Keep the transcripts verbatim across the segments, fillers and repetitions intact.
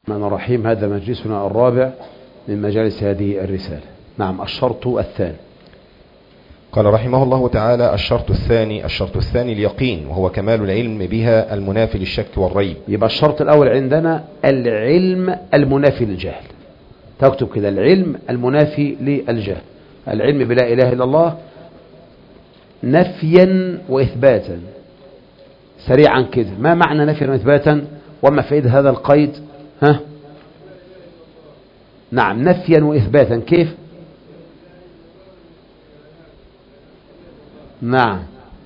الرحمن الرحيم. هذا مجلسنا الرابع من مجالس هذه الرسالة. نعم، الشرط الثاني. قال رحمه الله تعالى: الشرط الثاني الشرط الثاني اليقين، وهو كمال العلم بها المنافي للشك والريب. يبقى الشرط الأول عندنا العلم المنافي للجهل. تكتب كده: العلم المنافي للجهل. العلم بلا إله إلا الله نفيا وإثباتا. سريعا كده، ما معنى نفيا وإثباتا؟ وما فائدة هذا القيد؟ ها؟ نعم، نفيا وإثباتا. كيف؟ نعم،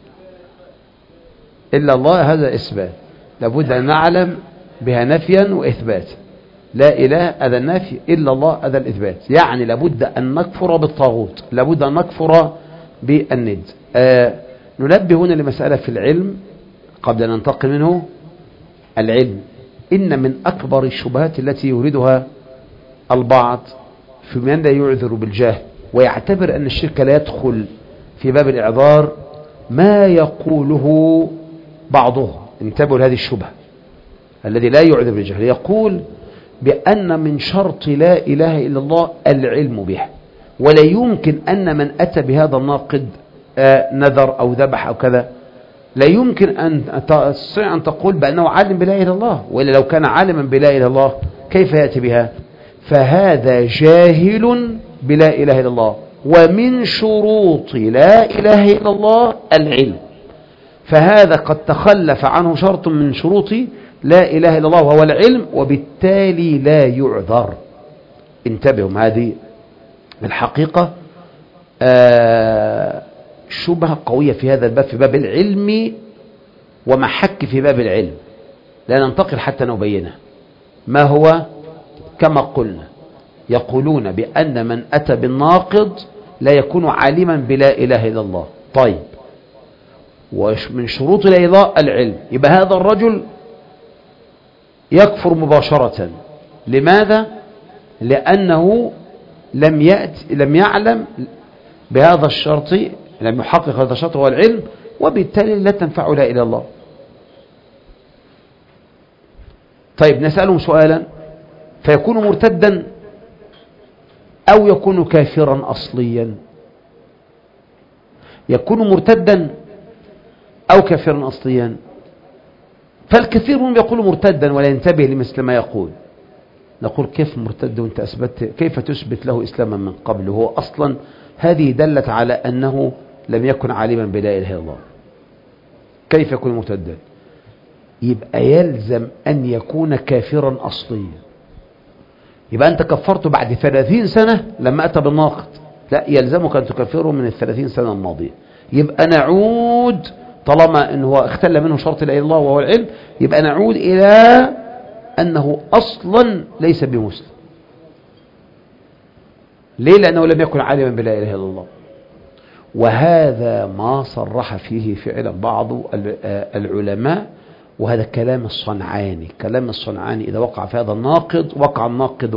إلا الله هذا إثبات، لابد أن نعلم بها نفيا وإثباتا. لا إله هذا النفي، إلا الله هذا الإثبات. يعني لابد أن نكفر بالطاغوت، لابد أن نكفر بالند. آه ننبه هنا لمسألة في العلم قبل أن ننتقل منه. العلم إن من أكبر الشبهات التي يوردها البعض في من لا يعذر بالجهل ويعتبر أن الشرك لا يدخل في باب الإعذار ما يقوله بعضهم. انتبهوا لهذه الشبهة. الذي لا يعذر بالجهل يقول بأن من شرط لا إله إلا الله العلم بها، ولا يمكن أن من أتى بهذا الناقض آه نذر أو ذبح أو كذا، لا يمكن أن تستطيع أن تقول بأنه عالم بلا إله إلا الله، وإلا لو كان عالما بلا إله إلا الله كيف يأتي بها؟ فهذا جاهل بلا إله إلا الله، ومن شروط لا إله إلا الله العلم، فهذا قد تخلف عنه شرط من شروط لا إله إلا الله وهو العلم، وبالتالي لا يعذر. انتبهوا، هذه الحقيقة آه شبهة قوية في هذا الباب، في باب العلم ومحك في باب العلم. لا ننتقل حتى نبينه. ما هو؟ كما قلنا يقولون بأن من أتى بالناقض لا يكون عالما بلا إله إلا الله. طيب، ومن شروط لا إله إلا الله العلم، يبقى هذا الرجل يكفر مباشرة. لماذا؟ لأنه لم يأتي لم يعلم بهذا الشرط، لم يحقق هذا الشرط هو العلم، وبالتالي لا تنفع لا إله إلا الله. طيب، نسألهم سؤالا: فيكون مرتدا أو يكون كافرا أصليا؟ يكون مرتدا أو كافرا أصليا. فالكثير منهم يقول مرتدا ولا ينتبه لمثل ما يقول. نقول: كيف مرتد وانت أثبت؟ كيف تثبت له إسلاما من قبل؟ هو أصلا هذه دلت على أنه لم يكن عالما بلا إله إلا الله. كيف يكون مرتدا؟ يبقى يلزم أن يكون كافرا أصليا. يبقى أنت كفرته بعد ثلاثين سنة لما أتى بالناقض، لا، يلزمك أن تكفره من الثلاثين سنة الماضية. يبقى نعود، طالما أنه اختل منه شرط لا إله إلا الله وهو العلم، يبقى نعود إلى أنه أصلا ليس بمسلم. ليه؟ لأنه لم يكن عالما بلا إله إلا الله. وهذا ما صرح فيه فعلا بعض العلماء، وهذا كلام الصنعاني. كلام الصنعاني إذا وقع في هذا الناقض وقع الناقض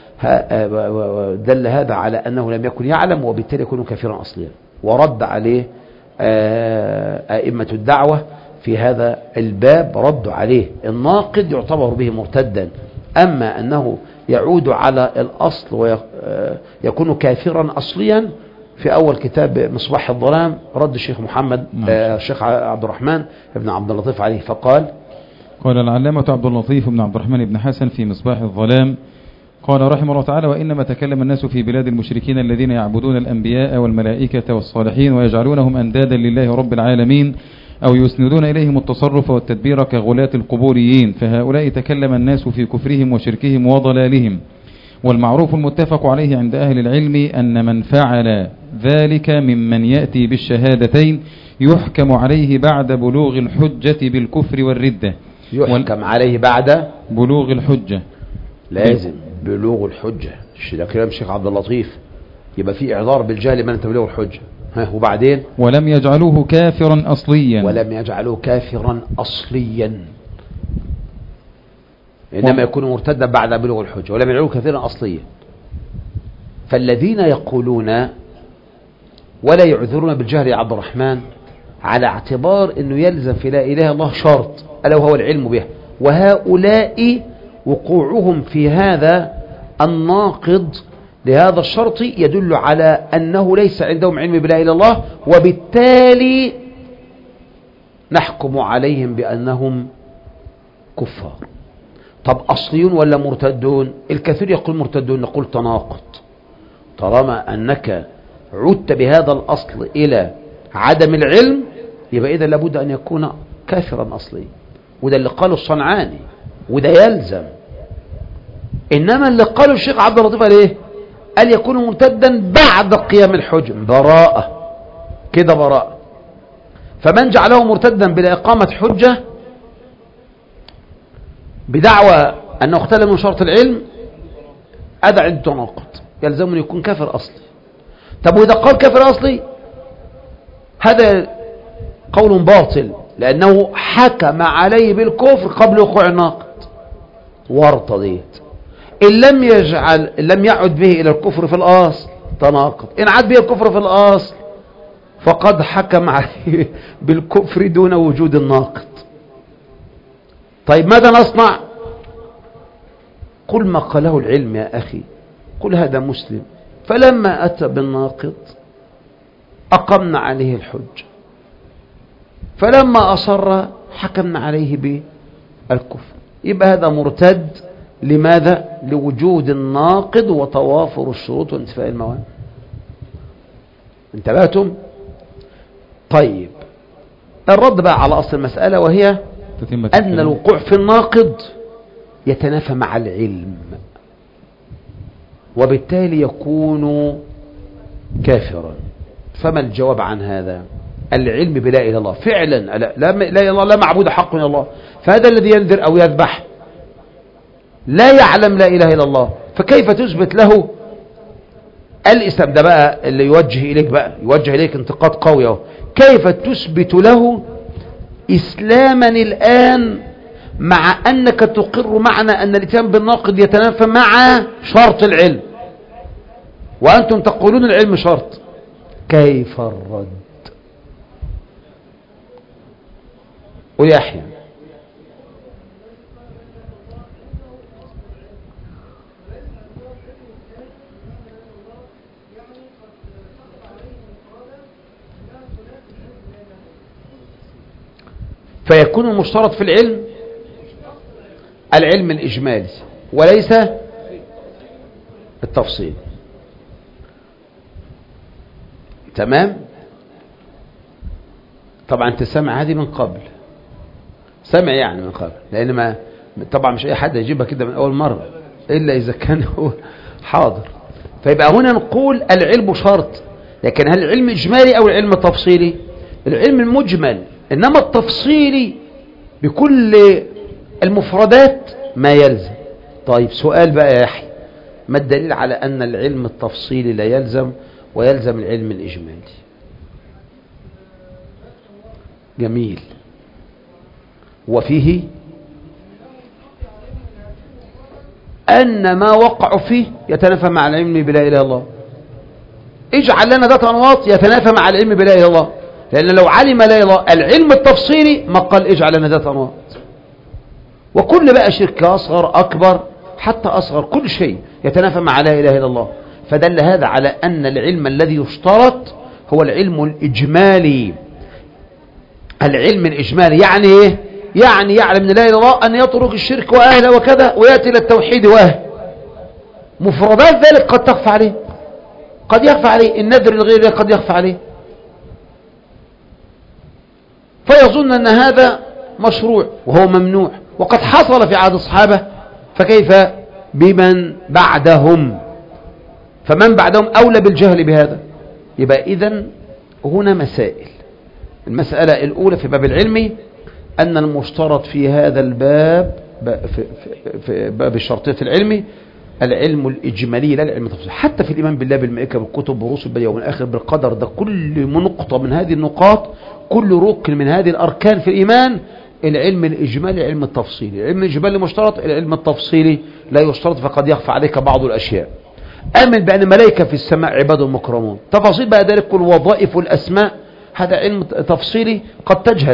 ودل هذا على أنه لم يكن يعلم، وبالتالي يكون كافرا أصليا. ورد عليه أئمة الدعوة في هذا الباب، ردوا عليه. الناقض يعتبر به مرتدا، أما أنه يعود على الأصل ويكون كافرا أصليا في أول كتاب مصباح الظلام رد الشيخ محمد آه الشيخ عبد الرحمن بن عبد اللطيف عليه، فقال: قال العلامة عبد اللطيف بن عبد الرحمن بن حسن في مصباح الظلام، قال رحمه الله تعالى: وإنما تكلم الناس في بلاد المشركين الذين يعبدون الأنبياء والملائكة والصالحين ويجعلونهم أندادا لله رب العالمين، أو يسندون إليهم التصرف والتدبير كغلاة القبوريين، فهؤلاء تكلم الناس في كفرهم وشركهم وضلالهم. والمعروف المتفق عليه عند أهل العلم أن من فعل ذلك ممن يأتي بالشهادتين يحكم عليه بعد بلوغ الحجة بالكفر والردة. يحكم عليه بعد بلوغ الحجة، لازم بلوغ الحجة. ده كلام الشيخ عبد اللطيف. يبقى في إعذار بالجهل من تبلغ الحجة. ها، وبعدين: ولم يجعلوه كافرا أصليا. ولم يجعلوه كافرا أصليا، إنما يكون مرتدا بعد بلوغ الحجة، ولم يجعلوه كافرا أصليا. فالذين يقولون ولا يعذرون بالجهل يا عبد الرحمن على اعتبار أنه يلزم في لا إله إلا الله شرط ألا وهو العلم به، وهؤلاء وقوعهم في هذا الناقض لهذا الشرط يدل على أنه ليس عندهم علم بلا إله إلا الله، وبالتالي نحكم عليهم بأنهم كفار. طب أصليون ولا مرتدون؟ الكثير يقول مرتدون، نقول تناقض. طالما أنك عدت بهذا الأصل إلى عدم العلم يبقى إذا لابد أن يكون كافرا أصليا، وده اللي قاله الصنعاني، وده يلزم. إنما اللي قاله الشيخ عبد اللطيف قال إيه؟ قال يكون مرتدا بعد قيام الحجة، براءة كده، براءة. فمن جعله مرتدا بلا إقامة حجة بدعوى أنه اختل من شرط العلم هذا عنده تناقض، يلزم أن يكون كافر أصلي. طب وإذا قال كافر أصلي هذا قول باطل، لأنه حكم عليه بالكفر قبل وقوع الناقض. ورطة ديت إن لم يجعل إن لم يعد به إلى الكفر في الأصل تناقض، إن عاد به الكفر في الأصل فقد حكم عليه بالكفر دون وجود الناقض. طيب ماذا نصنع؟ قل ما قاله العلم يا أخي، قل هذا مسلم، فلما أتى بالناقض أقمنا عليه الحج، فلما أصر حكمنا عليه بالكفر. يبقى هذا مرتد. لماذا؟ لوجود الناقض وتوافر الشروط وانتفاء الموانع. انتبهتم؟ طيب الرد بقى على أصل المسألة، وهي أن الوقوع في الناقض يتنافى مع العلم، وبالتالي يكون كافرا. فما الجواب عن هذا؟ العلم بلا إله إلا الله فعلا، لا لا إله إلا الله، لا معبود حق إلا الله. فهذا الذي ينذر أو يذبح لا يعلم لا إله إلا الله، فكيف تثبت له الإسلام؟ ده بقى اللي يوجه إليك، بقى يوجه إليك انتقاد قوي اهو. كيف تثبت له إسلاما الآن مع أنك تقر معنى أن الاتيان بالناقض يتنافى مع شرط العلم، وأنتم تقولون العلم شرط؟ كيف الرد؟ قل يا يحيى. فيكون المشترط في العلم العلم الإجمالي وليس التفصيل. تمام؟ طبعا انت سامع هذه من قبل، سامع يعني من قبل، لأن ما طبعا مش أي حد يجيبها كده من أول مرة إلا إذا كان هو حاضر. فيبقى هنا نقول العلم شرط، لكن هل العلم إجمالي أو العلم التفصيلي؟ العلم المجمل، إنما التفصيلي بكل المفردات ما يلزم. طيب سؤال بقى يا يحيى، ما الدليل على أن العلم التفصيلي لا يلزم ويلزم العلم الإجمالي؟ جميل. وفيه أن ما وقع فيه يتنافى مع العلم بلا إله إلا الله. اجعل لنا ذات أنواط يتنافى مع العلم بلا إله إلا الله، لأن لو علم لا إله إلا الله العلم التفصيلي ما قال اجعل لنا ذات أنواط. وكل بقى شرك أصغر أكبر حتى أصغر كل شيء يتنافى مع لا إله إلا الله. فدل هذا على أن العلم الذي يشترط هو العلم الإجمالي. العلم الإجمالي يعني إيه؟ يعني يعلم من لا إله إلا الله أن يترك الشرك وأهله وكذا ويأتي إلى التوحيد وأهله. مفردات ذلك قد تخفى عليه، قد يخفى عليه النذر الغير، قد يخفى عليه، فيظن أن هذا مشروع وهو ممنوع، وقد حصل في عهد الصحابة، فكيف بمن بعدهم؟ فمن بعدهم أولى بالجهل بهذا. يبقى إذن هنا مسائل. المسألة الأولى في باب العلم أن المشترط في هذا الباب في, في باب الشرطية العلمي العلم الإجمالي لا العلم التفصيلي. حتى في الإيمان بالله بالملائكة بالكتب بالرسل باليوم الآخر بالقدر، ده كل نقطة من هذه النقاط، كل ركن من هذه الأركان في الإيمان العلم الإجمالي العلم التفصيلي. العلم الإجمالي مشترط، العلم التفصيلي لا يشترط، فقد يخفى عليك بعض الأشياء. آمن بأن الملائكة في السماء عباد مكرمون، تفاصيل بقى ذلك كل وظائف والأسماء هذا علم تفصيلي قد تجهل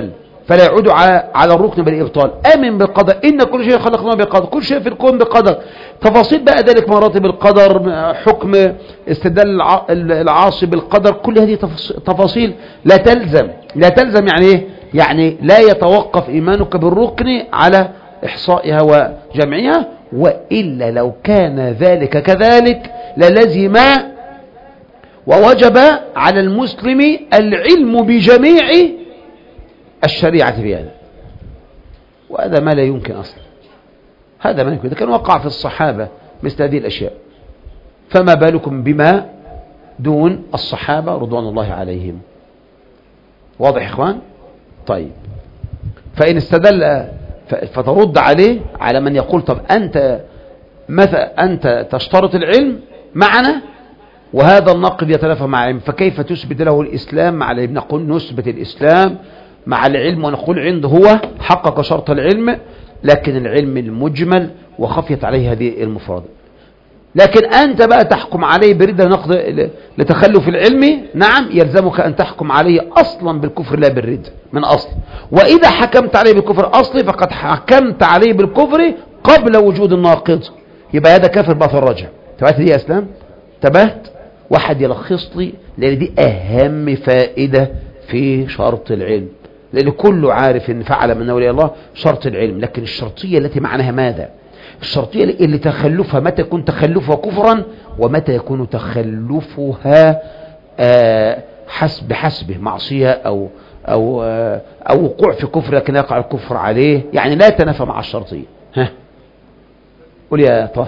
فلا يعود على الركن بالإبطال. آمن بالقدر، إن كل شيء خلقناه بقدر، كل شيء في الكون بقدر. تفاصيل بقى ذلك مراتب القدر، حكم استدلال العاصي بالقدر، كل هذه تفاصيل لا تلزم لا تلزم يعني إيه؟ يعني لا يتوقف إيمانك بالركن على إحصائها وجمعها، وإلا لو كان ذلك كذلك للزم ووجب على المسلم العلم بجميع الشريعة في هذا، وهذا ما لا يمكن أصلا. هذا ما يمكن، إذا كان وقع في الصحابة مثل هذه الأشياء، فما بالكم بما دون الصحابة رضوان الله عليهم. واضح يا إخوان؟ طيب، فإن استدل فترد عليه على من يقول طب أنت مثلا أنت تشترط العلم معنا وهذا النقد يتلافى مع العلم، فكيف تثبت له الإسلام مع العلم؟ نقول نثبت الإسلام مع العلم ونقول عنده هو حقق شرط العلم، لكن العلم المجمل وخفيت عليه هذه المفردة. لكن أنت بقى تحكم عليه برد نقد لتخلف العلم، نعم يلزمك أن تحكم عليه أصلا بالكفر لا بالرد من أصل. وإذا حكمت عليه بالكفر أصلي فقد حكمت عليه بالكفر قبل وجود الناقض، يبقى هذا كافر باطل رجع. تبعت دي يا إسلام؟ تبهت واحد يلخص لي، لأن دي أهم فائدة في شرط العلم، لأن كله عارف أن فعل من أولياء الله شرط العلم، لكن الشرطية التي معناها ماذا؟ الشرطية اللي تخلفها متى يكون تخلفها كفرا ومتى يكون تخلفها آه حسب بحسبه معصية أو أو آه أو وقوع في كفر لكن يقع الكفر عليه، يعني لا تنافى مع الشرطية. ها قول يا طه.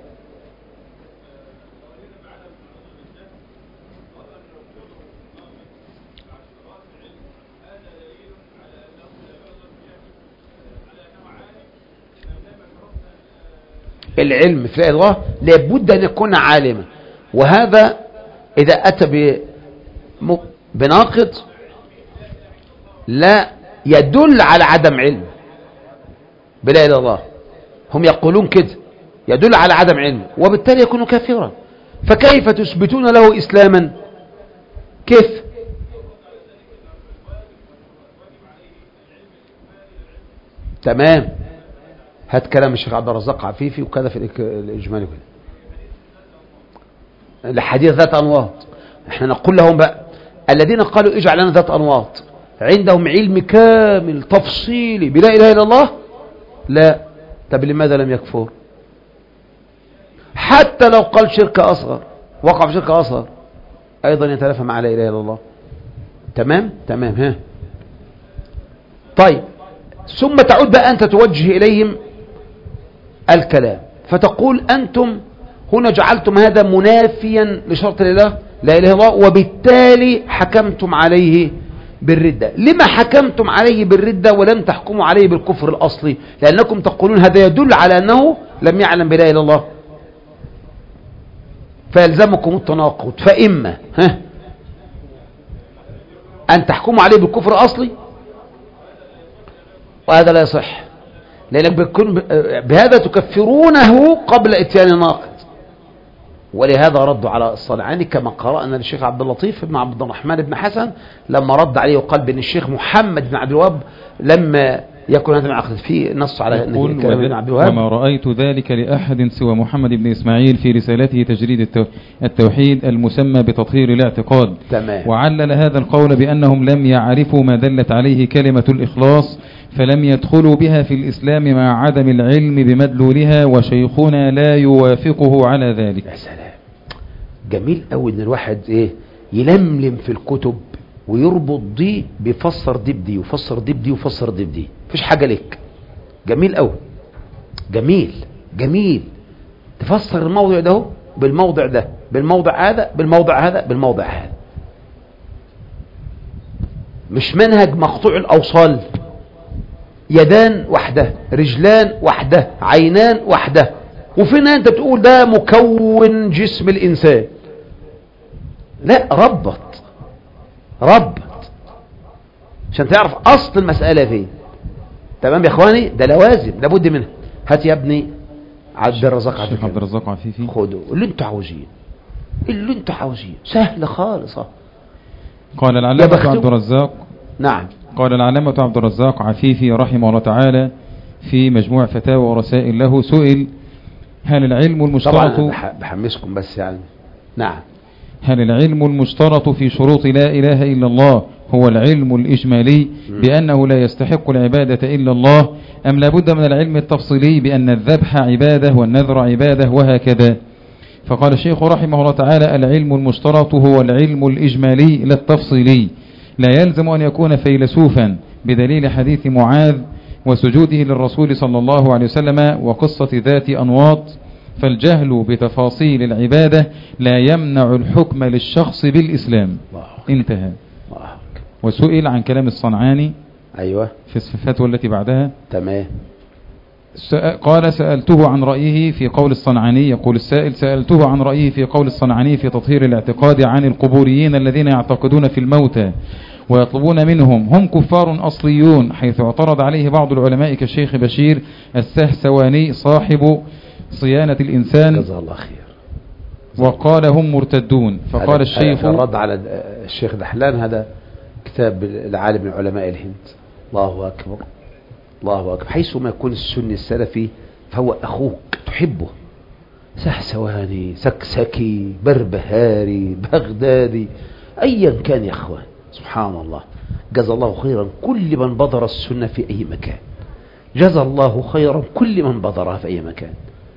العلم في الله لابد أن يكون عالما، وهذا إذا أتى بناقض لا يدل على عدم علم بلا إله إلا الله، هم يقولون كده يدل على عدم علم، وبالتالي يكون كافرا. فكيف تثبتون له إسلاما؟ كيف؟ تمام، هات كلام الشيخ عبد الرزاق عفيفي وكذا في الإجمالي كده الحديث ذات أنواط. احنا نقول لهم بقى الذين قالوا اجعل لنا ذات أنواط عندهم علم كامل تفصيلي بلا إله إلا الله؟ لا. طب لماذا لم يكفر؟ حتى لو قال شركة أصغر وقع في شركة أصغر أيضا يتلافى مع لا إله إلا الله. تمام تمام. ها طيب، ثم تعود بقى أنت توجه إليهم الكلام فتقول أنتم هنا جعلتم هذا منافيا لشرط الإله لا إله إلا الله، وبالتالي حكمتم عليه بالردة. لما حكمتم عليه بالردة ولم تحكموا عليه بالكفر الأصلي؟ لأنكم تقولون هذا يدل على أنه لم يعلم بلا إله إلا الله، فيلزمكم التناقض. فإما ها أن تحكموا عليه بالكفر الأصلي، وهذا لا يصح، لأنك بكون بهذا تكفرونه قبل اتيان الناقض. ولهذا ردوا على الصنعاني كما قرأنا للشيخ عبد اللطيف بن عبد الرحمن بن حسن لما رد عليه وقال بأن الشيخ محمد بن عبد الوهاب لما يكون هذا العقد فيه نص على كلام ابن عبد الوهاب. وما رأيت ذلك لأحد سوى محمد بن إسماعيل في رسالته تجريد التوحيد المسمى بتطهير الاعتقاد. تمام. وعلل هذا القول بأنهم لم يعرفوا ما دلت عليه كلمة الإخلاص فلم يدخلوا بها في الإسلام مع عدم العلم بمدلولها، وشيخنا لا يوافقه على ذلك. يا سلام، جميل قوي ان الواحد ايه يلملم في الكتب ويربط دي بيفسر دي بدي وفسر دي بدي وفسر دي بدي، مفيش حاجة لك. جميل قوي، جميل جميل تفسر الموضع ده بالموضع ده بالموضع هذا بالموضع هذا بالموضع هذا، مش منهج مقطوع الأوصال، يدان وحده رجلان وحده عينان وحده، وفينا انت بتقول ده مكون جسم الإنسان. لا، ربط ربط عشان تعرف أصل المسألة فين. تمام يا اخواني، ده لوازم لابد منها. هات يا ابني عبد الرزاق عفيفي، عبد الرزاق عفيفي خدوا اللي انتوا عاوزين اللي انتوا عاوزين، سهل خالص. قال العلامة عبد الرزاق نعم قال العلامة عبد الرزاق عفيفي رحمه الله تعالى في مجموع فتاوى ورسائل له، سئل: هل العلم المشترط طبعا بحمسكم بس يعني نعم هل العلم المشترط في شروط لا إله إلا الله هو العلم الإجمالي بأنه لا يستحق العبادة إلا الله، أم لابد من العلم التفصيلي بأن الذبح عبادة والنذر عبادة وهكذا؟ فقال الشيخ رحمه الله تعالى: العلم المشترط هو العلم الإجمالي لا التفصيلي، لا يلزم أن يكون فيلسوفا بدليل حديث معاذ وسجوده للرسول صلى الله عليه وسلم وقصة ذات أنواط، فالجهل بتفاصيل العبادة لا يمنع الحكم للشخص بالإسلام. انتهى. وسئل عن كلام الصنعاني أيوة في الفتوى التي بعدها. تمام. قال: سألته عن رأيه في قول الصنعاني، يقول السائل: سألته عن رأيه في قول الصنعاني في تطهير الاعتقاد عن القبوريين الذين يعتقدون في الموتى ويطلبون منهم، هم كفار أصليون، حيث اعترض عليه بعض العلماء كالشيخ بشير السهسواني صاحب صيانة الإنسان جزاه الله خير، وقال هم مرتدون. فقال الشيخ الرد على الشيخ دحلان، هذا كتاب العالم من علماء الهند. الله أكبر الله أكبر. حيث ما يكون السني السلفي فهو أخوك تحبه، سهسواني سكسكي بربهاري بغدادي أيا كان يا أخوان، سبحان الله. جزا الله خيرا كل من بذر السنة في أي مكان، جزا الله خيرا كل من بذرها في أي مكان،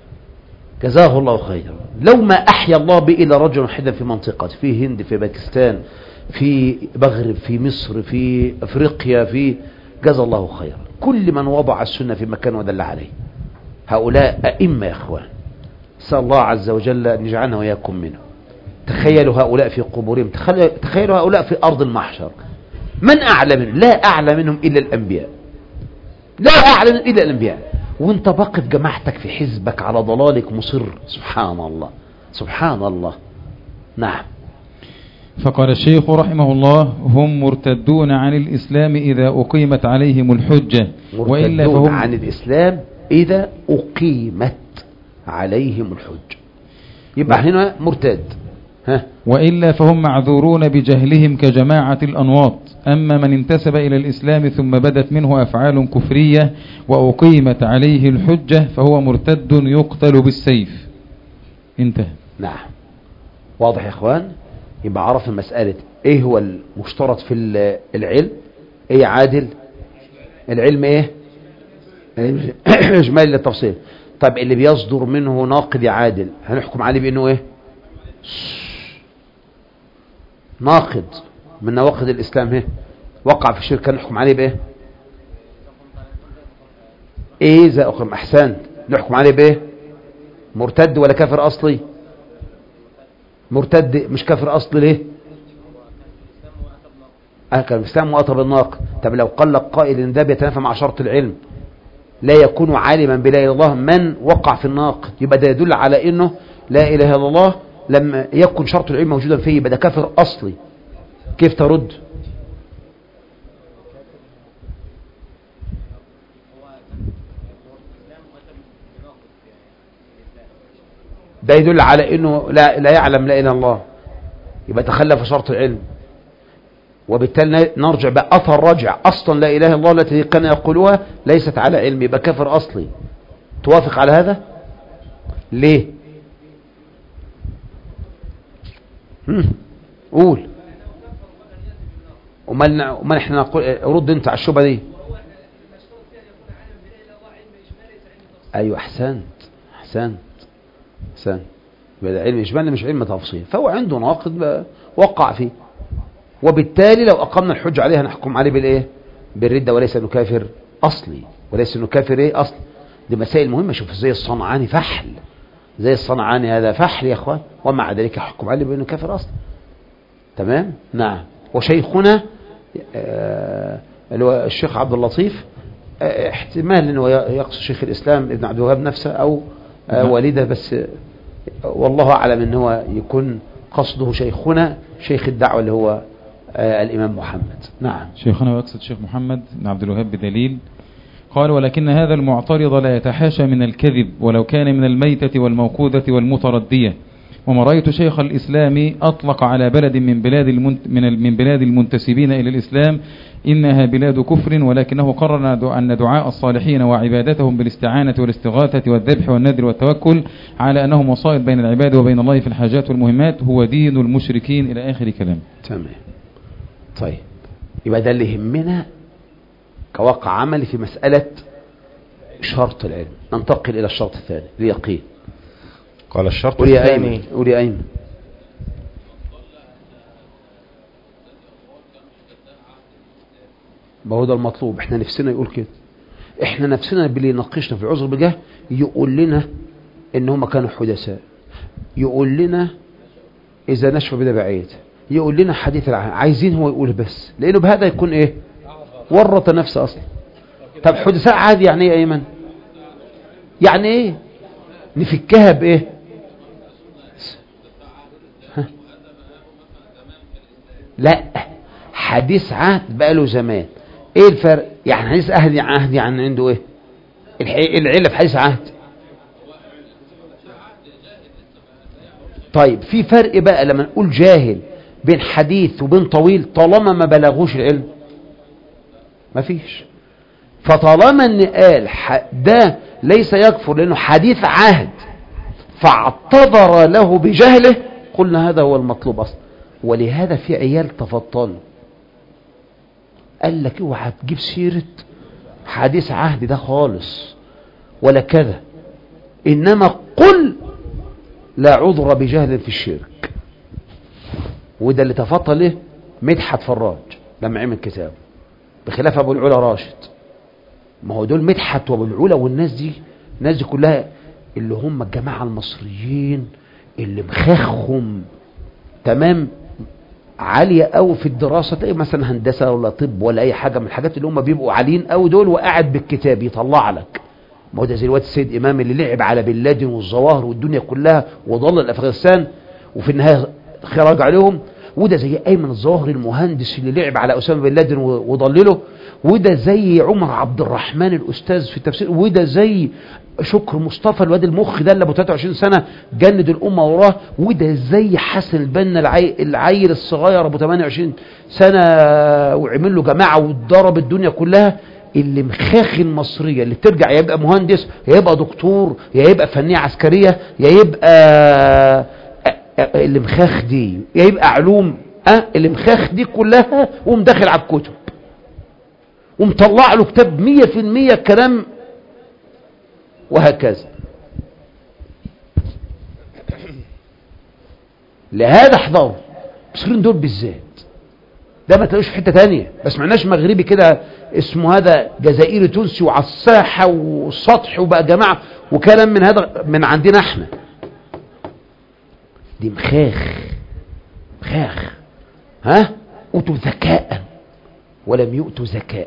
جزاه الله خيرا. لو ما أحيا الله به إلا رجل واحدا في منطقة، في هند، في باكستان، في مغرب، في مصر، في أفريقيا، في جزا الله خيرا كل من وضع السنة في مكان ودل عليه. هؤلاء أئمة يا أخوان، سأل الله عز وجل أن يجعلنا وإياكم منهم. تخيلوا هؤلاء في قبورهم، تخيلوا هؤلاء في أرض المحشر، من أعلم منهم؟ لا أعلم منهم إلا الأنبياء، لا أعلم إلا الأنبياء، وانت باقي في جماعتك في حزبك على ضلالك مصر. سبحان الله سبحان الله. نعم. فقال الشيخ رحمه الله: هم مرتدون عن الإسلام إذا أقيمت عليهم الحجة، وإلا مرتدون فهم عن الإسلام إذا أقيمت عليهم الحجة، يبقى هنا مرتد. ها؟ وإلا فهم معذورون بجهلهم كجماعة الأنواط. أما من انتسب إلى الإسلام ثم بدت منه أفعال كفرية وأقيمت عليه الحجة فهو مرتد يقتل بالسيف. انتهى. نعم واضح يا إخوان. يبقى عرف مسألة إيه هو المشترط في العلم، إيه عادل العلم، إيه إجمالي للتفصيل. طب اللي بيصدر منه ناقد عادل هنحكم عليه بأنه إيه؟ ناقد من نواقض الإسلام، هي وقع في الشرك، نحكم عليه بإيه؟ إيه إذا أخرم أحسنت، نحكم عليه بإيه؟ مرتد ولا كافر أصلي؟ مرتد مش كافر أصلي. ليه؟ أه كان الإسلام وأتى بالناقض. طب لو قال لك قائل إن ده بيتنافى مع شرط العلم، لا يكون عالما بلا إله إلا الله من وقع في الناقض، يبقى ده يدل على إنه لا إله إلا الله لم يكن شرط العلم موجودا فيه، يبقى ده كافر أصلي. كيف ترد؟ ده يدل على انه لا, لا يعلم لا اله الا الله، يبقى تخلف شرط العلم، وبالتالي نرجع بقى اثر رجع اصلا لا اله الا الله التي كان يقولها ليست على علم، يبقى كافر اصلي. توافق على هذا؟ ليه؟ هم. قول. وما وما احنا نقول رد انت على الشبهه دي. ايوه احسنت احسنت احسنت. يبقى ده علم اجمالي مش علم تفصيل، فهو عنده ناقض وقع فيه، وبالتالي لو اقمنا الحجه عليه هنحكم عليه بالايه؟ بالرده، وليس انه كافر اصلي، وليس انه كافر ايه اصلي. دي مسائل مهمه. شوف زي الصنعاني فحل، زي الصنعاني هذا فحل يا اخوان، ومع ذلك يحكم عليه بانه كافر اصلي. تمام. نعم. وشيخنا آه اللي هو الشيخ عبد اللطيف آه احتمال انه يقصد شيخ الاسلام ابن عبد الوهاب نفسه او آه والده، بس آه والله اعلم ان هو يكون قصده شيخنا شيخ الدعوه اللي هو آه الامام محمد. نعم. شيخنا ويقصد شيخ محمد بن عبد الوهاب بدليل. قال: ولكن هذا المعترض لا يتحاشى من الكذب ولو كان من الميتة والموقوذة والمتردية، وما رأيت شيخ الإسلام أطلق على بلد من بلاد من من بلاد المنتسبين إلى الإسلام إنها بلاد كفر، ولكنه قرر أن دعاء الصالحين وعبادتهم بالاستعانة والاستغاثة والذبح والنذر والتوكل على أنهم وسائط بين العباد وبين الله في الحاجات والمهمات هو دين المشركين إلى آخر كلام. تمام. طيب يبقى ده اللي يهمنا كواقع عملي في مسألة شرط العلم. ننتقل إلى الشرط الثاني اليقين. قال الشرط قولي يا الثاني أيمن قولي يا أيمن. ما هو ده المطلوب، احنا نفسنا يقول كده، احنا نفسنا باللي يناقشنا في العذر بجاه يقول لنا ان هم كانوا حدثاء، يقول لنا اذا نشفى بدا بعيد، يقول لنا حديث العهد، عايزين هو يقول بس، لانه بهذا يكون ايه ورط نفسه اصلا. طب حدثاء عادي يعني ايه يا ايمن؟ يعني ايه نفكها بايه؟ ها؟ لا حديث عهد بقى له زمان. ايه الفرق؟ يعني حديث عهد عهد يعني عنده ايه العله في حديث عهد؟ طيب في فرق بقى لما نقول جاهل بين حديث وبين طويل طالما ما بلغوش العلم؟ ما فيش. فطالما ان قال ده ليس يكفر لانه حديث عهد فاعتذر له بجهله، قلنا هذا هو المطلوب اصلا. ولهذا في عيال تفطنوا قال لك اوعى تجيب سيره حديث عهد ده خالص ولا كذا، انما قل لا عذر بجهل في الشرك. وده اللي تفطن له مدحت فراج لما عمل كتاب، بخلاف ابو العلا راشد. ما هو دول مدحت وابو العلا والناس دي، الناس دي كلها اللي هم الجماعه المصريين اللي مخخهم تمام عاليه قوي في الدراسه، تلاقي مثلا هندسه ولا طب ولا اي حاجه من الحاجات اللي هم بيبقوا عاليين قوي دول، وقاعد بالكتاب يطلع لك. ما هو ده زي الواد السيد امام اللي لعب على بن لادن والظواهر والدنيا كلها وضل افغانستان وفي النهايه خرج عليهم. وده زي ايمن الظواهري المهندس اللي لعب على اسامه بن لادن وضلله. وده زي عمر عبد الرحمن الاستاذ في التفسير. وده زي شكر مصطفى الواد المخ ده اللي ابو ثلاثة وعشرين سنه جند الامه وراه. وده زي حسن البنا العي... العيل الصغير ابو ثمانية وعشرين سنه وعمل له جماعه وضرب الدنيا كلها. اللي مخاخ المصريه اللي بترجع يا يبقى مهندس يا يبقى دكتور يا يبقى فنيه عسكريه يا يبقى اللي مخاخ دي يا يبقى علوم اه اللي مخاخ دي كلها ومدخل على الكتب ومطلع له كتاب مية في المية كلام وهكذا. لهذا احذروا المصريين دول بالذات، ده ما تلاقوش في حته ثانيه. ما سمعناش مغربي كده اسمه هذا جزائري تونسي وعلى الساحه والسطح وبقى جماعه وكلام من هذا من عندنا احنا. دي مخاخ مخاخ ها اوتوا ذكاء ولم يؤتوا ذكاء.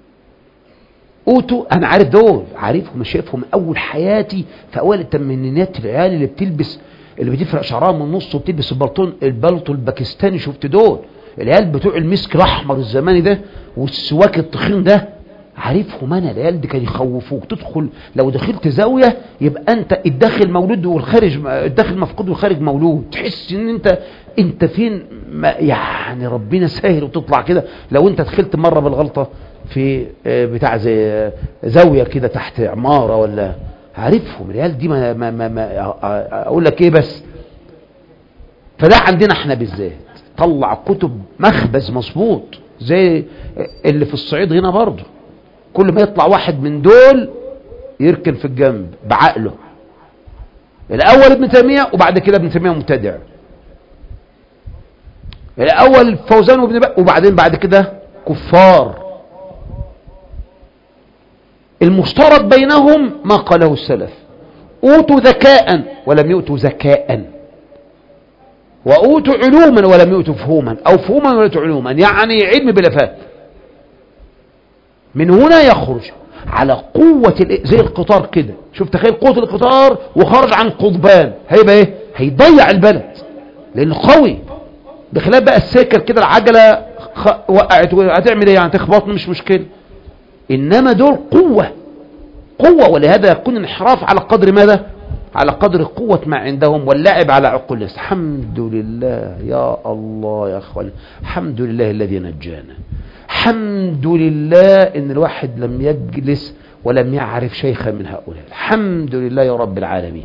اوتوا انا عارف دول، عارفهم شايفهم اول حياتي في اول الثمانينات، العيال اللي بتلبس اللي بتفرق شعرها من النص وبتلبس البلطون البلطو الباكستاني. شفت دول العيال بتوع المسك الاحمر الزماني ده والسواك التخين ده، عارفهم انا. العيال دي كانوا يخوفوك تدخل لو دخلت زاويه يبقى انت الداخل مولود والخارج الداخل مفقود والخارج مولود، تحس ان انت انت فين ما يعني ربنا ساهل وتطلع كده. لو انت دخلت مره بالغلطه في بتاع زي زاويه كده تحت عماره ولا، عارفهم العيال دي. ما, ما, ما, ما اقول لك ايه بس. فده عندنا احنا بالذات طلع كتب مخبز مظبوط زي اللي في الصعيد هنا برضه. كل ما يطلع واحد من دول يركن في الجنب بعقله. الاول ابن تيميه وبعد كده ابن تيميه مبتدع. الاول فوزان وابن بقى وبعدين بعد كده كفار. المشترك بينهم ما قاله السلف: اوتوا ذكاء ولم يؤتوا ذكاء، واوتوا علوما ولم يؤتوا فهوما، او فهوما ولم يؤتوا علوما، يعني علم بلا فهم. من هنا يخرج على قوة زي القطار كده. شوف تخيل قوة القطار وخرج عن قضبان، هيبقى ايه؟ هيضيع البلد لانه قوي. بخلاف بقى السيكل كده العجلة خ... وقعت هتعمل ايه يعني؟ تخبطني مش مشكلة. انما دول قوة قوة. ولهذا يكون انحراف على قدر ماذا؟ على قدر قوة ما عندهم واللعب على عقول الناس. الحمد لله يا الله يا أخوان، الحمد لله الذي نجانا، الحمد لله إن الواحد لم يجلس ولم يعرف شيخا من هؤلاء، الحمد لله يا رب العالمين.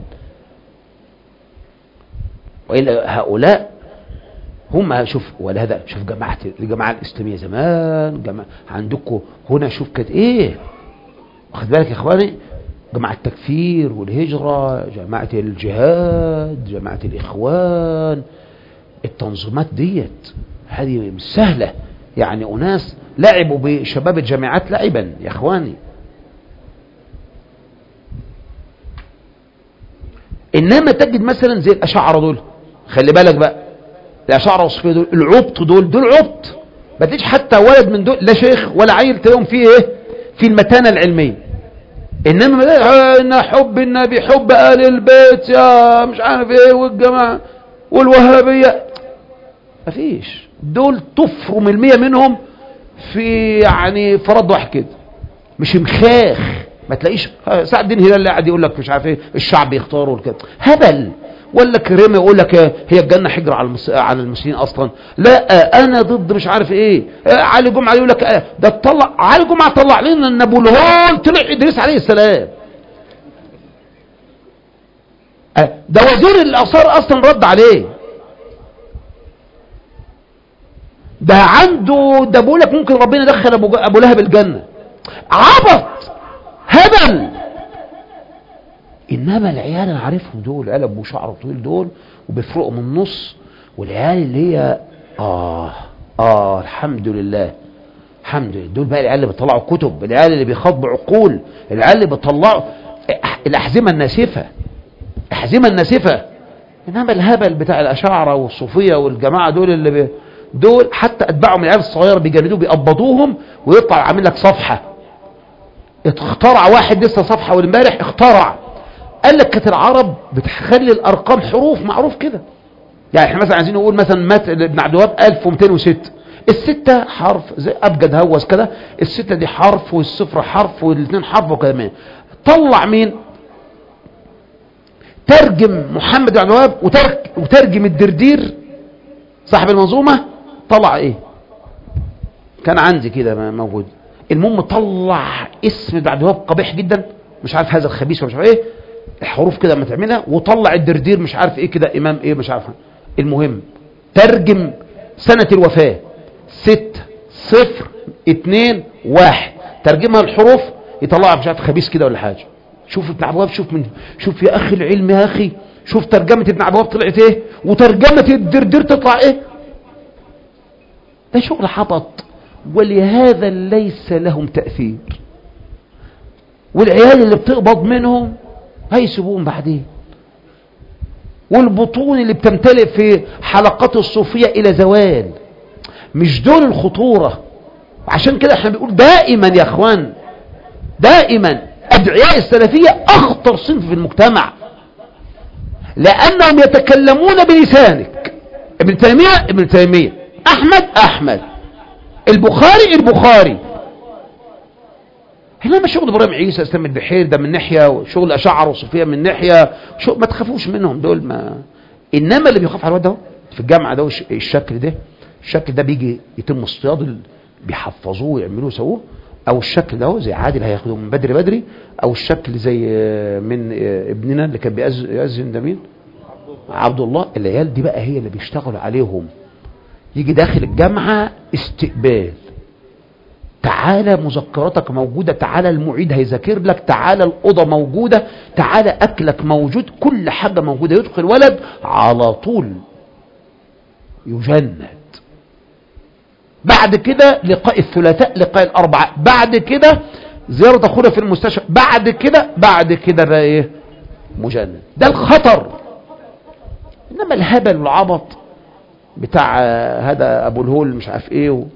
وإلا هؤلاء هم شوف، ولهذا شوف جماعة الجماعة الإسلامية زمان، جماعة عندكم هنا شوف كانت إيه، واخد بالك يا إخواني، جماعة التكفير والهجرة، جماعة الجهاد، جماعة الإخوان، التنظيمات ديت هذه مش سهلة، يعني أناس لعبوا بشباب الجامعات لعبا يا إخواني. إنما تجد مثلا زي الأشاعرة دول، خلي بالك بقى، الأشاعرة والصوفية دول العبط دول دول عبط، ما تجيش حتى ولد من دول لا شيخ ولا عيل تلاقيهم فيه إيه، في المتانة العلمية. إنما إن حب النبي، حب آل البيت، يا مش عارف إيه، والجماعة والوهابية، مفيش، دول تفروا من المية منهم في يعني فرد واحد كده، مش مخاخ. ما تلاقيش سعد الدين هلال اللي قاعد يقول لك مش عارف ايه الشعب يختاروا الكلام هبل، ولا كريم يقول لك هي الجنه حجر على المس... على المسلمين اصلا، لا انا ضد مش عارف ايه. علي جمعه يقول لك ده طلع علي جمعه طلع لنا ان ابو الهول طلع ادريس عليه السلام، ده وزير الاثار اصلا رد عليه، ده عنده، ده بيقول لك ممكن ربنا يدخل ابو ابو لهب الجنه، عبط هبل. انما العيال انا عارفهم دول، عيال ابو شعر طويل دول وبيفرقوا من النص، والعيال اللي هي اه اه الحمد لله الحمد لله، دول بقى العيال اللي بيطلعوا كتب، العيال اللي بيخاطبوا عقول، العيال اللي بيطلعوا الاحزمه الناسفه، الاحزمه الناسفه. انما الهبل بتاع الاشاعره والصوفيه والجماعه دول اللي بي دول حتى اتباعهم العيال الصغيره بيجلدوه بيقبضوهم ويطلع عامل لك صفحه. اخترع واحد لسه صفحه والامبارح اخترع قال لك كانت العرب بتخلي الارقام حروف، معروف كده، يعني احنا مثلا عايزين نقول مثلا مات ابن عبد الوهاب ألف ومئتين وستة، الستة حرف زي ابجد هوس كده، الستة دي حرف والصفر حرف والاثنين حرف وكمان. طلع مين؟ ترجم محمد بن عبد الوهاب وترجم الدردير صاحب المنظومة، طلع ايه؟ كان عندي كده موجود. المهم طلع اسم ابن عبد الوهاب قبيح جدا، مش عارف هذا الخبيث ومش عارف ايه، الحروف كده لما تعملها، وطلع الدردير مش عارف ايه كده امام ايه مش عارف. المهم ترجم سنة الوفاة ستة صفر اتنين واحد، ترجمها الحروف يطلعها مش عارف خبيث كده ولا حاجة. شوف ابن عبد الوهاب، شوف من شوف يا اخي العلم يا اخي، شوف ترجمة ابن عبد الوهاب طلعت ايه، وترجمة الدردير تطلع ايه. ده شغل حبط، ولهذا ليس لهم تأثير، والعيال اللي بتقبض منهم هيسيبوهم بعدين، والبطون اللي بتمتلئ في حلقات الصوفية إلى زوال، مش دول الخطورة. عشان كده احنا بنقول دائما يا اخوان، دائما أدعياء السلفية أخطر صنف في المجتمع، لأنهم يتكلمون بلسانك. ابن تيمية ابن تيمية، أحمد أحمد، البخاري البخاري. هنا شغل ابراهيم عيسى اسلام البحير ده من ناحيه، وشغل اشاعره وصوفيه من ناحيه، ما تخافوش منهم دول. ما انما اللي بيخاف على الواد ده في الجامعه ده الشكل ده، الشكل ده بيجي يتم اصطياد، بيحفظوه ويعملوه يسووه، او الشكل ده زي عادل هياخدوه من بدري بدري، او الشكل زي من ابننا اللي كان بيأذن ده مين؟ عبد الله. العيال دي بقى هي اللي بيشتغلوا عليهم، يجي داخل الجامعه استقبال، تعالى مذكراتك موجودة، تعالى المعيد هيذاكر لك، تعالى الأوضة موجودة، تعالى أكلك موجود، كل حاجة موجودة. يدخل ولد على طول يجند، بعد كده لقاء الثلاثاء، لقاء الأربعاء، بعد كده زيارة أخونا في المستشفى، بعد كده بعد كده بقى إيه؟ مجند. ده الخطر. إنما الهبل والعبط بتاع هذا أبو الهول مش عارف إيه و...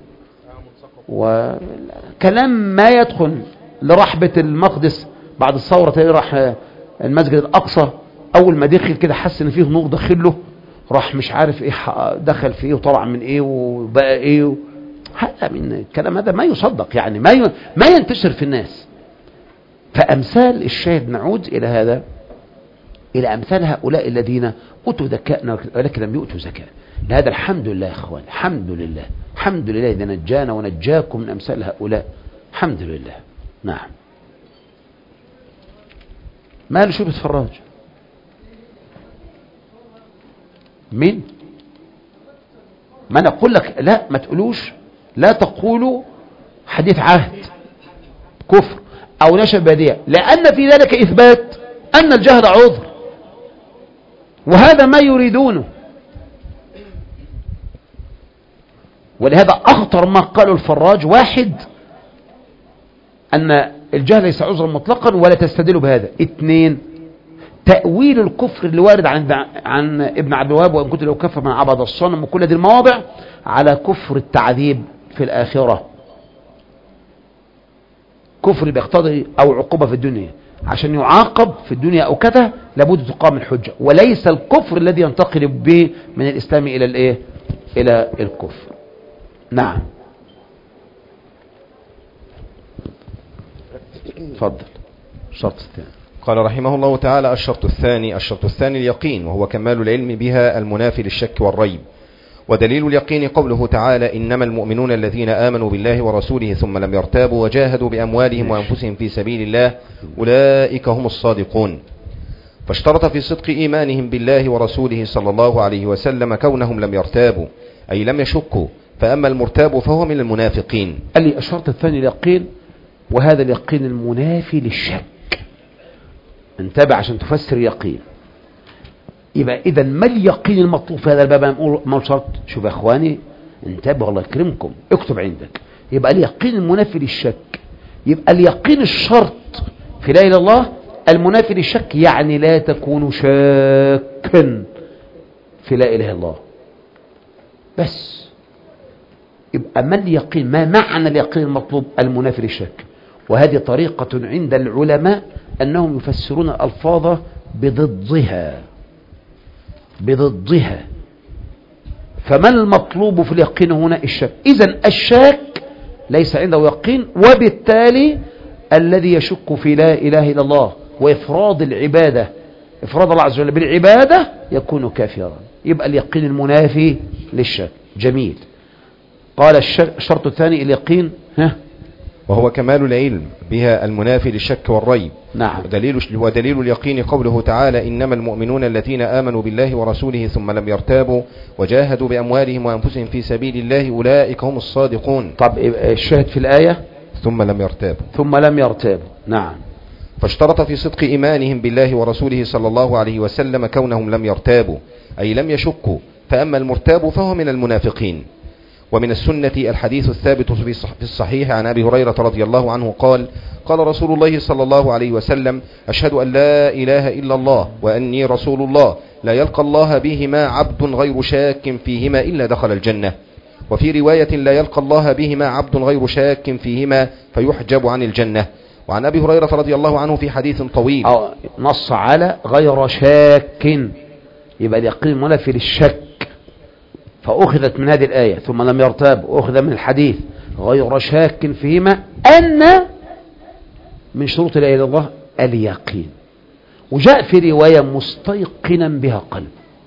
وكلام ما يدخل لرحبة المقدس بعد الثورة. تاني راح المسجد الأقصى، أول ما دخل كده حس إن فيه نور داخل له، راح مش عارف إيه دخل في إيه وطلع من إيه وبقى إيه و... هذا من الكلام هذا ما يصدق، يعني ما ي... ما ينتشر في الناس. فأمثال الشاهد، نعود إلى هذا، إلى أمثال هؤلاء الذين أوتوا ذكاء ولكن لم يؤتوا زكاة. لهذا الحمد لله يا إخوان، الحمد لله، الحمد لله إذا نجانا ونجاكم من أمثال هؤلاء، الحمد لله. نعم. ماله شو بتفرج؟ مين؟ ما أنا أقول لك لا، ما تقولوش، لا تقولوا حديث عهد كفر أو نشأ بديع، لأن في ذلك إثبات أن الجهل عذر، وهذا ما يريدونه. ولهذا أخطر ما قاله الفراج: واحد، أن الجهل ليس عذرا مطلقا ولا تستدل بهذا. اثنين، تأويل الكفر اللي وارد عن عن ابن عبد الوهاب: وإن كنت لو كفر من عبد الصنم، وكل هذه المواضع على كفر التعذيب في الآخرة، كفر بيقتضي أو عقوبة في الدنيا، عشان يعاقب في الدنيا أو كذا لابد تقام الحجة، وليس الكفر الذي ينتقل به من الإسلام إلى الإيه؟ إلى الكفر. نعم. تفضل. الشرط الثاني. قال رحمه الله تعالى: الشرط الثاني الشرط الثاني اليقين، وهو كمال العلم بها المنافي للشك والريب. ودليل اليقين قوله تعالى: إنما المؤمنون الذين آمنوا بالله ورسوله ثم لم يرتابوا وجاهدوا بأموالهم وأنفسهم في سبيل الله أولئك هم الصادقون. فاشترط في صدق إيمانهم بالله ورسوله صلى الله عليه وسلم كونهم لم يرتابوا، أي لم يشكوا، فأما المرتاب فهو من المنافقين. قال لي الشرط الثاني اليقين، وهذا اليقين المنافي للشك. انتبه عشان تفسر يقين. يبقى إذا ما اليقين المطلوب في هذا الباب؟ ما شرط. شوف يا إخواني، انتبه الله يكرمكم، اكتب عندك. يبقى اليقين المنافي للشك. يبقى اليقين الشرط في لا إله إلا الله المنافي للشك، يعني لا تكون شاكا في لا إله إلا الله بس. يبقى ما اليقين، ما معنى اليقين المطلوب المنافي للشك؟ وهذه طريقة عند العلماء أنهم يفسرون الألفاظ بضدها بضدها. فما المطلوب في اليقين هنا؟ الشك. إذن الشاك ليس عنده يقين، وبالتالي الذي يشك في لا إله إلا الله وإفراد العبادة، إفراد الله عز وجل بالعبادة، يكون كافرا. يبقى اليقين المنافي للشك. جميل. قال الشرط الثاني اليقين، ها، وهو كمال العلم بها المنافي للشك والريب. نعم. ودليل, ودليل اليقين قوله تعالى: إنما المؤمنون الذين آمنوا بالله ورسوله ثم لم يرتابوا وجاهدوا بأموالهم وأنفسهم في سبيل الله أولئك هم الصادقون. طب الشاهد في الآية ثم لم يرتابوا ثم لم يرتابوا. نعم. فاشترط في صدق إيمانهم بالله ورسوله صلى الله عليه وسلم كونهم لم يرتابوا، أي لم يشكوا، فأما المرتاب فهو من المنافقين. ومن السنة الحديث الثابت في الصحيح عن أبي هريرة رضي الله عنه قال: قال رسول الله صلى الله عليه وسلم: أشهد أن لا إله إلا الله وأني رسول الله، لا يلقى الله بهما عبد غير شاك فيهما إلا دخل الجنة. وفي رواية: لا يلقى الله بهما عبد غير شاك فيهما فيحجب عن الجنة. وعن أبي هريرة رضي الله عنه في حديث طويل نص على غير شاك، يبقى اليقين منافي للشك، فأخذت من هذه الآية ثم لم يرتاب، أخذ من الحديث غير شاك فيهما أن من شروط لا إله إلا الله اليقين. وجاء في رواية مستيقنا بها قلب.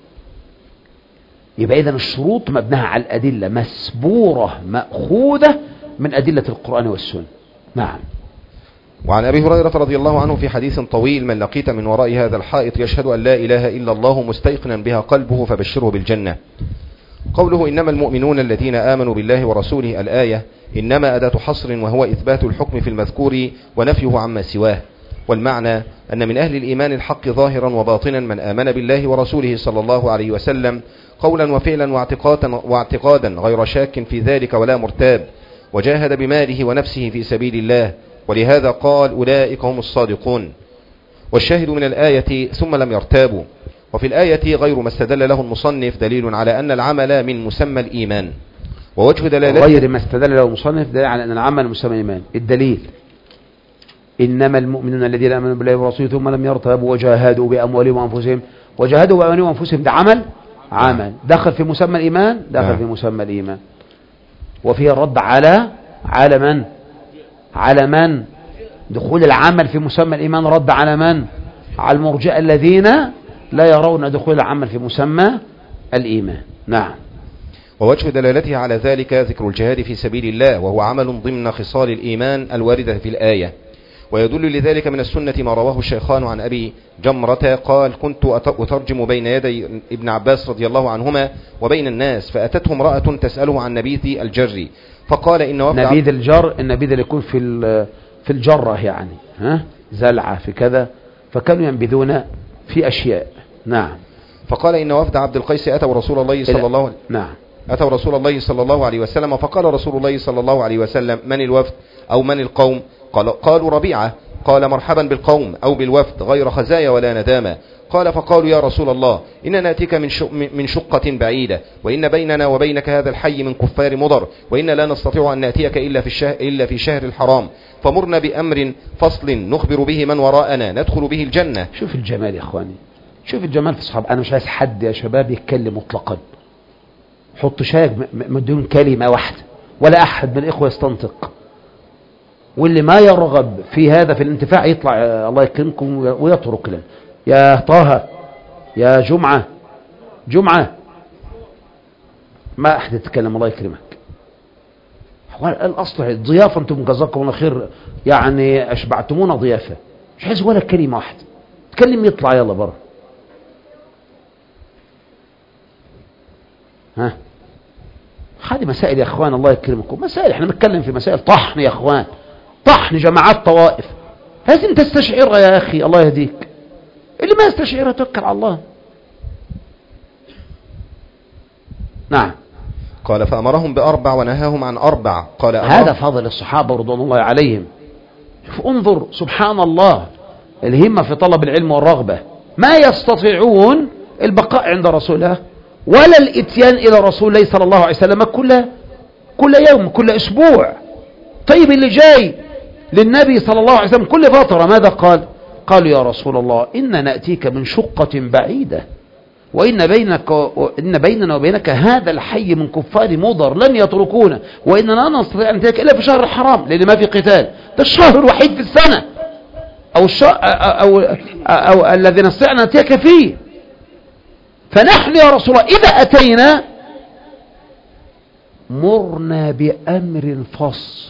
يبقى إذن الشروط مبناها على الأدلة، مسبورة مأخوذة من أدلة القرآن والسنة. نعم. وعن أبي هريرة رضي الله عنه في حديث طويل: من لقيت من وراء هذا الحائط يشهد أن لا إله إلا الله مستيقنا بها قلبه فبشره بالجنة. قوله إنما المؤمنون الذين آمنوا بالله ورسوله، الآية إنما أداة حصر، وهو إثبات الحكم في المذكور ونفيه عما سواه. والمعنى أن من أهل الإيمان الحق ظاهرا وباطنا من آمن بالله ورسوله صلى الله عليه وسلم قولا وفعلا واعتقادا, واعتقادا غير شاك في ذلك ولا مرتاب، وجاهد بماله ونفسه في سبيل الله، ولهذا قال أولئك هم الصادقون. والشاهد من الآية ثم لم يرتابوا. وفي الآية غير ما استدل له المصنف دليل على أن العمل من مسمى الإيمان. ووجه دلالته غير ما استدل له المصنف دليل على أن العمل مسمى الإيمان. الدليل إنما المؤمنون الذين آمنوا بالله ورسوله ثم لم يرتابوا وجاهدوا بأموالهم وأنفسهم. وجاهدوا بأموالهم وأنفسهم ده عمل عمل دخل في مسمى الإيمان، دخل آه. في مسمى الإيمان. وفيه الرد على على من على من دخول العمل في مسمى الإيمان، رد على من على المرجئة الذين لا يرون دخول العمل في مسمى الإيمان. نعم. ووجه دلالته على ذلك ذكر الجهاد في سبيل الله، وهو عمل ضمن خصال الإيمان الواردة في الآية. ويدل لذلك من السنة ما رواه الشيخان عن أبي جمرة قال: كنت أترجم بين يدي ابن عباس رضي الله عنهما وبين الناس، فأتته امرأة تسأله عن نبيذ الجر، فقال إن وفد نبيذ الجر، النبيذ اللي يكون في في الجرة يعني ها زلعة في كذا، فكانوا ينبذون في أشياء. نعم. فقال إن وفد عبد القيس أتوا رسول الله صلى الله عليه وسلم نعم أتوا رسول الله صلى الله عليه وسلم، فقال رسول الله صلى الله عليه وسلم: من الوفد أو من القوم؟ قال قالوا ربيعة. قال: مرحبا بالقوم أو بالوفد غير خزايا ولا ندامة. قال: فقالوا يا رسول الله إننا نأتيك من من شقة بعيدة، وإن بيننا وبينك هذا الحي من كفار مضر، وإن لا نستطيع أن نأتيك إلا في الشهر, إلا في شهر الحرام، فمرنا بأمر فصل نخبر به من وراءنا ندخل به الجنة. شوف الجمال يا إخواني، شوف الجمال في الصحابة. أنا مش عايز حد يا شباب يتكلم مطلقا، حط شايك بدون كلمة واحدة ولا أحد من الإخوة يستنطق، واللي ما يرغب في هذا في الانتفاع يطلع الله يكرمكم ويترك له. يا طه، يا جمعة جمعة ما أحد يتكلم الله يكرمك. الأصل الضيافة، أنتم جزاكم الله خير يعني أشبعتمونا ضيافة، مش عايز ولا كلمة واحدة تكلم يطلع يلا برا. ها هذه مسائل يا اخوان الله يكرمكم، مسائل احنا بنتكلم في مسائل طحن يا اخوان، طحن جماعات طوائف، لازم تستشعرها يا اخي الله يهديك. اللي ما يستشعرها توكل على الله. نعم. قال: فأمرهم بأربع ونهاهم عن أربع. قال: هذا فضل الصحابة رضوان الله عليهم. شوف انظر سبحان الله، الهمة في طلب العلم والرغبة، ما يستطيعون البقاء عند رسول الله ولا الاتيان إلى رسول الله صلى الله عليه وسلم كل كل يوم كل أسبوع. طيب اللي جاي للنبي صلى الله عليه وسلم كل فترة ماذا قال؟ قالوا يا رسول الله إن نأتيك من شقة بعيدة، وإن بينك إن بيننا وبينك هذا الحي من كفار مضر لن يتركونا، وإننا لا نستطيع أن نأتيك إلا في شهر الحرام لأن ما في قتال، ده الشهر الوحيد في السنة أو الشهر أو, أو, أو, أو الذي نستطيع أن نأتيك فيه. فنحن يا رسول الله إذا أتينا مرنا بأمر فصل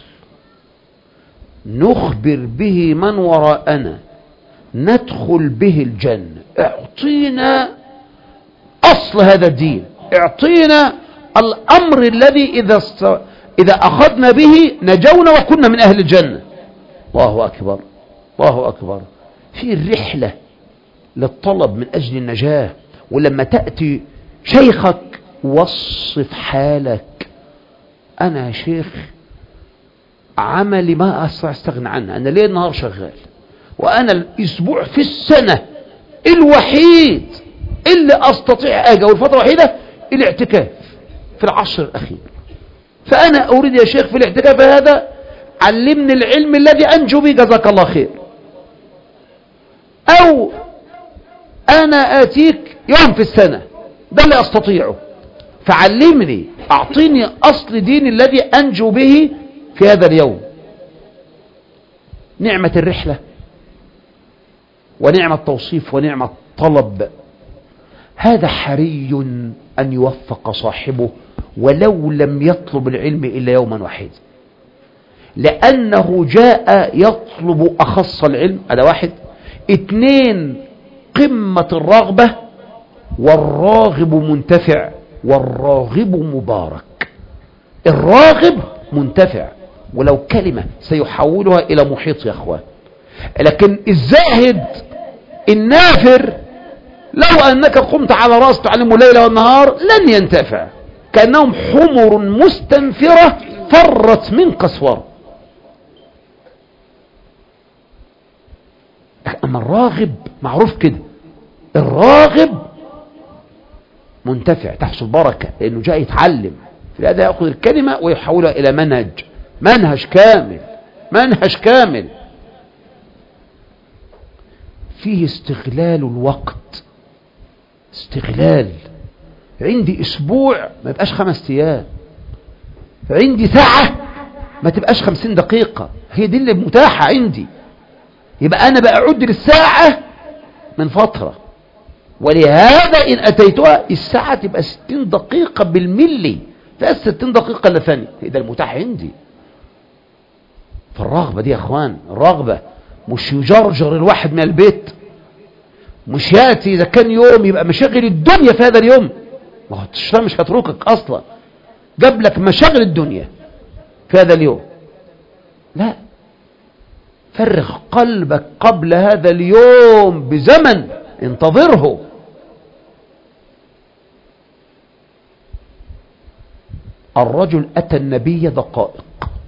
نخبر به من وراءنا ندخل به الجنة. اعطينا أصل هذا الدين، اعطينا الأمر الذي إذا است... إذا أخذنا به نجونا وكنا من أهل الجنة. الله أكبر الله أكبر. في الرحلة للطلب من أجل النجاة، ولما تأتي شيخك وصف حالك. أنا يا شيخ عملي ما أستغنى عنه، أنا ليل نهار شغال، وأنا الأسبوع في السنة الوحيد اللي أستطيع أجي، والفترة الوحيدة الاعتكاف في العشر الأخير. فأنا أريد يا شيخ في الاعتكاف هذا علمني العلم الذي أنجو به جزاك الله خير، أو أنا آتيك يوم في السنة ده اللي أستطيعه، فعلمني أعطيني أصل دين الذي أنجو به في هذا اليوم. نعمة الرحلة ونعمة التوصيف ونعمة الطلب، هذا حري أن يوفق صاحبه ولو لم يطلب العلم إلا يوما واحد، لأنه جاء يطلب أخص العلم. هذا واحد. اثنين، قمة الرغبة، والراغب منتفع والراغب مبارك. الراغب منتفع ولو كلمة سيحولها إلى محيط يا أخوان، لكن الزاهد النافر لو أنك قمت على رأس تعلمه ليلة والنهار لن ينتفع، كأنهم حمر مستنفرة فرت من قسورة. أما الراغب معروف كده، الراغب منتفع تحصل بركة لأنه جاء يتعلم، في هذا يأخذ الكلمة ويحولها إلى منهج، منهج كامل منهج كامل فيه استغلال الوقت. استغلال، عندي أسبوع ما يبقاش خمس أيام، عندي ساعة ما تبقاش خمسين دقيقة، هي دي اللي متاحة عندي. يبقى أنا بقعد للساعة من فترة، ولهذا إن أتيتها الساعة تبقى ستين دقيقة بالملي، لا ستين دقيقة إلا ثانية، ده المتاح عندي. فالرغبة دي يا أخوان رغبة، مش يجرجر الواحد من البيت، مش يأتي إذا كان يوم يبقى مشاغل الدنيا في هذا اليوم. ما هو الشيطان مش هتركك أصلا، جاب لك مشاغل الدنيا في هذا اليوم. لا، فرغ قلبك قبل هذا اليوم بزمن، انتظره. الرجل أتى النبي دقائق،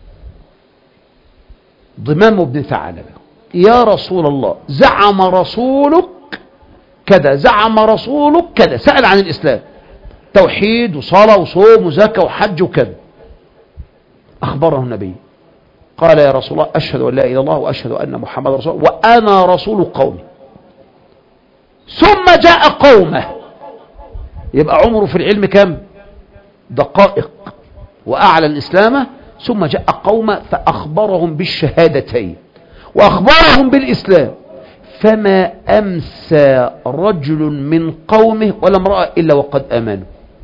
ضمام بن ثعلبة: يا رسول الله، زعم رسولك كذا، زعم رسولك كذا، سأل عن الإسلام، توحيد وصلاة وصوم وزكاة وحج وكذا. أخبره النبي، قال: يا رسول الله، أشهد أن لا إله إلا الله وأشهد أن محمد رسول الله وأنا رسول قومي. ثم جاء قومه، يبقى عمره في العلم كم؟ دقائق، وأعلن إسلامه. ثم جاء قومه فأخبرهم بالشهادتين وأخبرهم بالإسلام، فما أمسى رجل من قومه ولا امرأة إلا وقد آمنوا.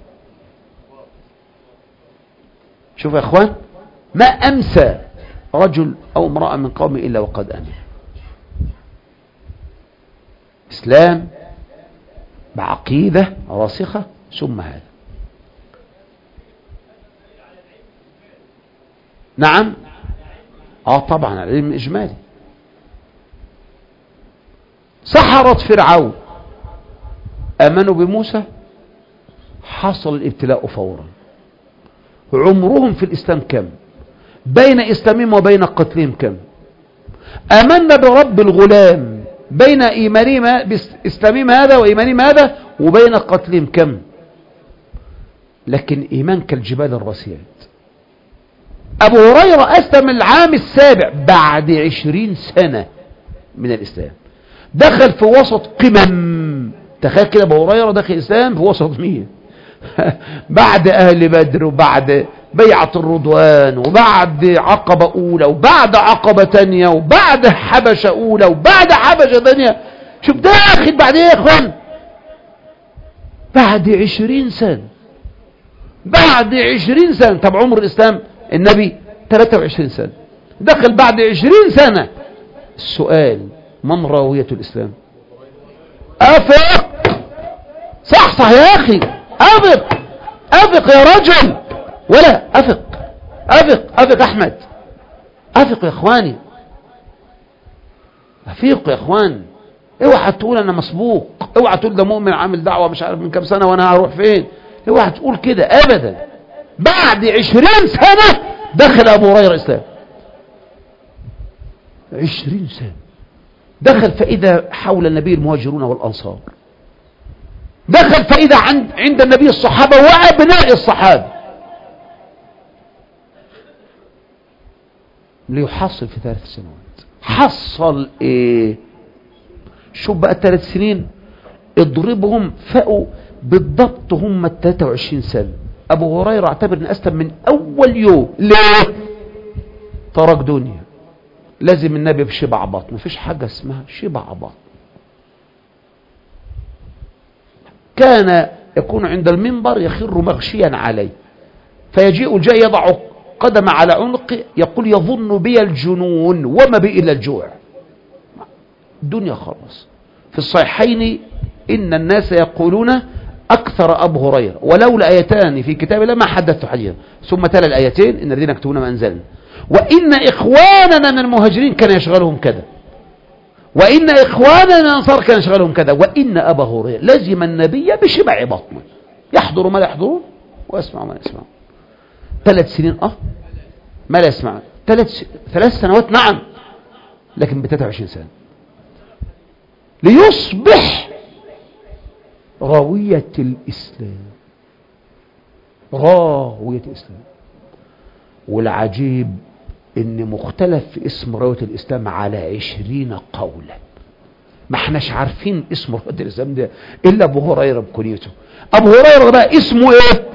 شوف يا أخوان، ما أمسى رجل أو امرأة من قومه إلا وقد آمنوا. إسلام بعقيدة راسخة، ثم هذا. نعم، آه طبعا العلم إجمالي. سحرة فرعون آمنوا بموسى، حصل الابتلاء فورا. عمرهم في الإسلام كم؟ بين إسلامهم وبين قتلهم كم؟ آمنا برب الغلام بين إيمانهم بإسلامهم هذا وإيمانهم هذا وبين قتلهم كم؟ لكن إيمان كالجبال الراسيات. أبو هريرة أسلم العام السابع بعد عشرين سنة من الإسلام، دخل في وسط قمم. تخيل كده، أبو هريرة دخل الإسلام في وسط مين؟ بعد أهل بدر، وبعد بيعة الرضوان، وبعد عقبة أولى، وبعد عقبة تانية، وبعد حبشة أولى، وبعد حبشة تانية. شوف داخل بعد إيه يا إخوان؟ بعد عشرين سنة، بعد عشرين سنة. طب عمر الإسلام النبي ثلاثة وعشرين سنة، دخل بعد عشرين سنة. السؤال: من راوية الإسلام؟ أفق، صح صح يا أخي، أفق أفق يا رجل، ولا أفق أفق أفق أحمد، أفق يا إخواني، أفيق يا إخوان. اوعى تقول أنا مسبوق، اوعى تقول ده مؤمن عامل دعوة مش عارف من كم سنة وأنا هروح فين، اوعى تقول كده أبدا. بعد عشرين سنة دخل أبو هريرة الإسلام، عشرين سنة دخل، فإذا حول النبي المهاجرون والأنصار، دخل فإذا عند, عند النبي الصحابة وأبناء الصحابة، ليحصل في ثلاث سنوات. حصل إيه؟ شوف بقى ثلاث سنين اضربهم، فقوا بالضبط هم ثلاثة وعشرين سنة. أبو هريرة اعتبر أن أسلم من أول يوم. ليه؟ ترك دنيا، لازم النبي بشبع بطن، مفيش حاجة اسمها شبع بطن. كان يكون عند المنبر يخر مغشيا عليه، فيجيء الجاي يضع قدم على عنقه يقول: يظن بي الجنون وما بي إلا الجوع. الدنيا خلص. في الصحيحين: إن الناس يقولون أكثر أبو هريرة، ولولا آيتان في كتاب الله ما حدثت حديثا. ثم تلا الآيتين: إن الذين يكتبون ما أنزلنا، وإن إخواننا من المهاجرين كان يشغلهم كذا، وإن إخواننا من الأنصار كان يشغلهم كذا، وإن أبا هريرة لزم النبي بشبع بطنه، يحضر ما لا يحضرون ويسمع ما لا يسمعون. ثلاث سنين أه ما لا يسمعون، ثلاث ثلاث سنوات نعم، لكن ب ثلاثة وعشرين سنة ليصبح راوية الإسلام، راوية الإسلام. والعجيب إن مختلف في اسم راوية الإسلام على عشرين قولا. ما احناش عارفين اسم راوية الإسلام ده إلا أبو هريرة بكنيته. أبو هريرة بقى اسمه إيه؟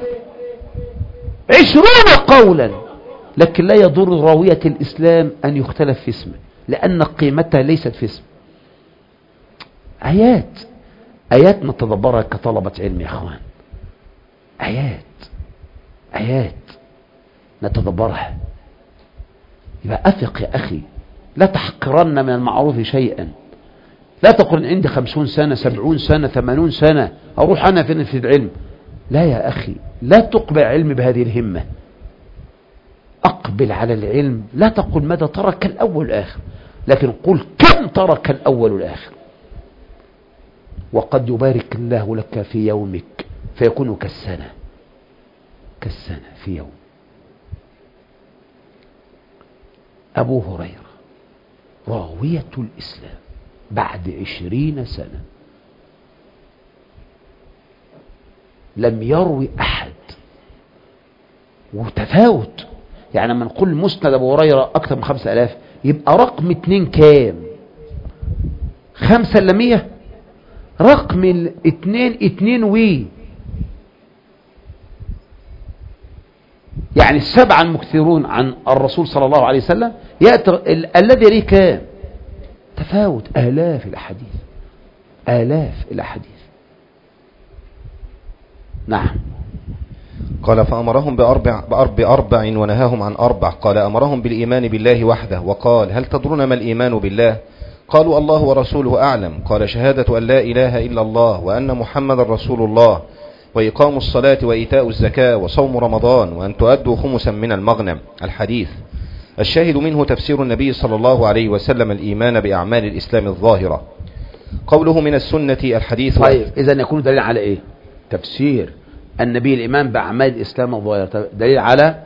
عشرون قولا. لكن لا يضر راوية الإسلام أن يختلف في اسمه، لأن قيمتها ليست في اسمه. آيات آيات نتدبرها كطلبة علم يا أخوان. آيات آيات نتدبرها. يبقى أثق يا أخي، لا تحقرن من المعروف شيئا. لا تقل عندي خمسون سنة سبعون سنة ثمانون سنة أروح أنا فين في العلم. لا يا أخي، لا تقبل علم بهذه الهمة. أقبل على العلم، لا تقل ماذا ترك الأول والآخر، لكن قل كم ترك الأول والآخر. وقد يبارك الله لك في يومك فيكون كالسنة كالسنة في يوم. أبو هريرة راوية الإسلام بعد عشرين سنة لم يروي أحد، وتفاوت. يعني لما نقول مسند أبو هريرة أكثر من خمسة ألاف يبقى رقم اتنين كام؟ خمسة لمية. رقم الاتنين اتنين وي، يعني السبعة المكثرون عن الرسول صلى الله عليه وسلم يأتي ال- الذي ليه كام؟ تفاوت آلاف الأحاديث، آلاف الأحاديث. نعم. قال فأمرهم بأربع, بأربع, بأربع ونهاهم عن أربع. قال أمرهم بالإيمان بالله وحده، وقال هل تدرون ما الإيمان بالله؟ قالوا الله ورسوله أعلم. قال شهادة أن لا إله إلا الله وأن محمد رسول الله، وإقام الصلاة وإيتاء الزكاة وصوم رمضان، وأن تؤدوا خمسا من المغنم. الحديث. الشاهد منه تفسير النبي صلى الله عليه وسلم الإيمان بأعمال الإسلام الظاهرة. قوله من السنة الحديث. طيب إذن يكون دليل على إيه؟ تفسير النبي الإيمان بأعمال الإسلام الظاهرة، دليل على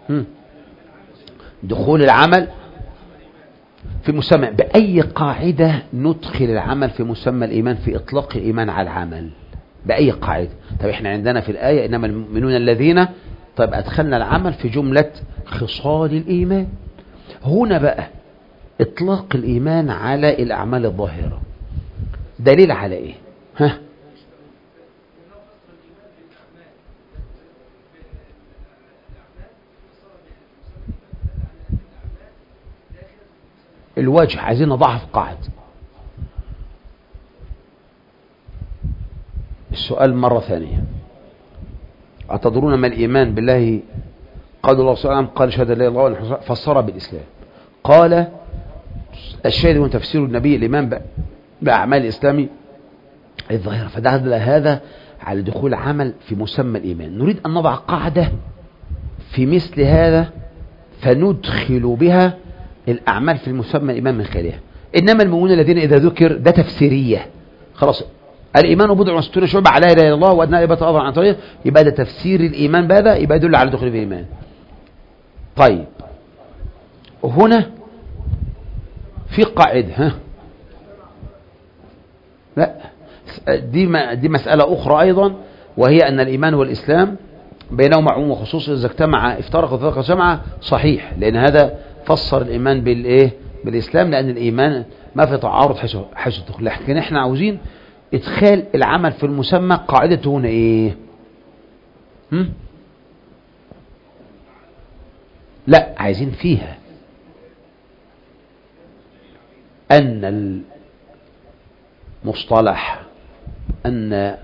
دخول العمل في مسمى. بأي قاعدة ندخل العمل في مسمى الإيمان في إطلاق الإيمان على العمل؟ بأي قاعدة؟ طيب إحنا عندنا في الآية إنما المؤمنون الذين، طيب أدخلنا العمل في جملة خصال الإيمان. هنا بقى إطلاق الإيمان على الأعمال الظاهرة دليل على إيه؟ ها؟ الوجه عايزين نضعها في قاعدة. السؤال مرة ثانية، أتدرون ما الإيمان بالله؟ قال الله صلى الله عليه وسلم قال شهادة لا إله إلا الله، فسر بالإسلام. قال الشاهد من تفسير النبي الإيمان بأعمال الإسلام الظاهرة، فدخل هذا على دخول عمل في مسمى الإيمان. نريد أن نضع قاعدة في مثل هذا فندخل بها الأعمال في المسمى الإيمان من خلالها. إنما المؤمنون الذين إذا ذكر ده تفسيرية، خلاص الإيمان بضع وستون شعبة على لا إله إلا الله وأدنى إبادة أضع عن طريق، يبقى ده تفسير الإيمان بهذا، يبقى يدل على دخول الإيمان. طيب هنا في قاعدة، ها لا دي ما دي مسألة أخرى أيضا، وهي أن الإيمان والإسلام بينهما عموم وخصوص، إذا اجتمع افترق وتفرق جمع صحيح، لأن هذا فسر الإيمان بالإيه؟ بالإسلام، لأن الإيمان ما في تعارض حيث حيث تدخل. لكن احنا عاوزين إدخال العمل في المسمى. قاعدته هنا إيه؟ هم؟ لا عايزين فيها أن المصطلح، أن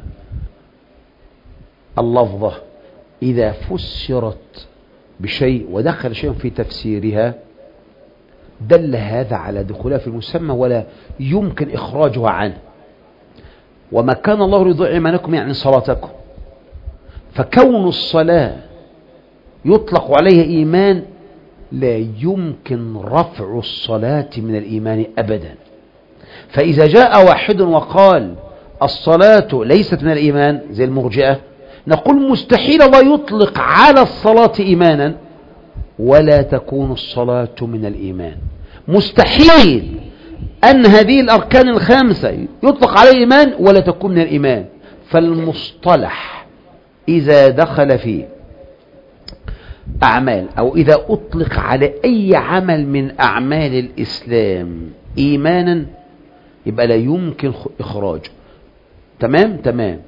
اللفظة إذا فسرت بشيء ودخل شيء في تفسيرها دل هذا على دخولها في المسمى ولا يمكن إخراجها عنه. وما كان الله يضيع إيمانكم يعني صلاتكم، فكون الصلاة يطلق عليها إيمان لا يمكن رفع الصلاة من الإيمان أبدا. فإذا جاء واحد وقال الصلاة ليست من الإيمان زي المرجئة، نقول مستحيل الله يطلق على الصلاة إيمانا ولا تكون الصلاة من الإيمان. مستحيل أن هذه الأركان الخامسة يطلق عليه إيمان ولا تكون من الإيمان. فالمصطلح إذا دخل فيه أعمال أو إذا أطلق على أي عمل من أعمال الإسلام إيمانا يبقى لا يمكن إخراجه. تمام تمام.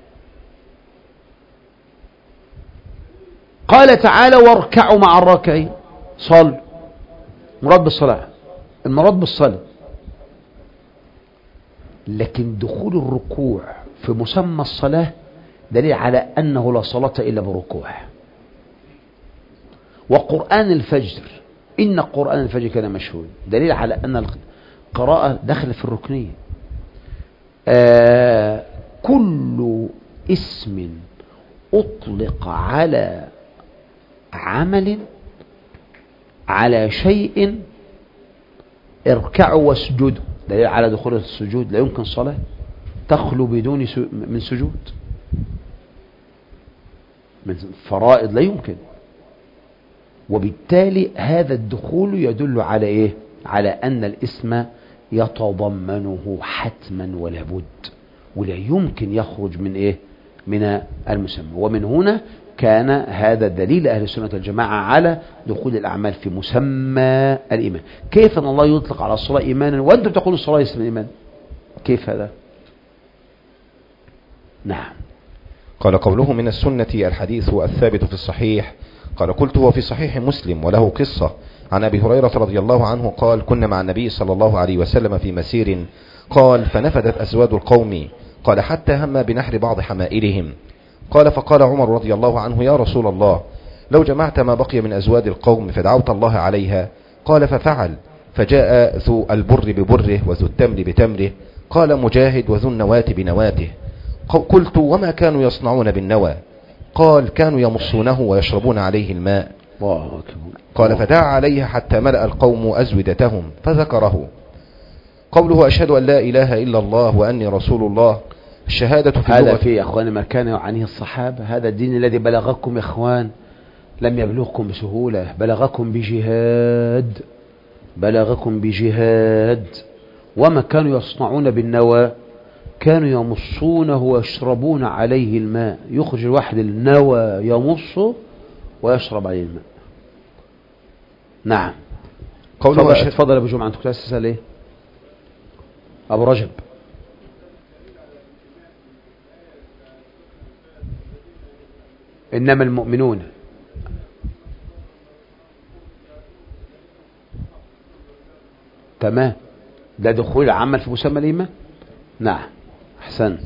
قال تعالى واركعوا مع الراكعين. صل، مراد بالصلاة، المراد بالصلاة لكن دخول الركوع في مسمى الصلاة دليل على أنه لا صلاة إلا بركوع. وقرآن الفجر إن قرآن الفجر كان مشهود دليل على أن القراءة دخل في الركنية. آه كل اسم أطلق على عمل على شيء اركعوا واسجدوا دليل على دخول السجود. لا يمكن صلاة تخلو بدون من سجود، من فرائض لا يمكن. وبالتالي هذا الدخول يدل على إيه؟ على أن الاسم يتضمنه حتما ولا بد، ولا يمكن يخرج من إيه؟ من المسمى. ومن هنا كان هذا دليل أهل السنة والجماعة على دخول الأعمال في مسمى الإيمان. كيف أن الله يطلق على الصلاة إيمانا وأنت تقول الصلاة اسم الإيمان؟ كيف هذا؟ نعم. قال قوله من السنة الحديث الثابت في الصحيح. قال قلت هو في صحيح مسلم وله قصة عن أبي هريرة رضي الله عنه قال كنا مع النبي صلى الله عليه وسلم في مسير قال فنفدت أزواد القوم قال حتى هم بنحر بعض حمائلهم قال فقال عمر رضي الله عنه يا رسول الله لو جمعت ما بقي من أزواد القوم فدعوت الله عليها قال ففعل فجاء ذو البر ببره وذو التمر بتمره قال مجاهد وذو النواة بنواته. قلت وما كانوا يصنعون بالنوى؟ قال كانوا يمصونه ويشربون عليه الماء. قال فدعا عليها حتى ملأ القوم أزودتهم فذكره. قوله أشهد أن لا إله إلا الله وأني رسول الله. الشهادة في هذا في يا أخوان ما كان يعنيه الصحابة. هذا الدين الذي بلغكم يا أخوان لم يبلغكم بسهولة، بلغكم بجهاد، بلغكم بجهاد. وما كانوا يصنعون بالنوى؟ كانوا يمصونه ويشربون عليه الماء. يخرج الواحد النوى يمصه ويشرب عليه الماء. نعم. قوله أشهد. تفضل أبو جمعة، أنت كنت تسأل إيه؟ أبو رجب. إنما المؤمنون تمام، ده دخول العمل في مسمى الإيمان. نعم أحسنت.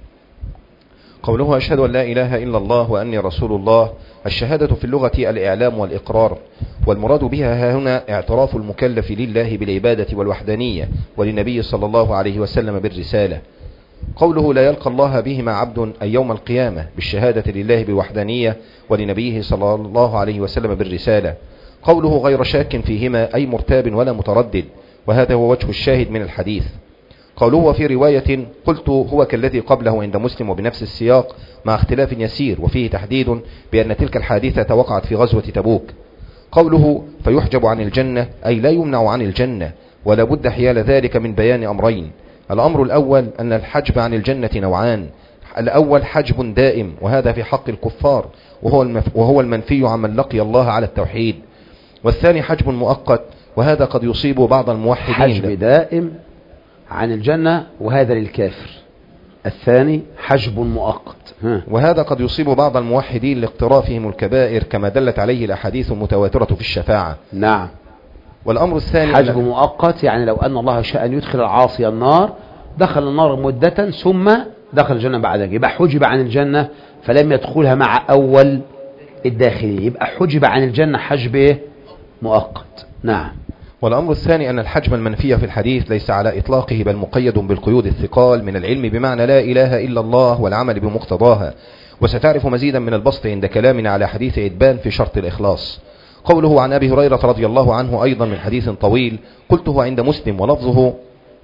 قوله أشهد أن لا إله إلا الله وأني رسول الله. الشهادة في اللغة الإعلام والإقرار، والمراد بها هنا اعتراف المكلف لله بالعبادة والوحدانية وللنبي صلى الله عليه وسلم بالرسالة. قوله لا يلقى الله بهما عبد أي يوم القيامة بالشهادة لله بالوحدانية ولنبيه صلى الله عليه وسلم بالرسالة. قوله غير شاك فيهما أي مرتاب ولا متردد، وهذا هو وجه الشاهد من الحديث. قوله وفي رواية قلت هو كالذي قبله عند مسلم وبنفس السياق مع اختلاف يسير، وفيه تحديد بأن تلك الحادثة وقعت في غزوة تبوك. قوله فيحجب عن الجنة أي لا يمنع عن الجنة، ولا بد حيال ذلك من بيان أمرين. الأمر الأول أن الحجب عن الجنة نوعان. الأول حجب دائم وهذا في حق الكفار وهو, المف وهو المنفي عمن لقي الله على التوحيد. والثاني حجب مؤقت وهذا قد يصيب بعض الموحدين. حجب دائم عن الجنة وهذا للكافر. الثاني حجب مؤقت ها. وهذا قد يصيب بعض الموحدين لاقترافهم الكبائر كما دلت عليه الأحاديث المتواترة في الشفاعة. نعم. والأمر الثاني حجب مؤقت يعني لو أن الله شاء أن يدخل العاصي النار دخل النار مدة ثم دخل الجنة بعد ذلك، يبقى حجب عن الجنة فلم يدخلها مع أول الداخلين، يبقى حجب عن الجنة حجب مؤقت. نعم. والأمر الثاني أن الحجم المنفي في الحديث ليس على إطلاقه بل مقيد بالقيود الثقال من العلم بمعنى لا إله إلا الله والعمل بمقتضاها، وستعرف مزيدا من البسط عند كلامنا على حديث عتبان في شرط الإخلاص. قوله عن أبي هريرة رضي الله عنه أيضا من حديث طويل قلته عند مسلم ولفظه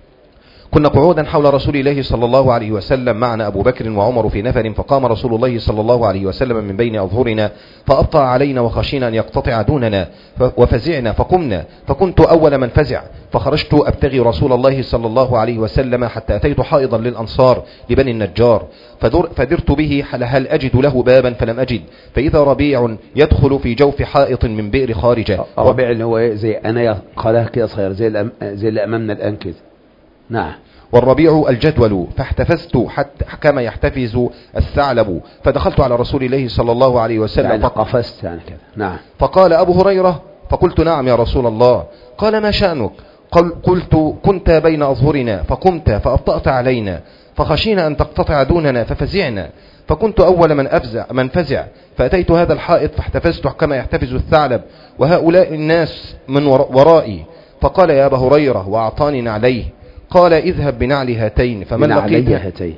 كنا قعودا حول رسول الله صلى الله عليه وسلم معنا أبو بكر وعمر في نفر، فقام رسول الله صلى الله عليه وسلم من بين أظهرنا فأبطأ علينا وخشينا أن يقتطع دوننا وفزعنا فقمنا، فكنت أول من فزع فخرجت أبتغي رسول الله صلى الله عليه وسلم حتى أتيت حائضا للأنصار لبني النجار فدر فدرت به هل أجد له بابا فلم أجد، فإذا ربيع يدخل في جوف حائط من بئر خارجة. ربيع اللي هو زي أنا قالها كده صغير زي زي اللي أمامنا الآن كده. نعم. والربيع الجدول فاحتفزت حتى كما يحتفز الثعلب فدخلت على رسول الله صلى الله عليه وسلم يعني قفزت يعني كده. نعم. فقال أبو هريرة فقلت نعم يا رسول الله. قال ما شأنك؟ قل قلت كنت بين أظهرنا فقمت فأبطأت علينا فخشينا أن تقتطع دوننا ففزعنا فكنت أول من أفزع من فزع فأتيت هذا الحائط فاحتفزت كما يحتفز الثعلب وهؤلاء الناس من ورائي فقال يا أبا هريرة وأعطاني نعليه قال اذهب بنعل هاتين فمن لقيت هاتين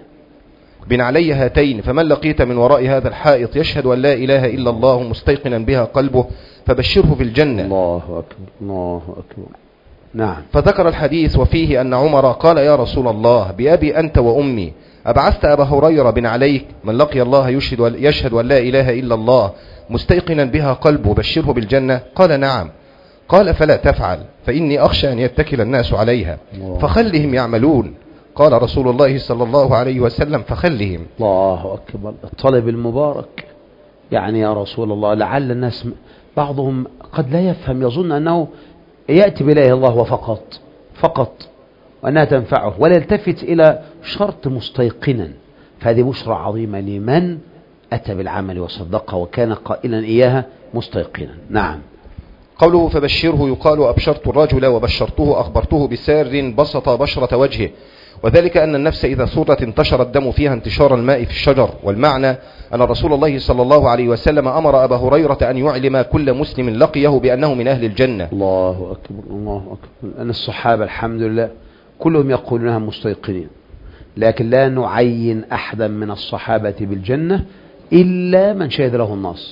بنعلي هاتين فمن لقيت من وراء هذا الحائط يشهد أن لا إله إلا الله مستيقنا بها قلبه فبشره في الجنة. الله أكبر الله أكبر. نعم. فذكر الحديث وفيه أن عمر قال يا رسول الله بأبي أنت وأمي أبعثت أبا هريرة بن عليك من لقي الله يشهد, يشهد أن لا إله إلا الله مستيقنا بها قلبه بشره بالجنة؟ قال نعم. قال فلا تفعل فإني أخشى أن يتكل الناس عليها فخلهم يعملون. قال رسول الله صلى الله عليه وسلم فخلهم. الله أكبر. الطالب المبارك يعني يا رسول الله لعل الناس بعضهم قد لا يفهم يظن أنه يأتي بإله الله وفقط فقط وأنها تنفعه ولا يلتفت إلى شرط مستيقنا فهذه بشرى عظيمة لمن أتى بالعمل وصدقه وكان قائلا إياها مستيقنا. نعم. قوله فبشره يقال أبشرت الرجل وبشرته أخبرته بسار بسط بشرة وجهه وذلك أن النفس إذا سرت انتشر الدم فيها انتشار الماء في الشجر والمعنى أن رسول الله صلى الله عليه وسلم أمر أبا هريرة أن يعلم كل مسلم لقيه بأنه من أهل الجنة. الله أكبر الله أكبر. أن الصحابة الحمد لله كلهم يقولونها مستيقنين لكن لا نعين أحدا من الصحابة بالجنة إلا من شهد له النص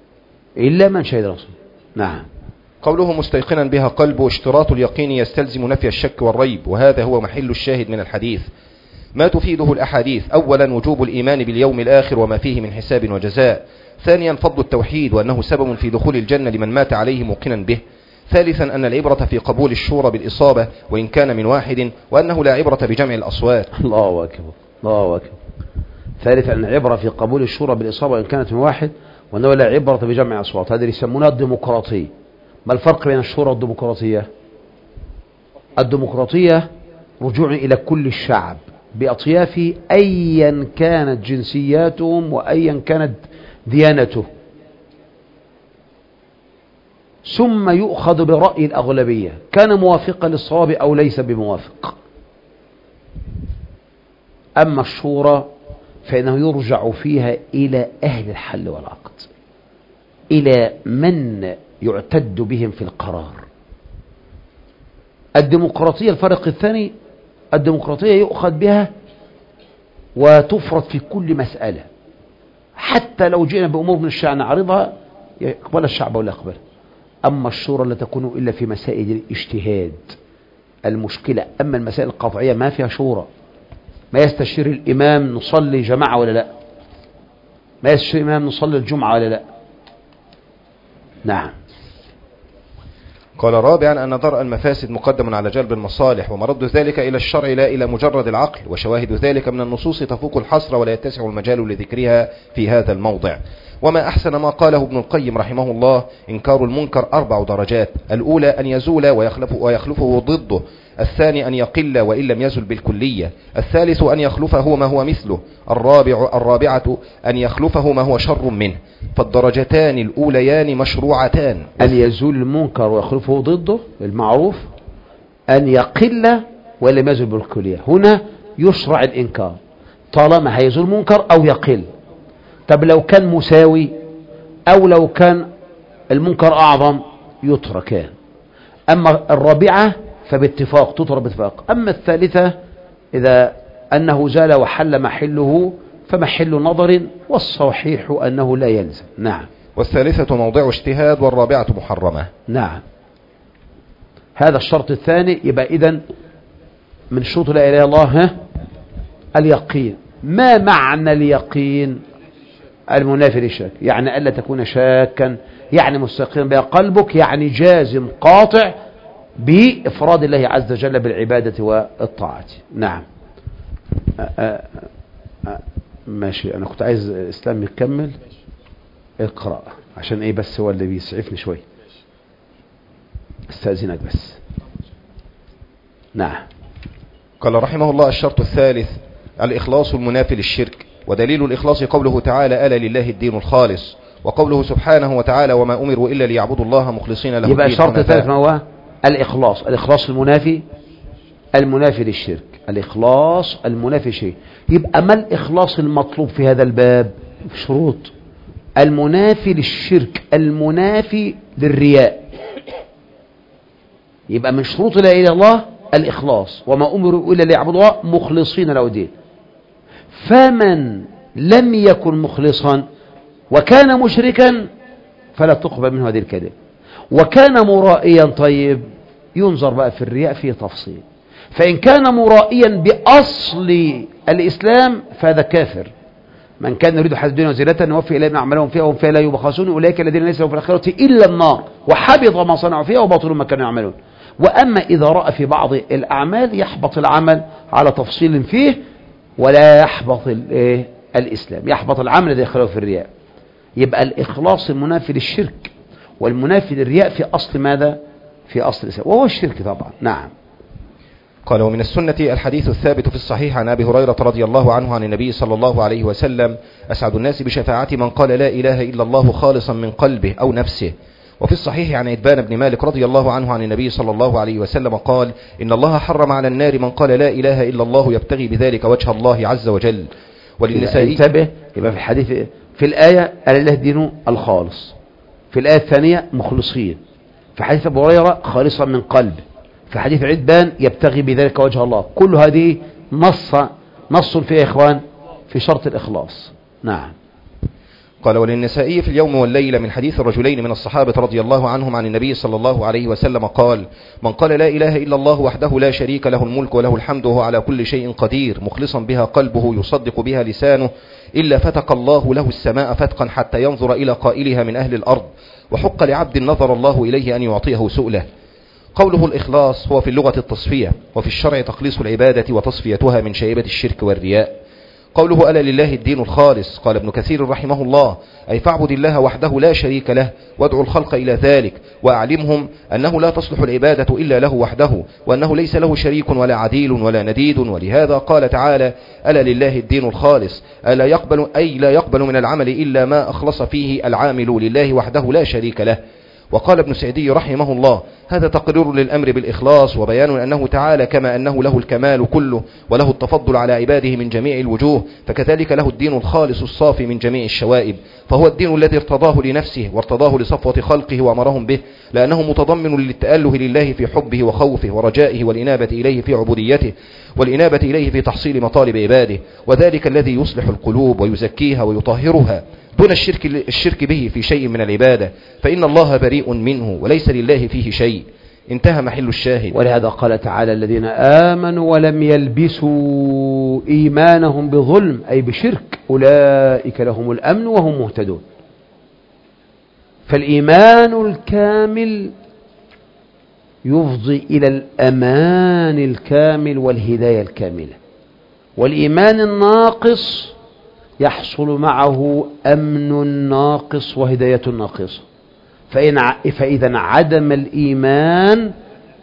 إلا من شهد له النص. نعم. قوله مستيقنا بها قلبه اشتراط اليقين يستلزم نفي الشك والريب وهذا هو محل الشاهد من الحديث. ما تفيده الأحاديث أولا وجوب الإيمان باليوم الآخر وما فيه من حساب وجزاء ثانيا فضل التوحيد وأنه سبب في دخول الجنة لمن مات عليه موقنا به ثالثا أن العبرة في قبول الشورى بالإصابة وإن كان من واحد وأنه لا عبرة بجمع الأصوات. الله أكبر الله أكبر. ثالثا أن العبرة في قبول الشورى بالإصابة وإن كانت من واحد وأنه لا عبرة بجمع الأصوات. هذا يسمونها الديمقراطية. ما الفرق بين الشورى والديمقراطية؟ الديمقراطية رجوع إلى كل الشعب بأطياف أيا كانت جنسياتهم وأيا كانت ديانته ثم يؤخذ برأي الأغلبية كان موافقا للصواب أو ليس بموافق. أما الشورى فإنه يرجع فيها إلى أهل الحل والعقد إلى من يعتد بهم في القرار. الديمقراطية الفرق الثاني الديمقراطية يؤخذ بها وتفرض في كل مسألة حتى لو جئنا بأمور من الشأن نعرضها يقبل الشعب ولا يقبل. أما الشورى لا تكون إلا في مسائل الاجتهاد المشكلة. أما المسائل القطعية ما فيها شورى. ما يستشير الإمام نصلي جماعة ولا لا ما يستشير الإمام نصلي الجمعة ولا لا. نعم. قال رابعا أن درء المفاسد مقدم على جلب المصالح ومرد ذلك إلى الشرع لا إلى مجرد العقل وشواهد ذلك من النصوص تفوق الحصر ولا يتسع المجال لذكرها في هذا الموضع. وما أحسن ما قاله ابن القيم رحمه الله إنكار المنكر أربع درجات الأولى أن يزول ويخلف ويخلفه ضده الثاني أن يقل وإن لم يزل بالكلية الثالث أن يخلفه ما هو مثله الرابع الرابعة أن يخلفه ما هو شر منه فالدرجتان الأوليان مشروعتان. أن يزول المنكر ويخلفه ضده المعروف أن يقل وإن لم يزل بالكلية. هنا يشرع الإنكار طالما هيزول منكر أو يقل. طب لو كان مساوي أو لو كان المنكر أعظم يتركان. أما الرابعة فباتفاق تترك باتفاق. أما الثالثة إذا أنه زال وحل محله فمحل نظر والصحيح أنه لا يلزم. نعم. والثالثة موضع اجتهاد والرابعة محرمة. نعم. هذا الشرط الثاني. يبقى إذن من شروط لا إله إلا الله ها اليقين. ما معنى اليقين؟ المنافي للشك يعني ألا تكون شاكا يعني مستقيما بها قلبك يعني جازم قاطع بإفراد الله عز وجل بالعبادة والطاعة. نعم. أ أ أ ماشي. أنا كنت عايز إسلام يكمل القراءة عشان إيه بس هو اللي بيسعفني شوي استأذنك بس. نعم. قال رحمه الله الشرط الثالث الإخلاص المنافي للشرك ودليل الإخلاص قوله تعالى ألا لله الدين الخالص وقوله سبحانه وتعالى وما أمروا إلا ليعبدوا الله مخلصين له الدين. يبقى الشرط الثالث ما هو الإخلاص. الإخلاص المنافي المنافي للشرك، الإخلاص المنافي للشرك. يبقى ما الإخلاص المطلوب في هذا الباب؟ شروط. المنافي للشرك، المنافي للرياء. يبقى من شروط لا إله إلا الله الإخلاص، وما أمروا إلا ليعبدوا الله مخلصين له الدين. فمن لم يكن مخلصا وكان مشركا فلا تقبل منه هذه الكلمة. وكان مرائيا، طيب ينظر بقى في الرياء فيه تفصيل. فإن كان مرائيا بأصل الإسلام فهذا كافر. من كان يريد حياة الدنيا وزينتها نوفي إليهم أعمالهم فيها وهم فيها لا يبخسون أولئك الذين ليس لهم في الآخرة إلا النار وحبط ما صنعوا فيها وباطل ما كانوا يعملون. وأما إذا رأى في بعض الأعمال يحبط العمل على تفصيل فيه ولا يحبط الإسلام، يحبط العمل الذي يخلوه في الرياء. يبقى الإخلاص المنافي للشرك والمنافي للرياء في أصل ماذا؟ في أصل الإسلام، وهو الشرك طبعا. نعم. قال: ومن السنة الحديث الثابت في الصحيح عن أبي هريرة رضي الله عنه عن النبي صلى الله عليه وسلم: أسعد الناس بشفاعة من قال لا إله إلا الله خالصا من قلبه أو نفسه. وفي الصحيح عن عتبان بن مالك رضي الله عنه عن النبي صلى الله عليه وسلم قال: إن الله حرم على النار من قال لا إله إلا الله يبتغي بذلك وجه الله عز وجل. وللنساء انتبه، يبقى في الحديث في الآية قال الله دينه الخالص، في الآية الثانية مخلصين، في حديث أبو هريرة خالصا من قلب، في حديث عتبان يبتغي بذلك وجه الله. كل هذه نص نص في إخوان في شرط الإخلاص. نعم. قال: وللنسائي في اليوم والليلة من حديث الرجلين من الصحابة رضي الله عنهم عن النبي صلى الله عليه وسلم قال: من قال لا إله إلا الله وحده لا شريك له الملك وله الحمد وهو على كل شيء قدير مخلصا بها قلبه يصدق بها لسانه إلا فتق الله له السماء فتقا حتى ينظر إلى قائلها من أهل الأرض، وحق لعبد نظر الله إليه أن يعطيه سؤله. قوله الإخلاص هو في اللغة التصفية، وفي الشرع تخليص العبادة وتصفيتها من شيبة الشرك والرياء. قوله ألا لله الدين الخالص، قال ابن كثير رحمه الله: أي فاعبد الله وحده لا شريك له وادعو الخلق إلى ذلك وأعلمهم أنه لا تصلح العبادة إلا له وحده، وأنه ليس له شريك ولا عديل ولا نديد. ولهذا قال تعالى: ألا لله الدين الخالص، ألا يقبل أي لا يقبل من العمل إلا ما أخلص فيه العامل لله وحده لا شريك له. وقال ابن سعدي رحمه الله: هذا تقرير للأمر بالإخلاص وبيان أنه تعالى كما أنه له الكمال كله وله التفضل على عباده من جميع الوجوه، فكذلك له الدين الخالص الصافي من جميع الشوائب، فهو الدين الذي ارتضاه لنفسه وارتضاه لصفوة خلقه وأمرهم به، لأنه متضمن للتأله لله في حبه وخوفه ورجائه والإنابة إليه في عبوديته والإنابة إليه في تحصيل مطالب عباده، وذلك الذي يصلح القلوب ويزكيها ويطهرها دون الشرك, الشرك به في شيء من العبادة، فإن الله بريء منه وليس لله فيه شيء. انتهى محل الشاهد. ولهذا قال تعالى: الذين آمنوا ولم يلبسوا إيمانهم بظلم أي بشرك أولئك لهم الأمن وهم مهتدون. فالإيمان الكامل يفضي إلى الأمان الكامل والهداية الكاملة، والإيمان الناقص يحصل معه أمن ناقص وهداية ناقصة. فإن فإذا انعدم الإيمان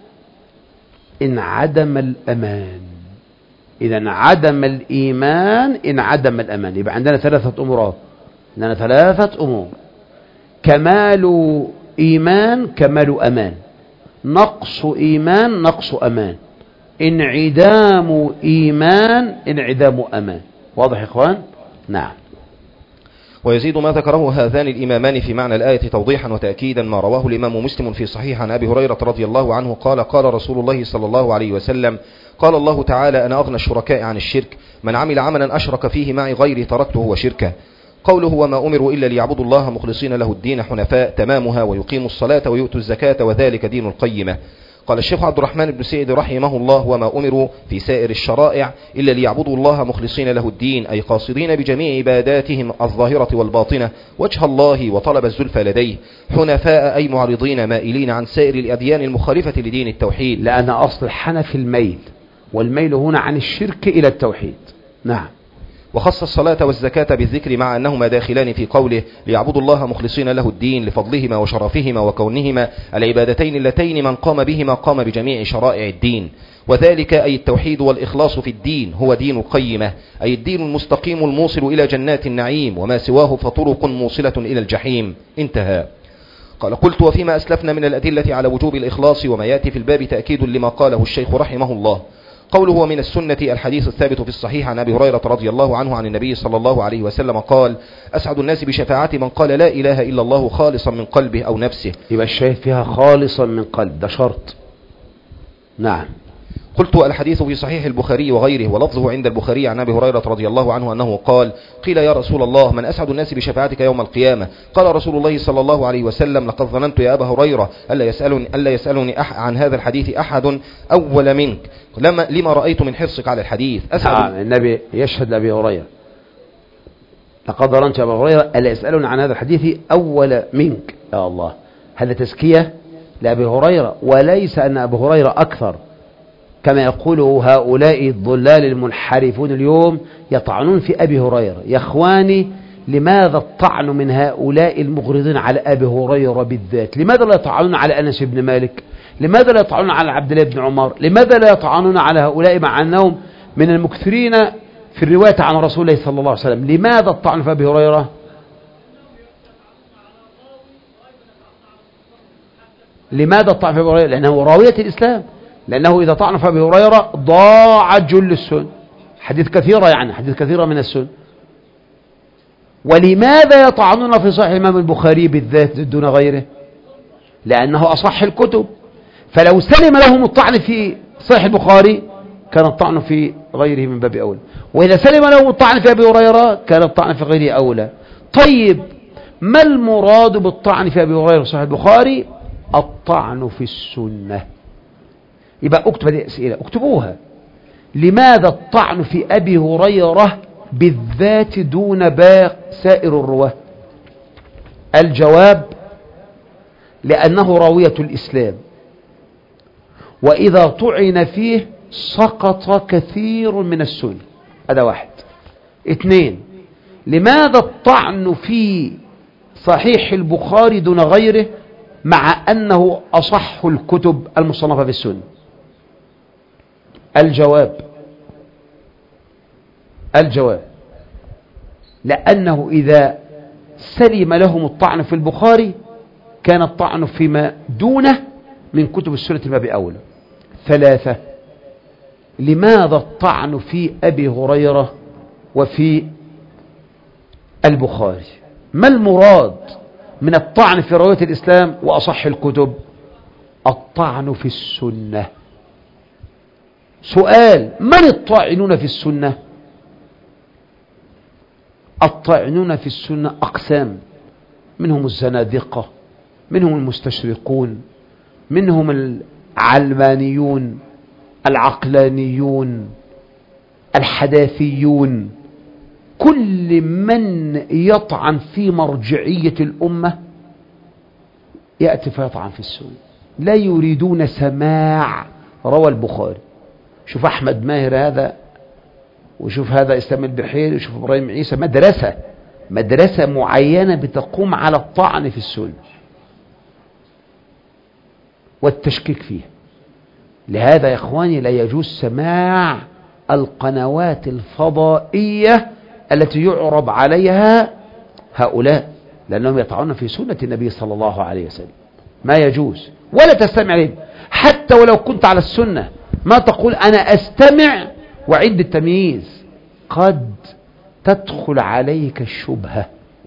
انعدم الأمان، إذا انعدم الإيمان انعدم الأمان. يبقى عندنا ثلاثة أمور، عندنا ثلاثة أمور: كمال إيمان كمال أمان، نقص إيمان نقص أمان، انعدام إيمان انعدام أمان. واضح يا إخوان؟ نعم. ويزيد ما ذكره هذان الإمامان في معنى الآية توضيحا وتأكيدا ما رواه الإمام مسلم في صحيح عن أبي هريرة رضي الله عنه قال: قال رسول الله صلى الله عليه وسلم: قال الله تعالى: أنا أغنى الشركاء عن الشرك، من عمل عملا أشرك فيه معي غيري تركته وشركه. قوله: وما أمروا إلا ليعبدوا الله مخلصين له الدين حنفاء، تمامها ويقيموا الصلاة ويؤتوا الزكاة وذلك دين القيمة. قال الشيخ عبد الرحمن بن سعيد رحمه الله: وما أمروا في سائر الشرائع إلا ليعبدوا الله مخلصين له الدين، أي قاصدين بجميع عباداتهم الظاهرة والباطنة وجه الله وطلب الزلفى لديه، حنفاء أي معرضين مائلين عن سائر الأديان المخالفة لدين التوحيد. لأن أصل الحنف الميل، والميل هنا عن الشرك إلى التوحيد. نعم. وخص الصلاة والزكاة بالذكر مع أنهما داخلان في قوله: ليعبدوا الله مخلصين له الدين، لفضلهما وشرفهما وكونهما العبادتين اللتين من قام بهما قام بجميع شرائع الدين. وذلك أي التوحيد والإخلاص في الدين هو دين القيمة، أي الدين المستقيم الموصل إلى جنات النعيم، وما سواه فطرق موصلة إلى الجحيم. انتهى. قال قلت وفيما أسلفنا من الأدلة على وجوب الإخلاص وما يأتي في الباب تأكيد لما قاله الشيخ رحمه الله. قوله ومن السنة الحديث الثابت في الصحيح عن أبي هريرة رضي الله عنه عن النبي صلى الله عليه وسلم قال أسعد الناس بشفاعة من قال لا إله إلا الله خالصا من قلبه أو نفسه. يبقى الشاهد فيها خالصا من قلب، ده شرط. نعم. قلت الحديث في صحيح البخاري وغيره ولفظه عند البخاري عن أبي هريرة رضي الله عنه أنه قال قيل يا رسول الله من أسعد الناس بشفاعتك يوم القيامة؟ قال رسول الله صلى الله عليه وسلم لقد ظننت يا أبا هريرة ألا يسألني, ألا يسألني أح عن هذا الحديث أحد أول منك لما, لما رأيت من حرصك على الحديث. أسعد نعم. النبي يشهد لأبي هريرة لقد ظننت يا أبا هريرة ألا يسألني عن هذا الحديث أول منك. يا الله، هذا تزكية لأبي هريرة، وليس أن أبي هريرة أكثر كما يقوله هؤلاء الضلال المنحرفون اليوم يطعنون في أبي هريرة. يا إخواني، لماذا الطعن من هؤلاء المغرضين على أبي هريرة بالذات؟ لماذا لا يطعنون على أنس بن مالك؟ لماذا لا يطعنون على عبد الله بن عمر؟ لماذا لا يطعنون على هؤلاء مع أنهم من المكثرين في الرواية عن رسول الله صلى الله عليه وسلم؟ لماذا الطعن في أبي هريرة؟ لماذا الطعن في أبي هريرة؟ لأنه راوية الإسلام، لأنه إذا طعن في أبي هريرة ضاع جل السن، حديث كثيرة يعني حديث كثيرة من السن. ولماذا يطعنون في صحيح الإمام البخاري بالذات دون غيره؟ لأنه أصح الكتب، فلو سلم لهم الطعن في صحيح البخاري كان الطعن في غيره من باب أولى، وإذا سلم لهم الطعن في أبي هريرة كان الطعن في غيره أولى. طيب، ما المراد بالطعن في أبي هريرة في صحيح البخاري؟ الطعن في السنة. يبقى اكتب هذه أسئلة، اكتبوها. لماذا الطعن في أبي هريرة بالذات دون باقي سائر الرواه؟ الجواب: لأنه راوية الإسلام، وإذا طعن فيه سقط كثير من السنة. هذا واحد. اثنين: لماذا الطعن في صحيح البخاري دون غيره مع أنه أصح الكتب المصنفة في السنة؟ الجواب الجواب لأنه إذا سلم لهم الطعن في البخاري كان الطعن فيما دونه من كتب السنة ما بأولى. ثلاثة: لماذا الطعن في أبي هريرة وفي البخاري؟ ما المراد من الطعن في رواية الإسلام وأصح الكتب؟ الطعن في السنة. سؤال: من الطاعنون في السنة؟ الطاعنون في السنة أقسام، منهم الزنادقة، منهم المستشرقون، منهم العلمانيون، العقلانيون، الحداثيون. كل من يطعن في مرجعية الأمة يأتي فيطعن في السنة، لا يريدون سماع روى البخاري. شوف أحمد ماهر هذا، وشوف هذا إسلام البحيري، وشوف إبراهيم عيسى، مدرسة مدرسة معينة بتقوم على الطعن في السنة والتشكيك فيها. لهذا يا إخواني لا يجوز سماع القنوات الفضائية التي يعرض عليها هؤلاء، لأنهم يطعنون في سنة النبي صلى الله عليه وسلم. ما يجوز، ولا تستمع لهم حتى ولو كنت على السنة. ما تقول أنا أستمع وعند التمييز، قد تدخل عليك الشبهة.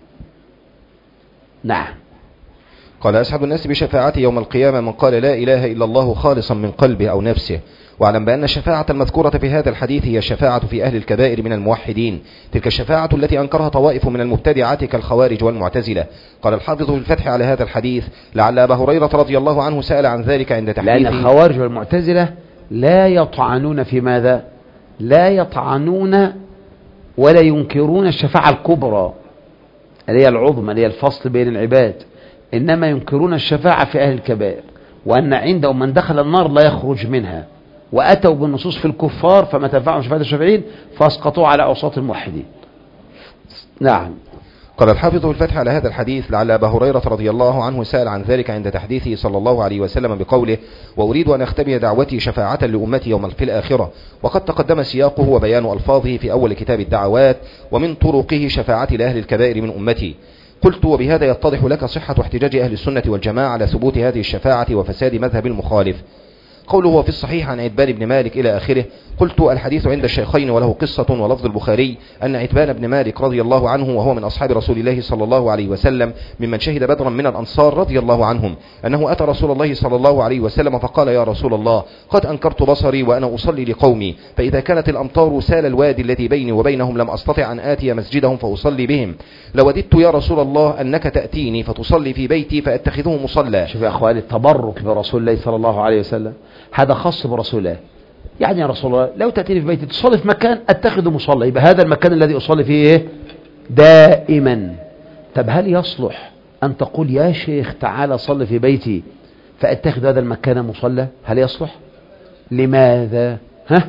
نعم. قال: أسعد الناس بشفاعتي يوم القيامة من قال لا إله إلا الله خالصا من قلبه أو نفسه. واعلم بأن الشفاعة المذكورة في هذا الحديث هي الشفاعة في أهل الكبائر من الموحدين، تلك الشفاعة التي أنكرها طوائف من المبتدعات كالخوارج والمعتزلة. قال الحافظ في الفتح على هذا الحديث: لعل أبا هريرة رضي الله عنه سأل عن ذلك عند تحديثه. لأن الخوارج والمعتزلة لا يطعنون في ماذا؟ لا يطعنون ولا ينكرون الشفاعة الكبرى اللي هي العظمى اللي هي الفصل بين العباد، إنما ينكرون الشفاعة في أهل الكبائر، وأن عندهم من دخل النار لا يخرج منها، وأتوا بالنصوص في الكفار فما تنفعهم شفاعة الشافعين فاسقطوا على عصاة الموحدين. نعم. قال الحافظ في الفتح على هذا الحديث: لعل أبا هريرة رضي الله عنه سأل عن ذلك عند تحديثه صلى الله عليه وسلم بقوله: وأريد أن أختبي دعوتي شفاعة لأمتي يوم في الآخرة. وقد تقدم سياقه وبيان ألفاظه في أول كتاب الدعوات، ومن طرقه شفاعة لأهل الكبائر من أمتي. قلت وبهذا يتضح لك صحة احتجاج أهل السنة والجماعة على ثبوت هذه الشفاعة وفساد مذهب المخالف. قوله هو في الصحيح عن عتبان بن مالك إلى آخره. قلت الحديث عند الشيخين وله قصة ولفظ البخاري أن عتبان بن مالك رضي الله عنه وهو من أصحاب رسول الله صلى الله عليه وسلم ممن شهد بدرا من الأنصار رضي الله عنهم أنه أتى رسول الله صلى الله عليه وسلم فقال يا رسول الله قد أنكرت بصري وأنا أصلي لقومي فإذا كانت الأمطار سال الوادي الذي بيني وبينهم لم أستطع أن آتي مسجدهم فأصلي بهم لوددت يا رسول الله أنك تأتيني فتصلي في بيتي فأتخذه مصلى. شوف يا أخواني التبرك برسول الله صلى الله عليه وسلم هذا خاص برسول الله. يعني يا رسول الله لو تأتيني في بيتي تصلي في مكان أتخذ مصلى يبقى هذا المكان الذي أصلي فيه إيه؟ دائما. طب هل يصلح أن تقول يا شيخ تعالى صلي في بيتي فأتخذ هذا المكان مصلى؟ هل يصلح؟ لماذا؟ ها؟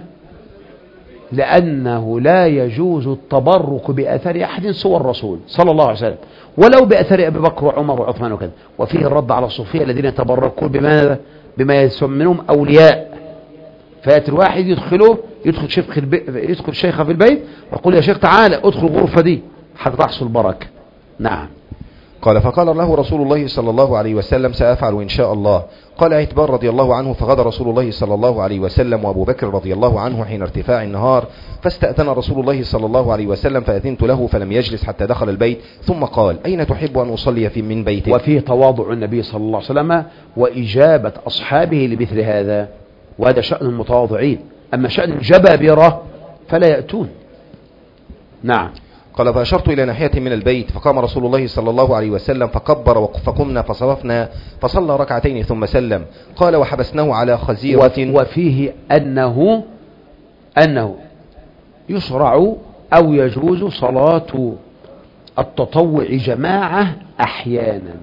لأنه لا يجوز التبرك بأثر أحد سوى الرسول صلى الله عليه وسلم ولو بأثر أبي بكر وعمر وعثمان وكذا. وفيه الرد على الصوفية الذين يتبركون بماذا؟ بما يسمونهم أولياء. فيأتي الواحد يدخله يدخل شيخ البيت يدخل شيخه في البيت ويقول يا شيخ تعالى ادخل الغرفة دي حتى تحصل بركة. نعم. قال فقال له رسول الله صلى الله عليه وسلم سأفعل إن شاء الله. قال عتبان رضي الله عنه فغدا رسول الله صلى الله عليه وسلم وأبو بكر رضي الله عنه حين ارتفاع النهار فاستأذن رسول الله صلى الله عليه وسلم فأذنت له فلم يجلس حتى دخل البيت ثم قال أين تحب أن أصلي في من بيتك؟ وفيه تواضع النبي صلى الله عليه وسلم وإجابة أصحابه لمثل هذا وهذا شأن المتواضعين. أما شأن الجبابرة فلا يأتون. نعم. قال فأشرت إلى ناحية من البيت فقام رسول الله صلى الله عليه وسلم فكبر فقمنا فصرفنا فصلى ركعتين ثم سلم. قال وحبسناه على خزيرة. وفيه أنه أنه يشرع أو يجوز صلاة التطوع جماعة أحيانا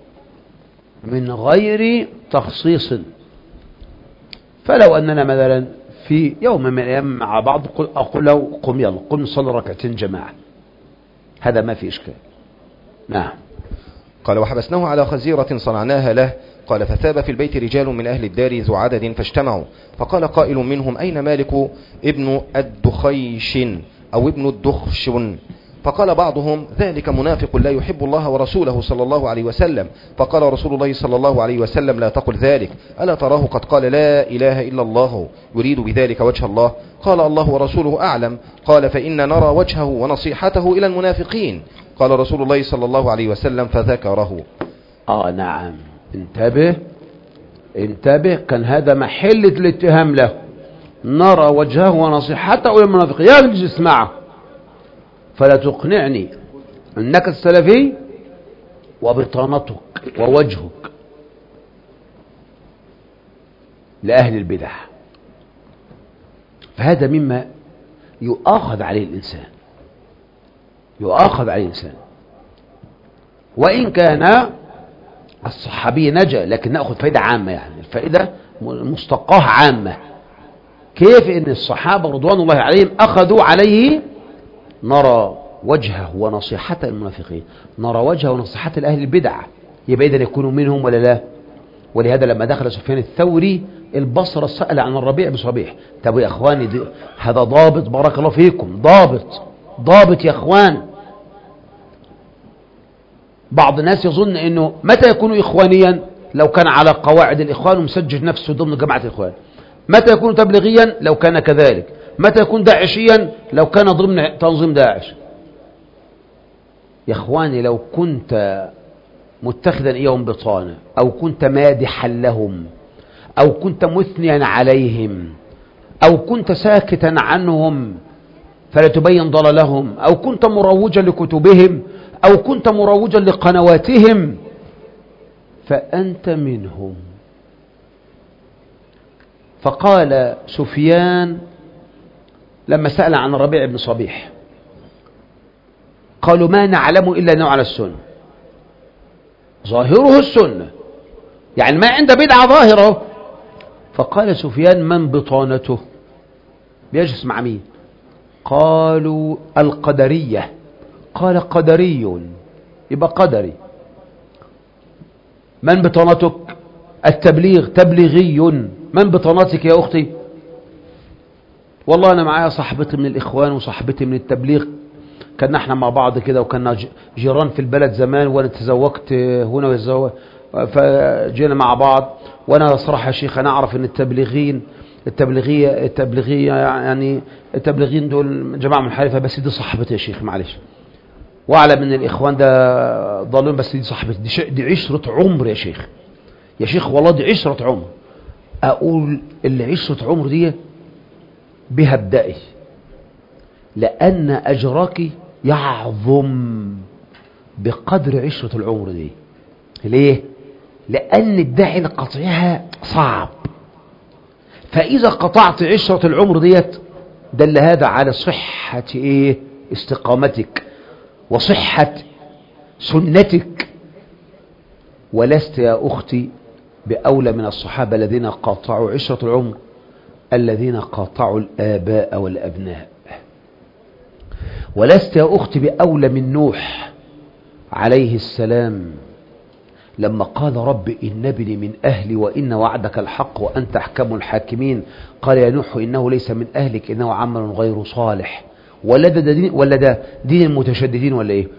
من غير تخصيص. فلو أننا مثلا في يوم من الأيام مع بعض أقول له قم يلا قم نصلي ركعتين جماعة هذا ما في إشكال. نعم. قال وحبسناه على خزيرة صنعناها له. قال فثاب في البيت رجال من أهل الدار ذو عدد فاجتمعوا فقال قائل منهم أين مالك ابن الدخيش أو ابن الدخشن؟ فقال بعضهم ذلك منافق لا يحب الله ورسوله صلى الله عليه وسلم. فقال رسول الله صلى الله عليه وسلم لا تقل ذلك ألا تراه قد قال لا إله إلا الله يريد بذلك وجه الله؟ قال الله ورسوله أعلم. قال فإن نرى وجهه ونصيحته إلى المنافقين. قال رسول الله صلى الله عليه وسلم فذكره. آه نعم. انتبه انتبه كان هذا محل الاتهام له. نرى وجهه ونصيحته إلى المنافقين يجلس معه فلا تقنعني أنك السلفي وبطانتك ووجهك لأهل البدع. فهذا مما يؤاخذ عليه الإنسان يؤاخذ عليه الإنسان وإن كان الصحابي نجا لكن نأخذ فائدة عامة. يعني الفائدة مستقاه عامة. كيف إن الصحابة رضوان الله عليهم أخذوا عليه نرى وجهه ونصيحة المنافقين نرى وجهه ونصيحة الأهل البدع يبقى إذن يكونوا منهم ولا لا؟ ولهذا لما دخل سفيان الثوري البصرة سأل عن الربيع بصبيح. طب يا أخواني هذا ضابط بارك الله فيكم ضابط ضابط يا أخوان. بعض الناس يظن أنه متى يكون إخوانيا لو كان على قواعد الإخوان ومسجل نفسه ضمن جماعة الإخوان. متى يكون تبليغيا لو كان كذلك. متى يكون داعشيا لو كان ضمن تنظيم داعش. يا اخواني لو كنت متخذا اياهم بطانة او كنت مادحا لهم او كنت مثنيا عليهم او كنت ساكتا عنهم فلا تبين ضلالهم او كنت مروجا لكتبهم او كنت مروجا لقنواتهم فانت منهم. فقال سفيان لما سأل عن الربيع بن صبيح قالوا ما نعلم إلا أنه على السنة ظاهره السنة يعني ما عنده بدعة ظاهرة. فقال سفيان من بطانته بيجلس مع مين؟ قالوا القدرية. قال قدري يبقى قدري. من بطانتك؟ التبليغ تبليغي. من بطانتك يا أختي؟ والله أنا معايا صاحبتي من الإخوان وصاحبتي من التبليغ كنا احنا مع بعض كده، وكنا جيران في البلد زمان، وانا تزوجت هنا ويتزوج، فجينا مع بعض. وانا صراحة يا شيخ انا اعرف ان التبليغين التبليغية التبليغية يعني التبليغين دول جماعة منحرفة، بس دي صاحبتي يا شيخ معلش، واعلم ان الاخوان ده ضالين، بس دي صاحبتي، دي, دي عشرة عمر يا شيخ، يا شيخ والله دي عشرة عمر. اقول اللي عشرة عمر دي بها ابدأي، لان اجرك يعظم بقدر عشرة العمر دي. ليه؟ لان الداعي لقطعها صعب، فاذا قطعت عشرة العمر ديت دل هذا على صحة ايه استقامتك وصحة سنتك. ولست يا اختي باولى من الصحابة الذين قاطعوا عشرة العمر، الذين قاطعوا الاباء والابناء. ولست يا اختي باولى من نوح عليه السلام لما قال رب إن ابني من أهلي وإن وعدك الحق وأنت أحكم الحاكمين. قال يا نوح إنه ليس من أهلك إنه عمل غير صالح. ولا ده دين, ولا ده دين المتشددين ولا إيه؟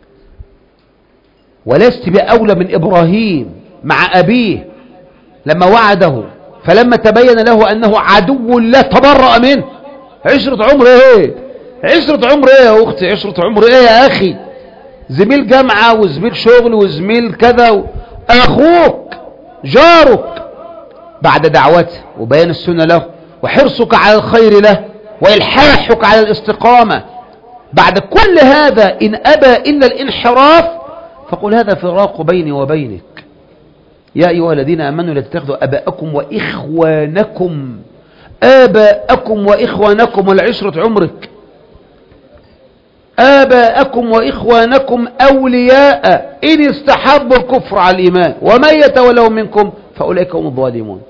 ولست بأولى من إبراهيم مع أبيه لما وعده فلما تبين له أنه عدو لا تبرأ منه. عشرة عمر إيه؟ عشرة عمر إيه يا أختي؟ عشرة عمر إيه يا أخي؟ زميل جامعة وزميل شغل وزميل كذا و... أخوك جارك بعد دعوته وبيان السنة له وحرصك على الخير له وإلحاحك على الاستقامة، بعد كل هذا إن أبى إلا الانحراف فقل هذا فراق بيني وبينك. يا أيها الذين آمنوا لا تتخذوا آباءكم وإخوانكم آباءكم وإخوانكم والعشرة عمرك. آباءكم وإخوانكم أولياء إن استحبوا الكفر على الإيمان ومن يتولوا منكم فأولئك هم الظالمون.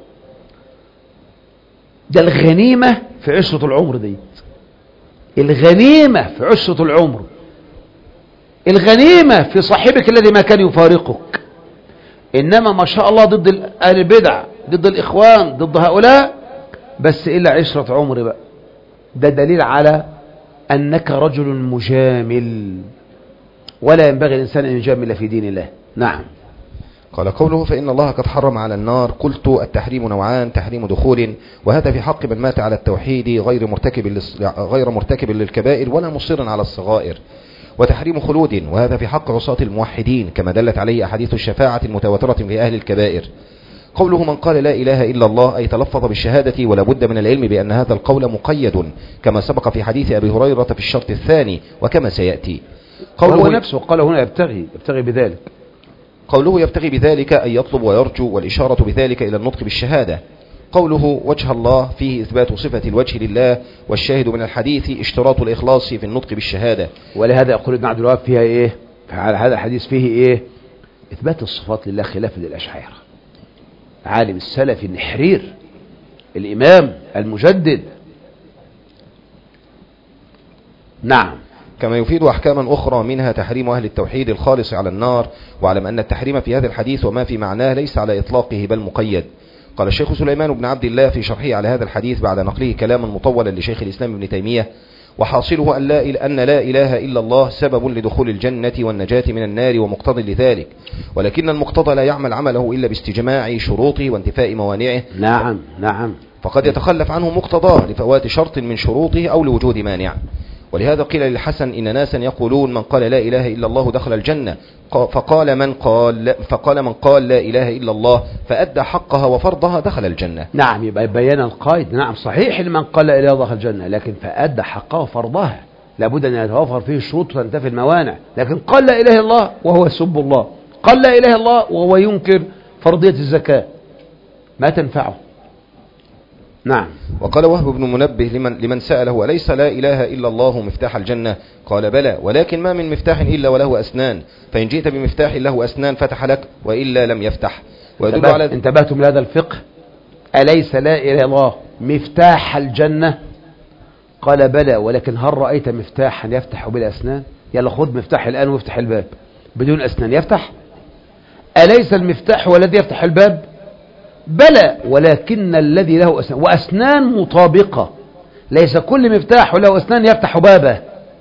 ده الغنيمة في عشرة العمر دي، الغنيمة في عشرة العمر، الغنيمة في صاحبك الذي ما كان يفارقك. إنما ما شاء الله ضد أهل البدع، ضد الإخوان، ضد هؤلاء، بس إلا عشرة عمر بقى. ده دليل على أنك رجل مجامل، ولا ينبغي الإنسان أن يجامل في دين الله. نعم. قال قوله فإن الله قد حرم على النار. قلت التحريم نوعان: تحريم دخول، وهذا في حق من مات على التوحيد غير مرتكب غير مرتكب للكبائر ولا مصر على الصغائر، وتحريم خلود، وهذا في حق عصاة الموحدين كما دلت عليه أحاديث الشفاعة المتواترة في أهل الكبائر. قوله من قال لا إله إلا الله أي تلفظ بالشهادة، ولا بد من العلم بأن هذا القول مقيد كما سبق في حديث أبي هريرة في الشرط الثاني وكما سيأتي. قوله هو نفسه قال هنا يبتغي يبتغي بذلك. قوله يبتغي بذلك أي يطلب ويرجو، والإشارة بذلك إلى النطق بالشهادة. قوله وجه الله فيه إثبات صفة الوجه لله، والشاهد من الحديث اشتراط الإخلاص في النطق بالشهادة. ولهذا يقول ابن عبد الوهاب فيها إيه؟ على هذا الحديث فيه إيه؟ إثبات الصفات لله خلاف للأشاعرة. عالم السلف النحرير الإمام المجدد. نعم. كما يفيد أحكاما أخرى منها تحريم أهل التوحيد الخالص على النار، واعلم أن التحريم في هذا الحديث وما في معناه ليس على إطلاقه بل مقيد. قال الشيخ سليمان بن عبد الله في شرحه على هذا الحديث بعد نقله كلاما مطولا لشيخ الإسلام ابن تيمية: وحاصله أن لا, أن لا إله إلا الله سبب لدخول الجنة والنجاة من النار ومقتض لذلك، ولكن المقتضى لا يعمل عمله إلا باستجماع شروطه وانتفاء موانعه. نعم نعم. فقد يتخلف عنه مقتضاه لفوات شرط من شروطه أو لوجود مانع. ولهذا قيل للحسن إن ناسا يقولون من قال لا إله إلا الله دخل الجنة، فقال من قال فقال من قال لا إله إلا الله فأدى حقها وفرضها دخل الجنة. نعم، يبقى بيان القائد. نعم صحيح لمن قال لا إله دخل الجنة، لكن فأدى حقها وفرضها لابد أن يتوفر فيه الشروط وتنتفي الموانع. لكن قال لا إله إلا الله وهو يسب الله، قال لا إله إلا الله وهو ينكر فرضية الزكاة، ما تنفعه. نعم. وقال وهب بن منبه لمن, لمن سأله أليس لا إله إلا الله مفتاح الجنة؟ قال بلى، ولكن ما من مفتاح إلا وله أسنان، فإن جئت بمفتاح له أسنان فتح لك، وإلا لم يفتح. ويدل على انتبهتم لهذا الفقه؟ أليس لا إله إلا الله مفتاح الجنة؟ قال بلى، ولكن هل رأيت مفتاحا يفتح بلا أسنان؟ يلا خذ مفتاح الآن وافتح الباب بدون أسنان يفتح. أليس المفتاح هو الذي يفتح الباب؟ بلى، ولكن الذي له أسنان، وأسنان مطابقة، ليس كل مفتاح له أسنان يفتح بابه.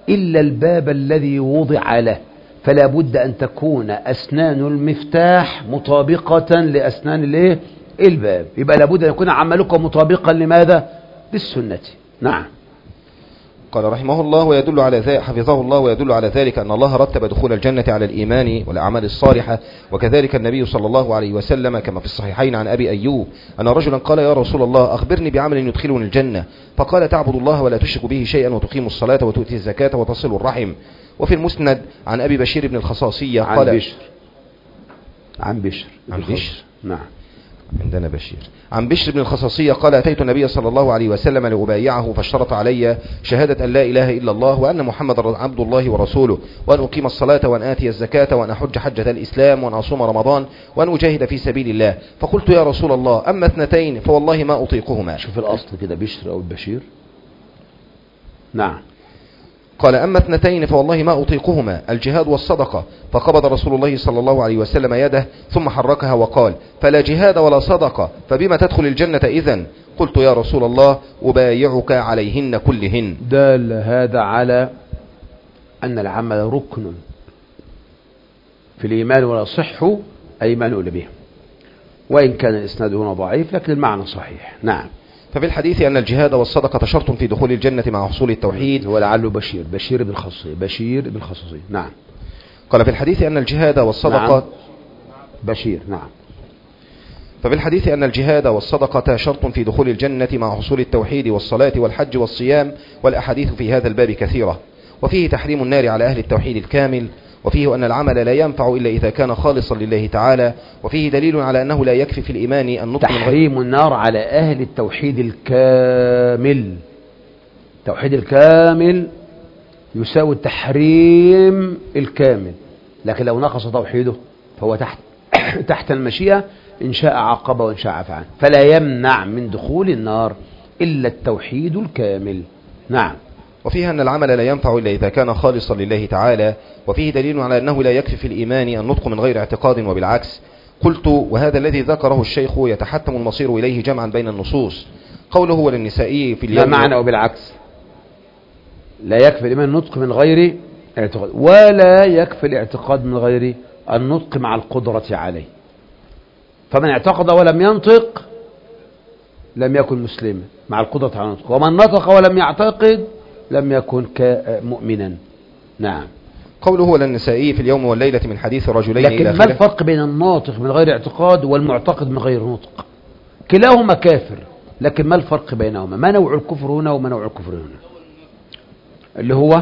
إلا الباب الذي وضع له، فلا بد أن تكون أسنان المفتاح مطابقة لأسنان الايه الباب. يبقى لابد أن يكون عملك مطابقا لماذا؟ للسنة. نعم. قال رحمه الله ويدل على ذلك حفظه الله ويدل على ذلك أن الله رتب دخول الجنة على الإيمان والأعمال الصالحة، وكذلك النبي صلى الله عليه وسلم كما في الصحيحين عن أبي أيوب أن رجلا قال يا رسول الله أخبرني بعمل يدخلني الجنة، فقال تعبد الله ولا تشرك به شيئا وتقيم الصلاة وتؤتي الزكاة وتصل الرحم. وفي المسند عن أبي بشير بن الخصاصية قال عن بشر عن بشر عن بشر نعم عندنا بشير عن بشر بن الخصاصية قال أتيت النبي صلى الله عليه وسلم لأبايعه فاشترط علي شهادة أن لا إله إلا الله وأن محمد عبد الله ورسوله، وأن أقيم الصلاة وأن آتي الزكاة وأن أحج حجة الإسلام وأن أصوم رمضان وأن أجاهد في سبيل الله. فقلت يا رسول الله أما اثنتين فوالله ما أطيقهما. شوف الأصل كده بشر أو البشير. نعم. قال أما اثنتين فوالله ما أطيقهما الجهاد والصدقة. فقبض رسول الله صلى الله عليه وسلم يده ثم حركها وقال فلا جهاد ولا صدقة فبما تدخل الجنة إذن؟ قلت يا رسول الله أبايعك عليهن كلهن. دل هذا على أن العمل ركن في الإيمان ولا صح أيمان به، وإن كان الإسناد هنا ضعيف لكن المعنى صحيح. نعم. ففي الحديث أن الجهاد والصدقة شرط في دخول الجنة مع حصول التوحيد. ولعله بشير بشير بن الخصاصية بشير بن الخصاصية. نعم. قال في الحديث أن الجهاد والصدقة نعم. بشير. نعم. ففي الحديث أن الجهاد والصدقة شرط في دخول الجنة مع حصول التوحيد والصلاة والحج والصيام، والأحاديث في هذا الباب كثيرة. وفيه تحريم النار على أهل التوحيد الكامل، وفيه أن العمل لا ينفع إلا إذا كان خالصا لله تعالى، وفيه دليل على أنه لا يكفي في الإيمان النطق. تحريم النار على أهل التوحيد الكامل. التوحيد الكامل يساوي التحريم الكامل، لكن لو نقص توحيده فهو تحت تحت المشيئة، إن شاء عاقبه وإن شاء عفى عنه، فلا يمنع من دخول النار إلا التوحيد الكامل. نعم. وفيها أن العمل لا ينفع إلا إذا كان خالصا لله تعالى، وفيه دليل على أنه لا يكفي في الإيمان النطق من غير اعتقاد وبالعكس. قلت وهذا الذي ذكره الشيخ يتحتم المصير إليه جمعا بين النصوص. قوله وللنسائي في اليوم لا معنى وبالعكس، لا يكفي الإيمان النطق من غير اعتقاد، ولا يكفي الاعتقاد من غير النطق مع القدرة عليه. فمن اعتقد ولم ينطق لم يكن مسلما مع القدرة على النطق، ومن نطق ولم يعتقد لم يكن مؤمنا. نعم. قوله وللنسائي في اليوم والليلة من حديث رجلين. لكن ما الفرق بين الناطق من غير اعتقاد والمعتقد من غير نطق؟ كلاهما كافر، لكن ما الفرق بينهما؟ ما نوع الكفر هنا وما نوع الكفر هنا؟ اللي هو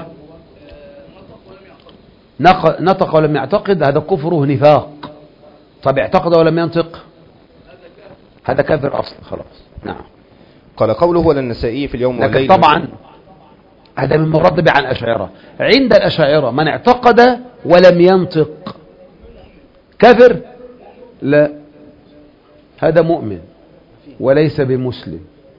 نطق ولم يعتقد هذا كفره نفاق. طب اعتقد ولم ينطق هذا كافر أصلا خلاص. نعم. قال قوله وللنسائي في اليوم لكن والليلة. طبعا هذا من مرتب عن الأشاعرة. عند الأشاعرة من اعتقد ولم ينطق كافر؟ لا، هذا مؤمن وليس بمسلم.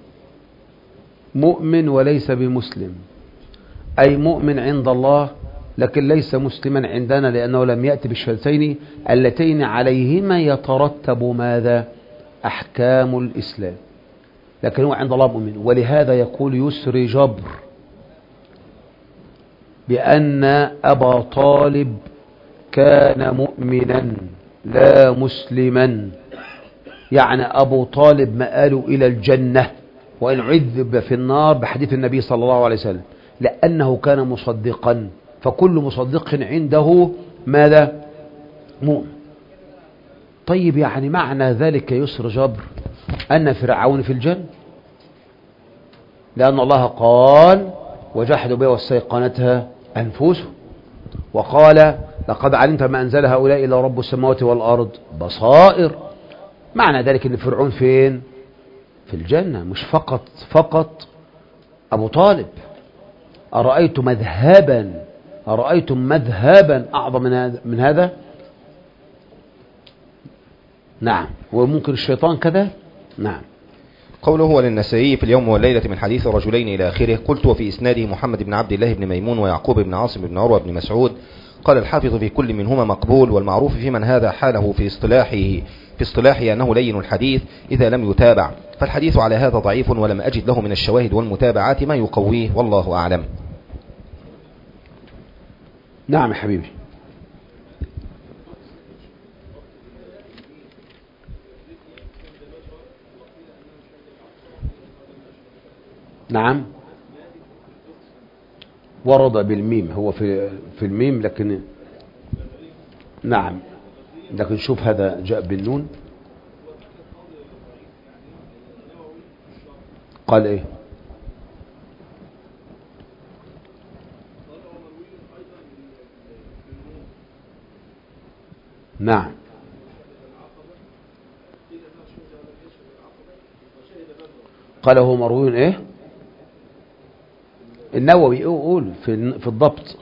مؤمن وليس بمسلم، أي مؤمن عند الله لكن ليس مسلما عندنا، لأنه لم يأتي بالشهادتين اللتين عليهما يترتب ماذا؟ أحكام الإسلام. لكن هو عند الله مؤمن. ولهذا يقول يسري جبر بأن أبا طالب كان مؤمنا لا مسلما، يعني أبو طالب مآله إلى الجنة وإن عذب في النار بحديث النبي صلى الله عليه وسلم، لأنه كان مصدقا، فكل مصدق عنده ماذا؟ مؤمن. طيب يعني معنى ذلك يسر جبر أن فرعون في الجنة، لأن الله قال وجحدوا بها واستيقنتها أنفسهم، وقال لقد علمت ما أنزل هؤلاء إلا رب السماوات والأرض بصائر. معنى ذلك أن فرعون فين؟ في الجنة، مش فقط فقط أبو طالب. أرأيت مذهبا أرأيتم مذهبا أعظم من هذا؟ نعم. وممكن الشيطان كذا. نعم. قوله وللنسائي في اليوم والليلة من حديث رجلين إلى آخره. قلت وفي إسناده محمد بن عبد الله بن ميمون ويعقوب بن عاصم بن عروة بن مسعود. قال الحافظ في كل منهما مقبول، والمعروف في من هذا حاله في اصطلاحه في اصطلاحه أنه لين الحديث إذا لم يتابع، فالحديث على هذا ضعيف ولم أجد له من الشواهد والمتابعات ما يقويه، والله أعلم. نعم يا حبيبي. نعم ورد بالميم، هو في في الميم لكن نعم، لكن شوف هذا جاء بالنون. قال ايه؟ نعم قال هو مروي ايه؟ النووي يقول في في الضبط.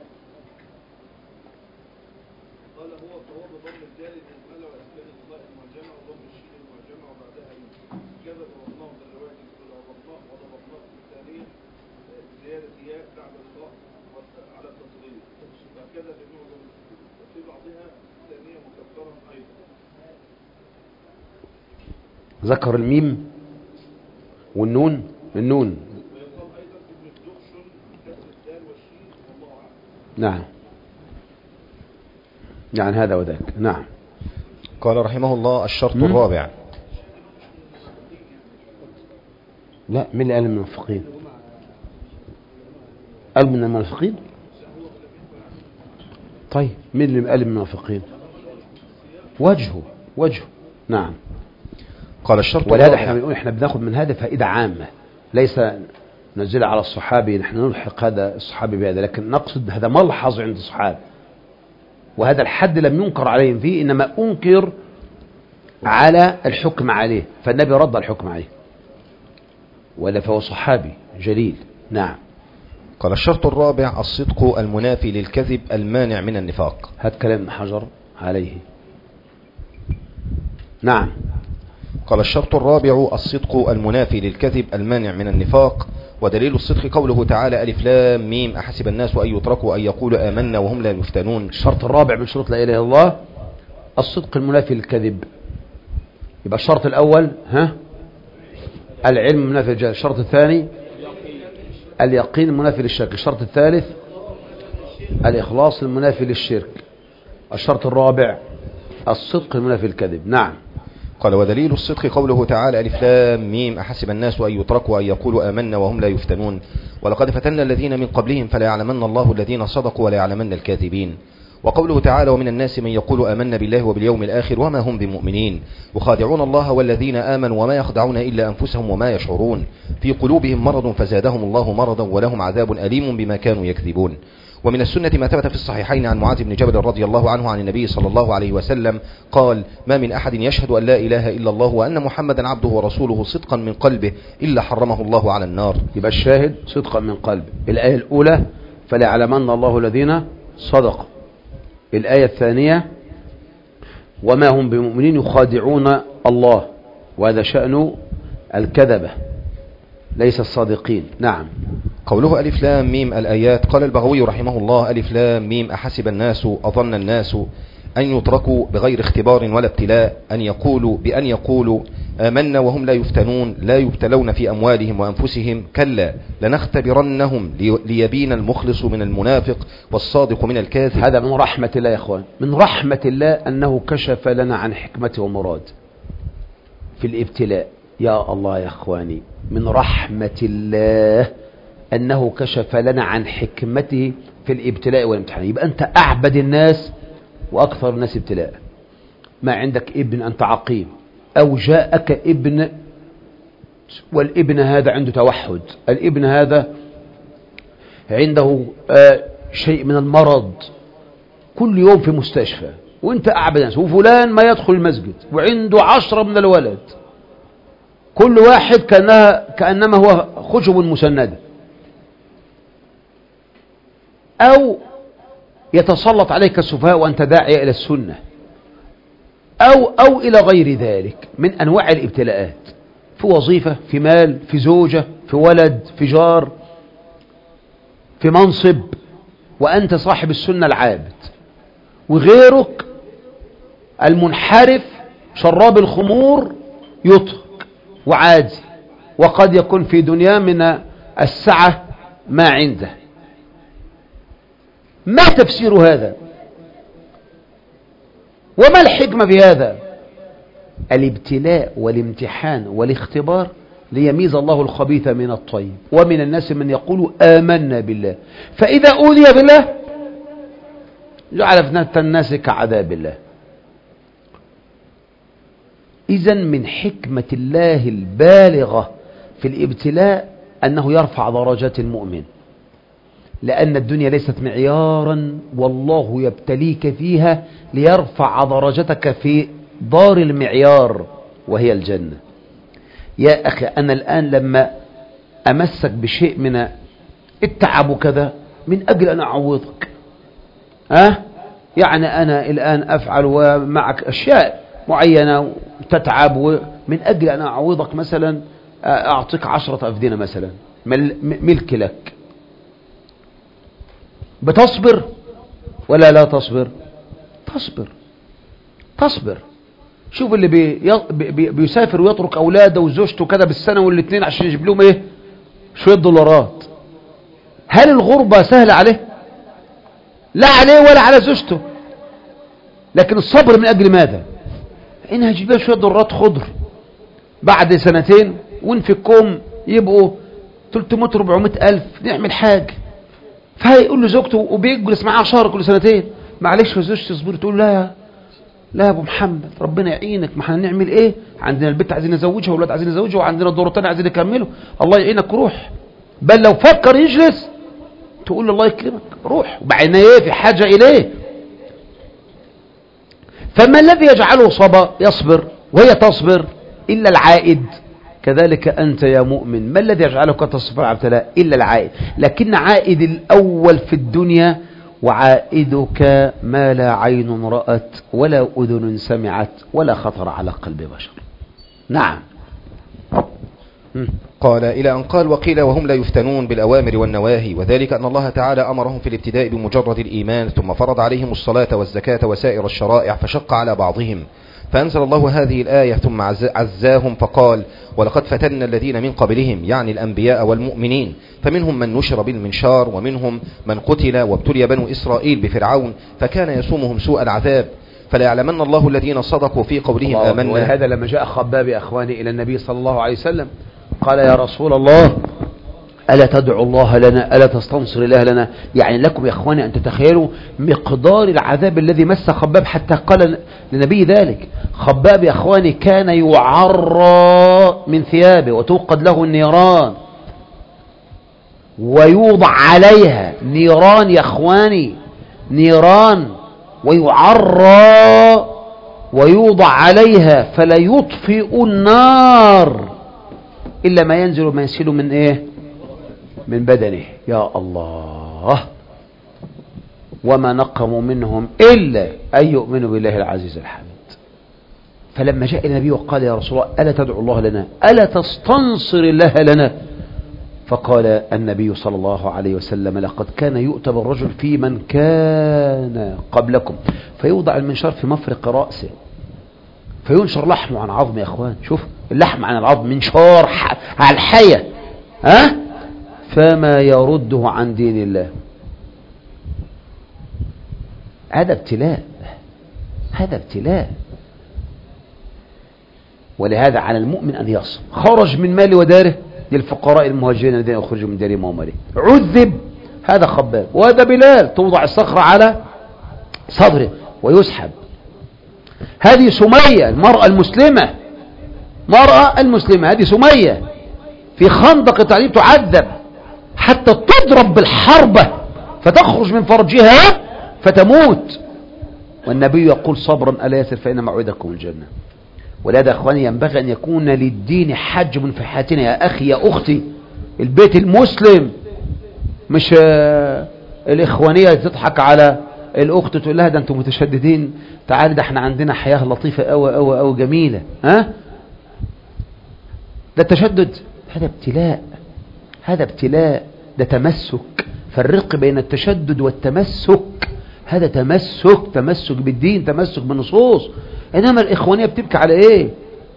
ذكر الميم والنون، النون نعم، يعني هذا وذاك. نعم. قال رحمه الله الشرط مم؟ الرابع. لا، من اللي قال من المنافقين؟ قال من المنافقين؟ طيب من اللي قال من المنافقين؟ وجهه وجهه. نعم. قال الشرط ولهذا الرابع. احنا بنقول احنا بناخد من هذا فائدة عامة، ليس ننزل على الصحابي نحن نلحق هذا الصحابي بهذا، لكن نقصد هذا ملحظ عند الصحابة، وهذا الحد لم ينكر عليهم فيه، إنما أنكر على الحكم عليه، فالنبي رد الحكم عليه، ولا فهو صحابي جليل. نعم. قال الشرط الرابع الصدق المنافي للكذب المانع من النفاق. هات كلام ابن حجر عليه. نعم. قال الشرط الرابع الصدق المنافي للكذب المانع من النفاق، ودليل الصدق قوله تعالى ألف لام ميم أحسب الناس أن يتركوا أن يقولوا آمنا وهم لا يفتنون. الشرط الرابع من شروط لا إله إلا الله الصدق المنافي للكذب. يبقى الشرط الأول ها العلم المنافي للجهل، الشرط الثاني اليقين المنافي للشرك، الشرط الثالث الإخلاص المنافي للشرك، الشرط الرابع الصدق المنافي للكذب. نعم. قال ودليل الصدق قوله تعالى ألف لام ميم أحسب الناس أن يتركوا أن يقولوا آمنا وهم لا يفتنون ولقد فتنا الذين من قبلهم فلا يعلمن الله الذين صدقوا ولا يعلمن الكاذبين. وقوله تعالى ومن الناس من يقول آمنا بالله وباليوم الآخر وما هم بمؤمنين يخادعون الله والذين آمنوا وما يخدعون إلا أنفسهم وما يشعرون في قلوبهم مرض فزادهم الله مرضا ولهم عذاب أليم بما كانوا يكذبون. ومن السنة ما ثبت في الصحيحين عن معاذ بن جبل رضي الله عنه عن النبي صلى الله عليه وسلم قال ما من أحد يشهد أن لا إله إلا الله وأن محمدا عبده ورسوله صدقا من قلبه إلا حرمه الله على النار. يبقى الشاهد صدقا من قلبه. الآية الأولى فلا يعلمن الله الذين صدقوا. الآية الثانية وما هم بمؤمنين يخادعون الله، وهذا شأن الكذبة ليس الصادقين. نعم. قوله ألف لام ميم الآيات. قال البغوي رحمه الله ألف لام ميم أحسب الناس أظن الناس أن يتركوا بغير اختبار ولا ابتلاء أن يقولوا بأن يقولوا آمنا وهم لا يفتنون لا يبتلون في أموالهم وأنفسهم كلا لنختبرنهم ليبين المخلص من المنافق والصادق من الكاذب. هذا من رحمة الله يا أخوان، من رحمة الله أنه كشف لنا عن حكمته ومراد في الابتلاء. يا الله يا أخواني، من رحمة الله أنه كشف لنا عن حكمته في الابتلاء والامتحان. يبقى أنت أعبد الناس وأكثر الناس ابتلاء. ما عندك ابن أنت عقيم، أو جاءك ابن والابن هذا عنده توحد، الابن هذا عنده آه شيء من المرض، كل يوم في مستشفى وانت أعبد الناس، وفلان ما يدخل المسجد وعنده عشرة من الولد، كل واحد كأنها كأنما هو خشب مسندة، أو يتسلط عليك السفهاء وأنت داعية إلى السنة، أو أو إلى غير ذلك من أنواع الابتلاءات، في وظيفة، في مال، في زوجة، في ولد، في جار، في منصب، وأنت صاحب السنة العابد، وغيرك المنحرف شراب الخمور يطهق وعادي، وقد يكون في دنيا من السعة ما عنده. ما تفسير هذا؟ وما الحكمة في هذا؟ الابتلاء والامتحان والاختبار ليميز الله الخبيث من الطيب. ومن الناس من يقول آمنا بالله فإذا أوذي بالله جعل فتنة الناس كعذاب الله. إذن من حكمة الله البالغة في الابتلاء أنه يرفع درجات المؤمن، لأن الدنيا ليست معيارا، والله يبتليك فيها ليرفع درجتك في دار المعيار وهي الجنة. يا أخي أنا الآن لما أمسك بشيء من التعب وكذا من أجل أن أعوضك، أه؟ يعني أنا الآن أفعل ومعك أشياء معينة تتعب ومن أجل أن أعوضك، مثلا أعطيك عشرة أفدنة مثلا ملك لك، بتصبر ولا لا تصبر؟ تصبر تصبر. شوف اللي بي بي بيسافر ويترك أولاده وزوجته كده بالسنة والاثنين عشان يجيب لهم إيه شوية دولارات، هل الغربة سهلة عليه؟ لا عليه ولا على زوجته، لكن الصبر من أجل ماذا؟ إنها هجيب لها شوية دولارات خضر بعد سنتين ونفكهم يبقوا ثلاثمائة أربعمائة ألف نعمل حاجة. فهيقول له زوجته وبيجلس معاها شهر كل سنتين، معلش يا زوجتي اصبري، تقول لا يا لا يا ابو محمد ربنا يعينك، ما احنا نعمل ايه؟ عندنا البنت عايزين نزوجها واولاد عايزين نزوجها وعندنا الدور الثاني عايزين نكمله، الله يعينك روح. بل لو فكر يجلس تقول له الله يكرمك روح، وبعدين ايه في حاجه اليه. فما الذي يجعله صبر يصبر وهي تصبر الا العائد؟ كذلك أنت يا مؤمن ما الذي يجعلك تصبر على الابتلاء إلا العائد، لكن عائد الأول في الدنيا وعائدك ما لا عين رأت ولا أذن سمعت ولا خطر على قلب بشر. نعم. قال إلى أن قال وقيل وهم لا يفتنون بالأوامر والنواهي، وذلك أن الله تعالى أمرهم في الابتداء بمجرد الإيمان، ثم فرض عليهم الصلاة والزكاة وسائر الشرائع فشق على بعضهم، فأنزل الله هذه الآية ثم عزاهم فقال ولقد فتنا الذين من قبلهم، يعني الأنبياء والمؤمنين، فمنهم من نشر بالمنشار ومنهم من قتل، وابتلي بنو إسرائيل بفرعون فكان يسومهم سوء العذاب، فلا يعلمن الله الذين صدقوا في قولهم آمنا. وهذا لما جاء خباب أخواني إلى النبي صلى الله عليه وسلم قال يا رسول الله ألا تدعو الله لنا ألا تستنصر الله لنا؟ يعني لكم يا أخواني أن تتخيلوا مقدار العذاب الذي مس خباب حتى قال لنبي ذلك. خباب يا أخواني كان يعرى من ثيابه وتوقد له النيران ويوضع عليها نيران يا أخواني نيران، ويعرى ويوضع عليها فلا يطفئ النار إلا ما ينزل ما ينسل من إيه من بدنه. يا الله، وما نقموا منهم إلا أن يؤمنوا بالله العزيز الحميد. فلما جاء النبي وقال يا رسول الله ألا تدعو الله لنا ألا تستنصر الله لنا؟ فقال النبي صلى الله عليه وسلم لقد كان يؤتى بالرجل في من كان قبلكم فيوضع المنشار في مفرق رأسه فينشر لحمه عن عظم. يا أخوان شوف اللحم عن العظم منشار على الحية، ها فما يرده عن دين الله. هذا ابتلاء، هذا ابتلاء. ولهذا على المؤمن أن يصم. خرج من مال وداره للفقراء المهاجرين الذين يخرجوا من دارهم ومالهم. عذب هذا خباب وهذا بلال، توضع الصخرة على صدره ويسحب. هذه سمية المرأة المسلمة، مرأة المسلمة هذه سمية في خندق التعذيب تعذب حتى تضرب بالحربة فتخرج من فرجها فتموت، والنبي يقول صبرا ألا يسر فإن موعدكم الجنة. ولهذا أخواني ينبغي أن يكون للدين حجم في حياتنا. يا أخي يا أختي، البيت المسلم مش الإخوانية تضحك على الأخت تقول لها ده أنتم متشددين، تعالي ده احنا عندنا حياة لطيفة أوي أوي أوي جميلة. ها ده التشدد، هذا ابتلاء، هذا ابتلاء، ده تمسك. فرق بين التشدد والتمسك، هذا تمسك، تمسك بالدين، تمسك بالنصوص. إنما الإخوانية بتبكي على إيه؟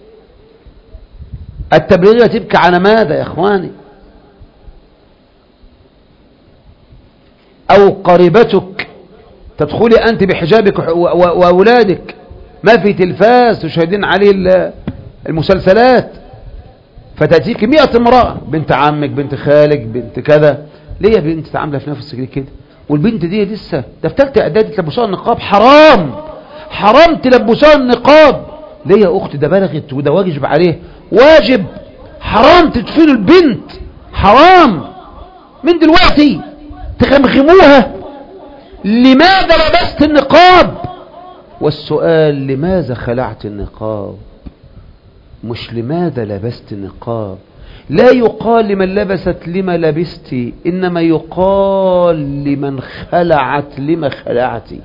التبليغية تبكي على ماذا يا إخواني؟ أو قريبتك تدخلي أنت بحجابك وأولادك، ما في تلفاز تشاهدين عليه المسلسلات، فتأتيك مئة امرأة، بنت عمك، بنت خالك، بنت كذا، ليه يا بنت تعاملها في نفسك كده؟ والبنت دي لسه ده في ثالثه اعدادي تلبسوها النقاب، حرام حرام تلبسوها النقاب. ليه يا اختي؟ ده بلغت وده واجب عليه، واجب، حرام تدفنوا البنت، حرام من دلوقتي تغمغموها. لماذا لبست النقاب؟ والسؤال لماذا خلعت النقاب، مش لماذا لبست النقاب. لا يقال لمن لبست لما لبستي، إنما يقال لمن خلعت لما خلعتي.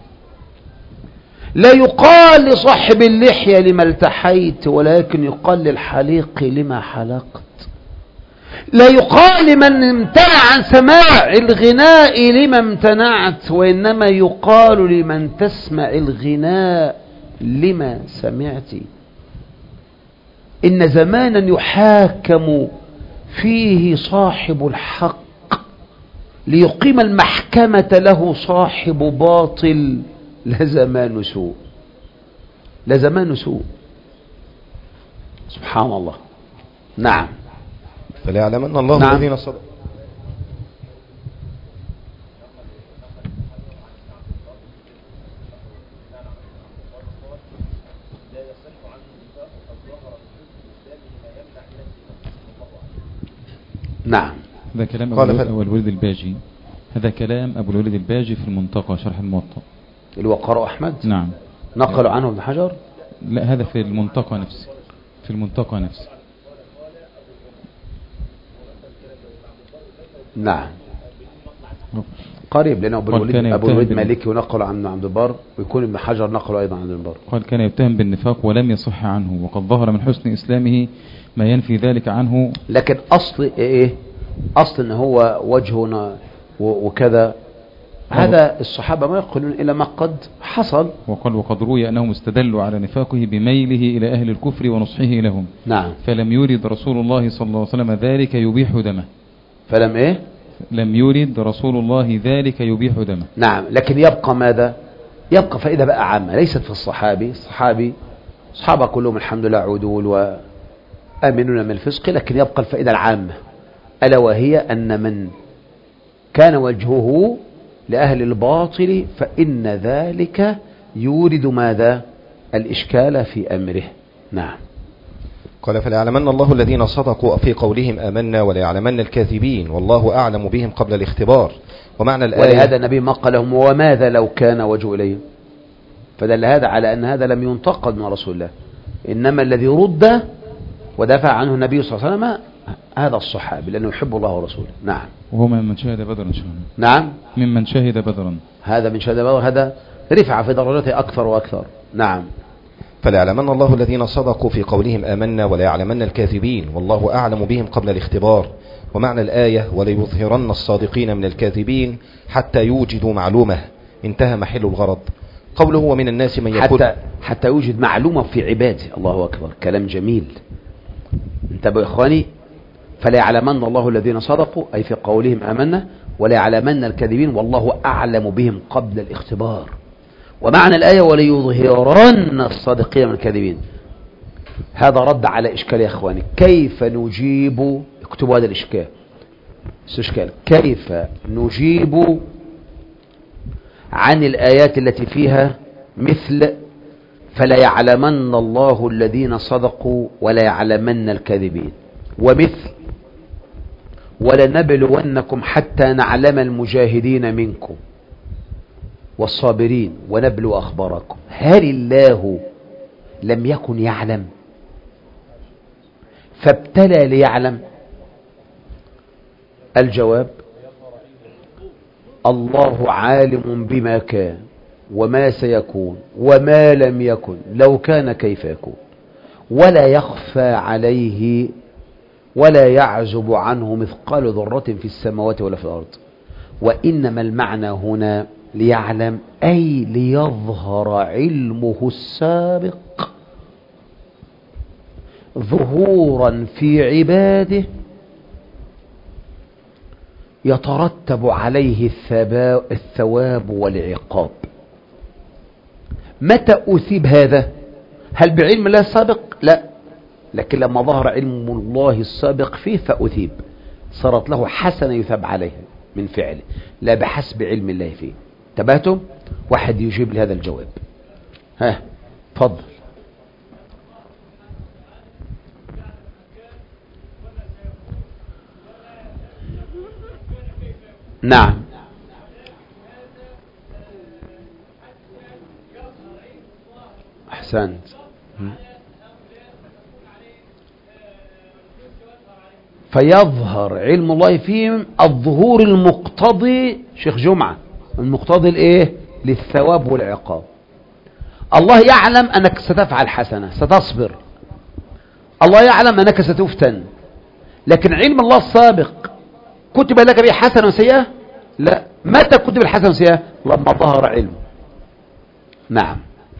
لا يقال لصاحب اللحية لما التحيت، ولكن يقال للحليق لما حلقت. لا يقال لمن امتنع عن سماع الغناء لما امتنعت، وإنما يقال لمن تسمع الغناء لما سمعت. إن زمانا يحاكم فيه صاحب الحق ليقيم المحكمة له صاحب باطل، لزمان سوء، لزمان سوء، سبحان الله. نعم. فليعلمن الله نعم. الذين صدقوا. نعم. هذا كلام أبو الوليد الباجي، هذا كلام أبو الوليد الباجي في المنتقى شرح الموطأ اللي هو قرأ أحمد. نعم. نقلوا عنه ابن حجر. لا، هذا في المنتقى نفسه، في المنتقى نفسه. نعم. قريب، لأنه أبو الوليد أبو الوليد مالكي ونقل عن عبد البر، ويكون ابن حجر نقله أيضا عن ابن البر. قال كان يتهم بالنفاق ولم يصح عنه، وقد ظهر من حسن إسلامه ما ينفي ذلك عنه. لكن أصل إيه؟ أصل إن هو وجهنا وكذا، هذا الصحابة ما يقولون إلا ما قد حصل. وقال وقد روي أنهم استدلوا على نفاقه بميله إلى أهل الكفر ونصحه لهم. نعم. فلم يرد رسول الله صلى الله عليه وسلم ذلك يبيح دمه. فلم إيه؟ لم يرد رسول الله ذلك يبيح دمه. نعم. لكن يبقى ماذا؟ يبقى فائدة بقى عامة ليست في الصحابي. الصحابي الصحابة كلهم الحمد لله عدول وآمنون من الفسق، لكن يبقى الفائدة العامة، ألا وهي أن من كان وجهه لأهل الباطل فإن ذلك يورد ماذا؟ الإشكال في أمره. نعم. قال فليعلمن الله الذين صدقوا في قولهم آمنا وليعلمن الكاذبين والله أعلم بهم قبل الاختبار. ومعنى الآية ولهذا النبي ما قال لهم وماذا لو كان وجه إليهم، فدل هذا على أن هذا لم ينتقد من رسول الله، إنما الذي رد ودافع عنه النبي صلى الله عليه وسلم هذا الصحابي لأنه يحب الله ورسوله. نعم. وهو ممن شهد بدرا إن شاء الله. نعم. ممن شهد بدرا. هذا من شهد بدر، هذا رفع في درجته أكثر وأكثر. نعم. فليعلمن الله الذين صدقوا في قولهم آمنا وليعلمن الكاذبين والله أعلم بهم قبل الاختبار. ومعنى الآية وليظهرن الصادقين من الكاذبين حتى يوجدوا معلومة، انتهى محل الغرض. قوله ومن الناس من يقول حتى, حتى يوجد معلومة في عباده. الله أكبر، كلام جميل. انتبهوا يا إخواني. فليعلمن الله الذين صدقوا أي في قولهم آمنا وليعلمن الكاذبين والله أعلم بهم قبل الاختبار. ومعنى الآية وليظهرن الصادقين من الكاذبين، هذا رد على إشكال يا إخواني. كيف نجيب، اكتبوا هذا الإشكال، إشكال كيف نجيب عن الآيات التي فيها مثل فلا يعلمن الله الذين صدقوا ولا يعلمن الكاذبين، ومثل ولنبلونكم حتى نعلم المجاهدين منكم والصابرين ونبلو أخباركم. هل الله لم يكن يعلم فابتلى ليعلم؟ الجواب الله عالم بما كان وما سيكون وما لم يكن لو كان كيف يكون، ولا يخفى عليه ولا يعزب عنه مثقال ذرة في السماوات ولا في الأرض. وإنما المعنى هنا ليعلم أي ليظهر علمه السابق ظهورا في عباده يترتب عليه الثواب والعقاب. متى أثيب هذا؟ هل بعلم الله السابق؟ لا، لكن لما ظهر علم الله السابق فيه فأثيب، صارت له حسنة يثاب عليها من فعله، لا بحسب علم الله فيه. انتبهتم؟ واحد يجيب لهذا الجواب. ها تفضل. نعم. أحسنت. فيظهر علم الله فيهم الظهور المقتضي، شيخ جمعة، المقتضي الايه؟ للثواب والعقاب. الله يعلم أنك ستفعل حسنة، ستصبر، الله يعلم أنك ستفتن، لكن علم الله السابق كتب لك به حسنة وسيئة؟ لا. متى كتب الحسنة وسيئة؟ لما ظهر علمه. نعم.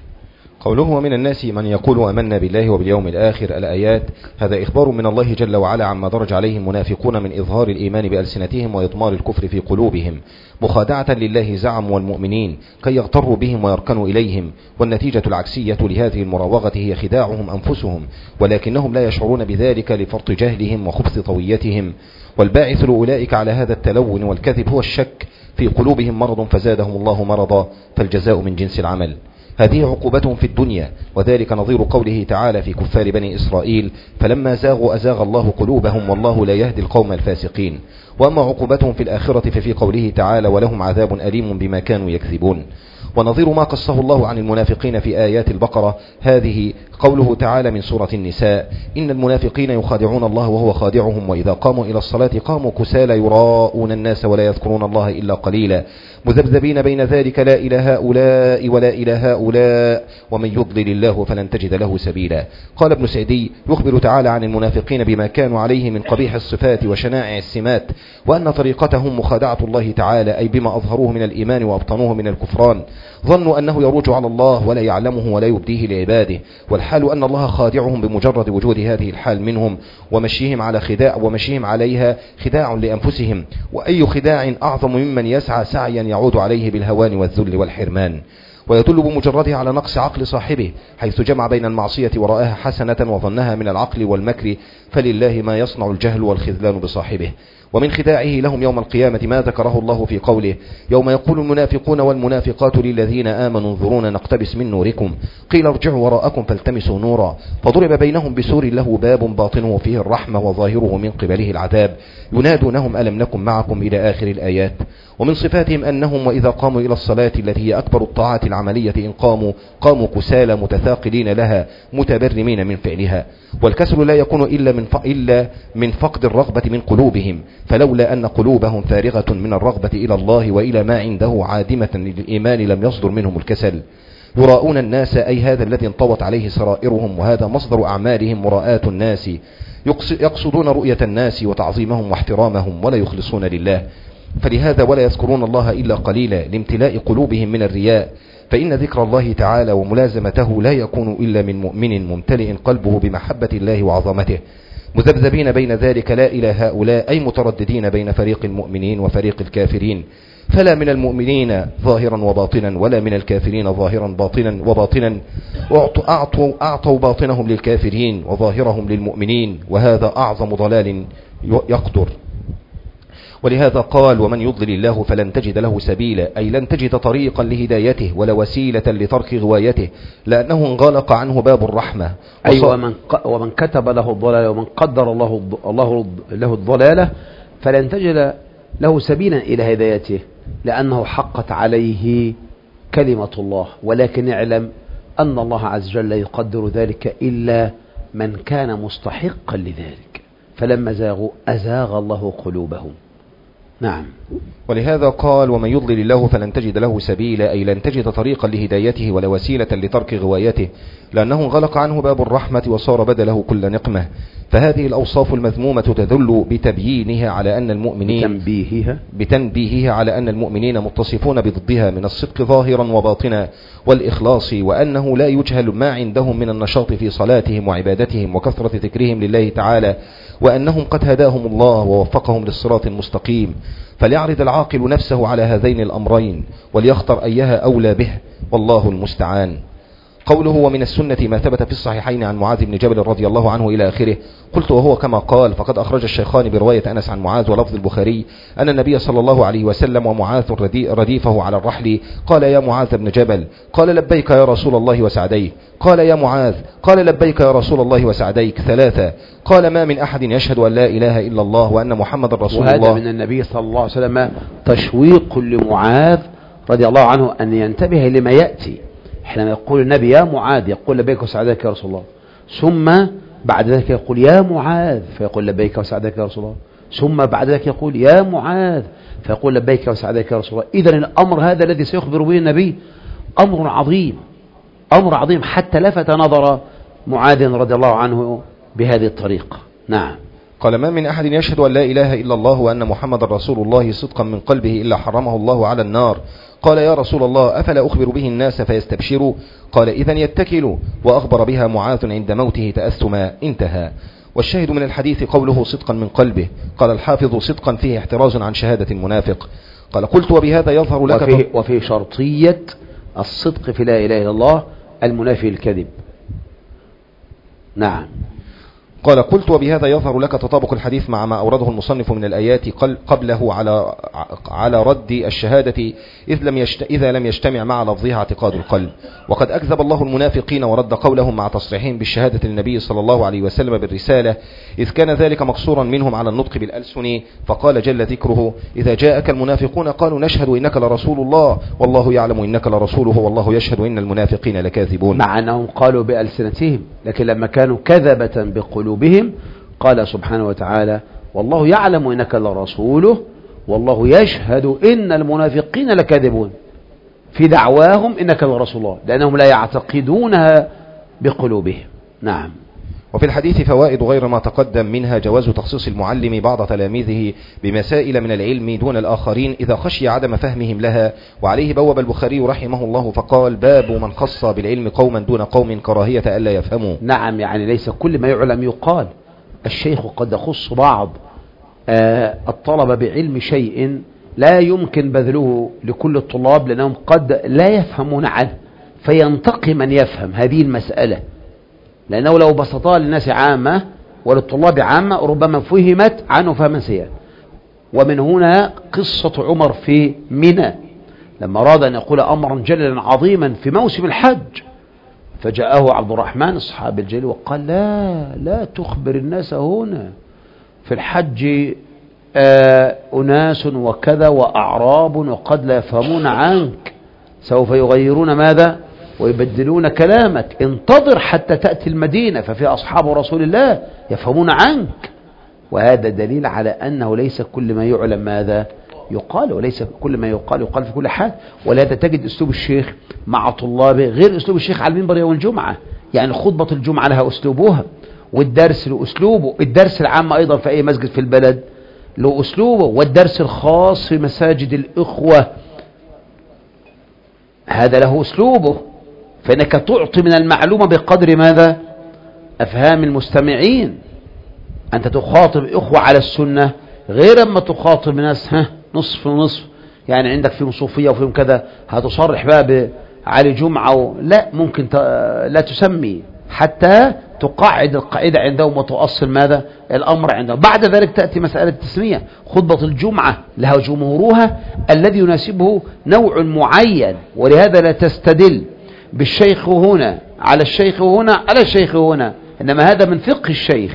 قوله ومن الناس من يقول أمنا بالله وباليوم الآخر، الآيات، هذا إخبار من الله جل وعلا عما درج عليه المنافقون من إظهار الإيمان بألسنتهم وإضمار الكفر في قلوبهم، مخادعة لله زعم والمؤمنين كي يغتروا بهم ويركنوا إليهم، والنتيجة العكسية لهذه المراوغة هي خداعهم أنفسهم، ولكنهم لا يشعرون بذلك لفرط جهلهم وخبث طويتهم. والباعث لأولئك على هذا التلون والكذب هو الشك، في قلوبهم مرض فزادهم الله مرضا، فالجزاء من جنس العمل. هذه عقوبتهم في الدنيا، وذلك نظير قوله تعالى في كفار بني إسرائيل: فلما زاغوا أزاغ الله قلوبهم والله لا يهدي القوم الفاسقين. وأما عقوبتهم في الآخرة ففي قوله تعالى: ولهم عذاب أليم بما كانوا يكذبون. ونظير ما قصه الله عن المنافقين في آيات البقرة هذه قوله تعالى من سورة النساء: إن المنافقين يخادعون الله وهو خادعهم وإذا قاموا إلى الصلاة قاموا كسالى يراءون الناس ولا يذكرون الله إلا قليلا مذبذبين بين ذلك لا إلى هؤلاء ولا إلى هؤلاء ومن يضلل الله فلن تجد له سبيلا. قال ابن سعدي يخبر تعالى عن المنافقين بما كانوا عليه من قبيح الصفات وشنائع السمات، وأن طريقتهم مخادعة الله تعالى، أي بما أظهروه من الإيمان وأبطنوه من الكفران. ظنوا أنه يروج على الله ولا يعلمه ولا يبديه لعباده، والحال أن الله خادعهم بمجرد وجود هذه الحال منهم، ومشيهم على خداع ومشيهم عليها خداع لأنفسهم، وأي خداع أعظم ممن يسعى سعيا يعود عليه بالهوان والذل والحرمان. ويدل بمجرده على نقص عقل صاحبه، حيث جمع بين المعصية ورآها حسنة وظنها من العقل والمكر، فلله ما يصنع الجهل والخذلان بصاحبه. ومن خداعه لهم يوم القيامة ما ذكره الله في قوله: يوم يقول المنافقون والمنافقات للذين آمنوا انظرونا نقتبس من نوركم قيل ارجعوا وراءكم فالتمسوا نورا فضرب بينهم بسور له باب باطنه فيه الرحمة وظاهره من قبله العذاب ينادونهم ألم نكن معكم إلى آخر الآيات. ومن صفاتهم أنهم وإذا قاموا إلى الصلاة التي هي أكبر الطاعات العملية إن قاموا قاموا كسالى متثاقلين لها متبرمين من فعلها. والكسل لا يكون إلا من, إلا من فقد الرغبة من قلوبهم، فلولا أن قلوبهم فارغة من الرغبة إلى الله وإلى ما عنده عادمة للإيمان لم يصدر منهم الكسل. يراؤون الناس، أي هذا الذي انطوت عليه سرائرهم، وهذا مصدر أعمالهم مراءة الناس، يقصدون رؤية الناس وتعظيمهم واحترامهم ولا يخلصون لله. فلهذا ولا يذكرون الله إلا قليلا لامتلاء قلوبهم من الرياء، فإن ذكر الله تعالى وملازمته لا يكون إلا من مؤمن ممتلئ قلبه بمحبة الله وعظمته، مذبذبين بين ذلك لا إلى هؤلاء، أي مترددين بين فريق المؤمنين وفريق الكافرين، فلا من المؤمنين ظاهرا وباطنا ولا من الكافرين ظاهرا باطنا وباطنا أعطوا, أعطوا باطنهم للكافرين وظاهرهم للمؤمنين، وهذا أعظم ضلال يقدر. ولهذا قال: ومن يضلل الله فلن تجد له سبيلا، أي لن تجد طريقا لهدايته ولا وسيلة لترك غوايته، لأنه انغلق عنه باب الرحمة. أي ومن, ومن كتب له الضلالة ومن قدر الله الله له الضلالة فلن تجد له سبيلا إلى هدايته، لأنه حقت عليه كلمة الله. ولكن اعلم أن الله عز وجل يقدر ذلك إلا من كان مستحقا لذلك، فلما زاغوا أزاغ الله قلوبهم. نعم. ولهذا قال: ومن يضلل الله فلن تجد له سبيلا، أي لن تجد طريقا لهدايته ولا وسيلة لترك غوايته، لأنه انغلق عنه باب الرحمة وصار بدله كل نقمة. فهذه الأوصاف المذمومة تدل بتبيينها على أن المؤمنين بتنبيهها بتنبيهها على أن المؤمنين متصفون بضدها من الصدق ظاهرا وباطنا والإخلاص، وأنه لا يجهل ما عندهم من النشاط في صلاتهم وعبادتهم وكثرة ذكرهم لله تعالى، وأنهم قد هداهم الله ووفقهم للصراط المستقيم. فليعرض العاقل نفسه على هذين الأمرين وليختر أيها أولى به، والله المستعان. قوله ومن السنة ما ثبت في الصحيحين عن معاذ بن جبل رضي الله عنه إلى آخره. قلت وهو كما قال، فقد أخرج الشيخان برواية أنس عن معاذ ولفظ البخاري أن النبي صلى الله عليه وسلم ومعاذ رديفه على الرحل قال يا معاذ بن جبل، قال لبيك يا رسول الله وسعديك، قال يا معاذ، قال لبيك يا رسول الله وسعديك ثلاثة، قال ما من أحد يشهد أن لا إله إلا الله وأن محمد رسول الله. الله. وهذا من النبي صلى الله عليه وسلم تشويق لمعاذ رضي الله عنه أن ينتبه لما يأتي. حينما يقول النبي يا معاذ يقول لبيك وسعديك يا رسول الله، ثم بعد ذلك يقول يا معاذ فيقول لبيك وسعديك يا رسول الله، ثم بعد ذلك يقول يا معاذ فيقول لبيك وسعديك يا رسول الله. إذن الأمر هذا الذي سيخبر به النبي أمر عظيم، أمر عظيم حتى لفت نظر معاذ رضي الله عنه بهذه الطريقة. نعم. قال ما من أحد يشهد أن لا إله إلا الله وأن محمد رسول الله صدقا من قلبه إلا حرمه الله على النار. قال يا رسول الله أفلا أخبر به الناس فيستبشروا؟ قال إذن يتكلوا. وأخبر بها معاذ عند موته تأثما. انتهى. والشاهد من الحديث قوله صدقا من قلبه. قال الحافظ صدقا فيه احتراز عن شهادة المنافق. قال قلت وبهذا يظهر لك وفيه, وفيه شرطية الصدق في لا إله إلا الله المنافي الكذب. نعم. قال قلت وبهذا يظهر لك تطابق الحديث مع ما أورده المصنف من الآيات قبله على على رد الشهادة إذ لم يشت... إذا لم يجتمع مع لفظها اعتقاد القلب. وقد أكذب الله المنافقين ورد قولهم مع تصريحهم بالشهادة للنبي صلى الله عليه وسلم بالرسالة، إذ كان ذلك مقصورا منهم على النطق بالألسن. فقال جل ذكره إذا جاءك المنافقون قالوا نشهد إنك لرسول الله والله يعلم إنك لرسوله والله يشهد إن المنافقين لكاذبون. مع أنهم قالوا بألسنتهم، لكن لما كانوا كذبة بقلوبهم بهم قال سبحانه وتعالى والله يعلم إنك لرسوله والله يشهد إن المنافقين لكاذبون في دعواهم إنك لرسول الله، لأنهم لا يعتقدونها بقلوبهم. نعم. وفي الحديث فوائد غير ما تقدم، منها جواز تخصيص المعلم بعض تلاميذه بمسائل من العلم دون الآخرين إذا خشي عدم فهمهم لها. وعليه بوب البخاري رحمه الله فقال باب من خص بالعلم قوما دون قوم كراهية ألا يفهموا. نعم، يعني ليس كل ما يعلم يقال. الشيخ قد يخص بعض آه الطلبة بعلم شيء لا يمكن بذله لكل الطلاب لأنهم قد لا يفهمون عنه، فينتقي من يفهم هذه المسألة، لأنه لو بسطها للناس عامة وللطلاب عامة ربما فهمت عنه فهما سيئا. ومن هنا قصة عمر في منى لما أراد أن يقول أمرا جللا عظيما في موسم الحج، فجاءه عبد الرحمن الصحابي الجليل وقال لا لا تخبر الناس هنا في الحج آه أناس وكذا وأعراب وقد لا يفهمون عنك، سوف يغيرون ماذا ويبدلون كلامك، انتظر حتى تأتي المدينة ففي أصحاب رسول الله يفهمون عنك. وهذا دليل على أنه ليس كل ما يعلم ماذا يقال، وليس كل ما يقال يقال في كل حال. ولهذا تجد أسلوب الشيخ مع طلابه غير أسلوب الشيخ على المنبر يوم الجمعة، يعني خطبة الجمعة لها أسلوبها والدرس له أسلوبه، الدرس العام أيضا في أي مسجد في البلد له أسلوبه، والدرس الخاص في مساجد الإخوة هذا له أسلوبه. فإنك تعطي من المعلومة بقدر ماذا أفهام المستمعين. أنت تخاطب إخوة على السنة غير أما تخاطب ناس ها نصف ونصف، يعني عندك فيهم صوفية وفيهم كذا هتصرح بقى بعلي جمعة، لا ممكن لا تسمي حتى تقاعد القاعدة عندهم وتؤصل ماذا الأمر عندهم. بعد ذلك تأتي مسألة التسمية. خطبة الجمعة لها جمهورها الذي يناسبه نوع معين، ولهذا لا تستدل بالشيخ هنا على الشيخ هنا على الشيخ هنا، إنما هذا من فقه الشيخ،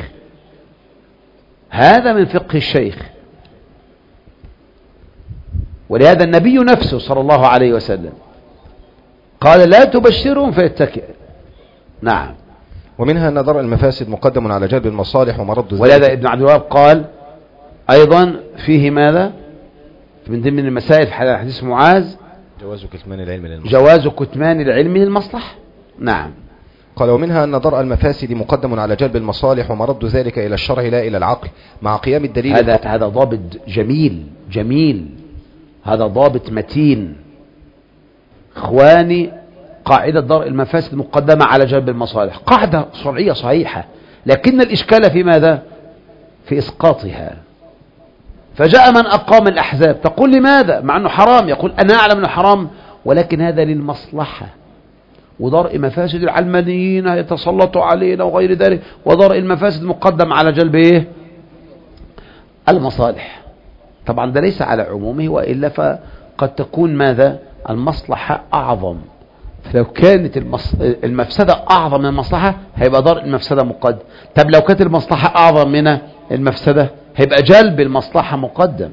هذا من فقه الشيخ. ولهذا النبي نفسه صلى الله عليه وسلم قال لا تبشرهم فيتكئ. نعم. ومنها أن درء المفاسد مقدم على جلب المصالح ومرد الذات. ولهذا ابن عبد الوهاب قال أيضا فيه ماذا من ضمن المسائل في حديث معاذ جواز كتمان العلم للمصلحة. جواز كتمان العلم للمصلحة. نعم. قال ومنها أن درء المفاسد مقدم على جلب المصالح ومرد ذلك إلى الشرع لا إلى العقل مع قيام الدليل. هذا هذا ضابط جميل جميل، هذا ضابط متين. إخواني، قاعدة درء المفاسد مقدمة على جلب المصالح قاعدة شرعية صحيحة، لكن الإشكال في ماذا؟ في إسقاطها. فجاء من أقام الأحزاب، تقول لماذا؟ مع أنه حرام، يقول أنا أعلم أنه حرام ولكن هذا للمصلحة، ودرء مفاسد العلمانيين يتسلطوا علينا وغير ذلك، ودرء المفاسد مقدم على جلب إيه؟ المصالح. طبعا ده ليس على عمومه، وإلا فقد تكون ماذا؟ المصلحة أعظم. فلو كانت المص... المفسدة أعظم من المصلحة هيبقى درء المفسدة مقدم. طب لو كانت المصلحة أعظم من المفسدة هيبقى جلب المصلحة مقدم.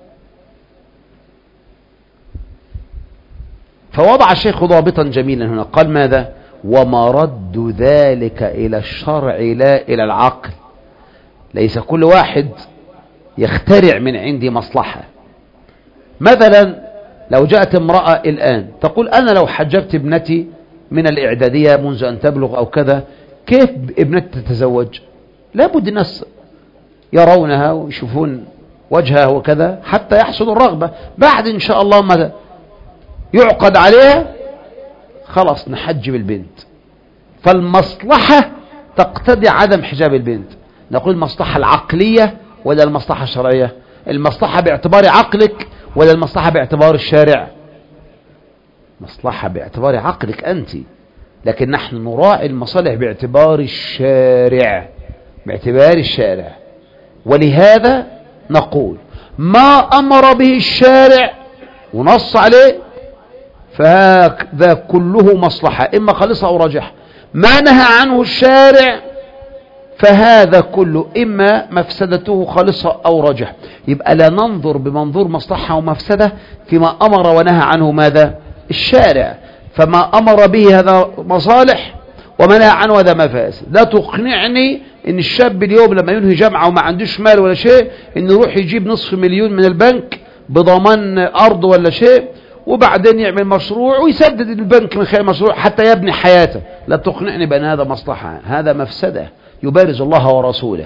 فوضع الشيخ ضابطا جميلا هنا، قال ماذا؟ ومرد ذلك إلى الشرع لا إلى العقل. ليس كل واحد يخترع من عندي مصلحة. مثلا لو جاءت امرأة الآن تقول أنا لو حجبت ابنتي من الإعدادية منذ أن تبلغ أو كذا، كيف ابنتي تتزوج؟ لابد الناس يرونها ويشوفون وجهها وكذا حتى يحصل الرغبة. بعد إن شاء الله ماذا يعقد عليها خلاص نحجب البنت. فالمصلحة تقتضي عدم حجاب البنت. نقول المصلحة العقلية ولا المصلحة الشرعية؟ المصلحة باعتبار عقلك ولا المصلحة باعتبار الشارع؟ مصلحة باعتبار عقلك أنت، لكن نحن نراعي المصالح باعتبار الشارع، باعتبار الشارع. ولهذا نقول ما أمر به الشارع ونص عليه فهذا كله مصلحة إما خالصة أو راجحة. ما نهى عنه الشارع فهذا كله إما مفسدته خالصة أو راجحة. يبقى لا ننظر بمنظور مصلحة ومفسدة فيما أمر ونهى عنه ماذا؟ الشارع. فما أمر به هذا مصالح وما نهى عنه هذا مفاسد. لا تقنعني إن الشاب اليوم لما ينهي جامعة وما عندوش مال ولا شيء إنه يروح يجيب نصف مليون من البنك بضمان أرض ولا شيء وبعدين يعمل مشروع ويسدد البنك من خلال المشروع حتى يبني حياته. لا تقنعني بأن هذا مصلحة، هذا مفسدة يبارز الله ورسوله.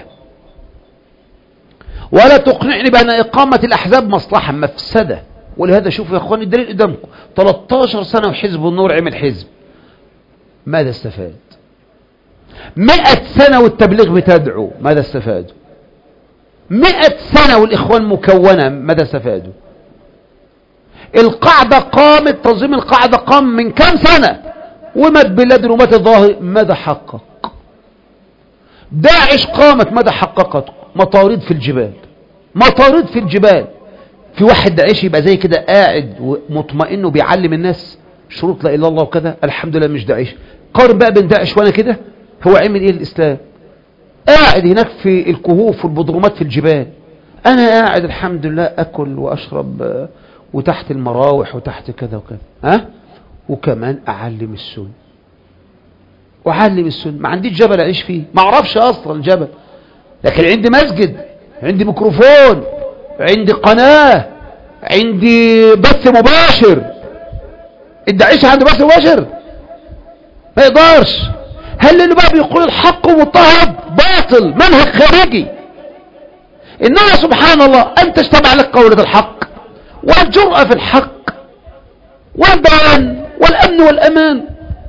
ولا تقنعني بأن إقامة الأحزاب مصلحة، مفسدة. ولهذا شوفوا يا أخواني الدليل قدامكم، ثلاثة عشر سنة وحزب النور عمل حزب، ماذا استفاد؟ مئة سنة والتبليغ بتدعو، ماذا استفادوا؟ مئة سنة والإخوان مكونة، ماذا استفادوا؟ القاعدة قامت، تنظيم القاعدة قام من كم سنة ومات بلاد ومات الظاهر، ماذا حقق؟ داعش قامت، ماذا حققت؟ مطاريد في الجبال، مطاريد في الجبال. في واحد داعش يبقى زي كده قاعد مطمئن وبيعلم الناس شروط لا اله الا الله وكذا، الحمد لله مش داعش. قارن بقى بين داعش وانا كده، هو عمل ايه الاسلام؟ قاعد هناك في الكهوف والبدرومات في الجبال، انا قاعد الحمد لله اكل واشرب وتحت المراوح وتحت كذا وكذا، ها؟ وكمان اعلم السنه وأعلم السنة. ما عنديش جبل أعيش فيه، ما أعرفش أصلا الجبل، لكن عندي مسجد، عندي ميكروفون، عندي قناة، عندي بث مباشر. انت عيش عنده بث مباشر؟ ما يقدرش. هل اللي بقى بيقول الحق مضطهد باطل منهج خارجي؟ إنما سبحان الله أن تجتمع لك قولة الحق والجرأة في الحق والبيان والأمن والأمان.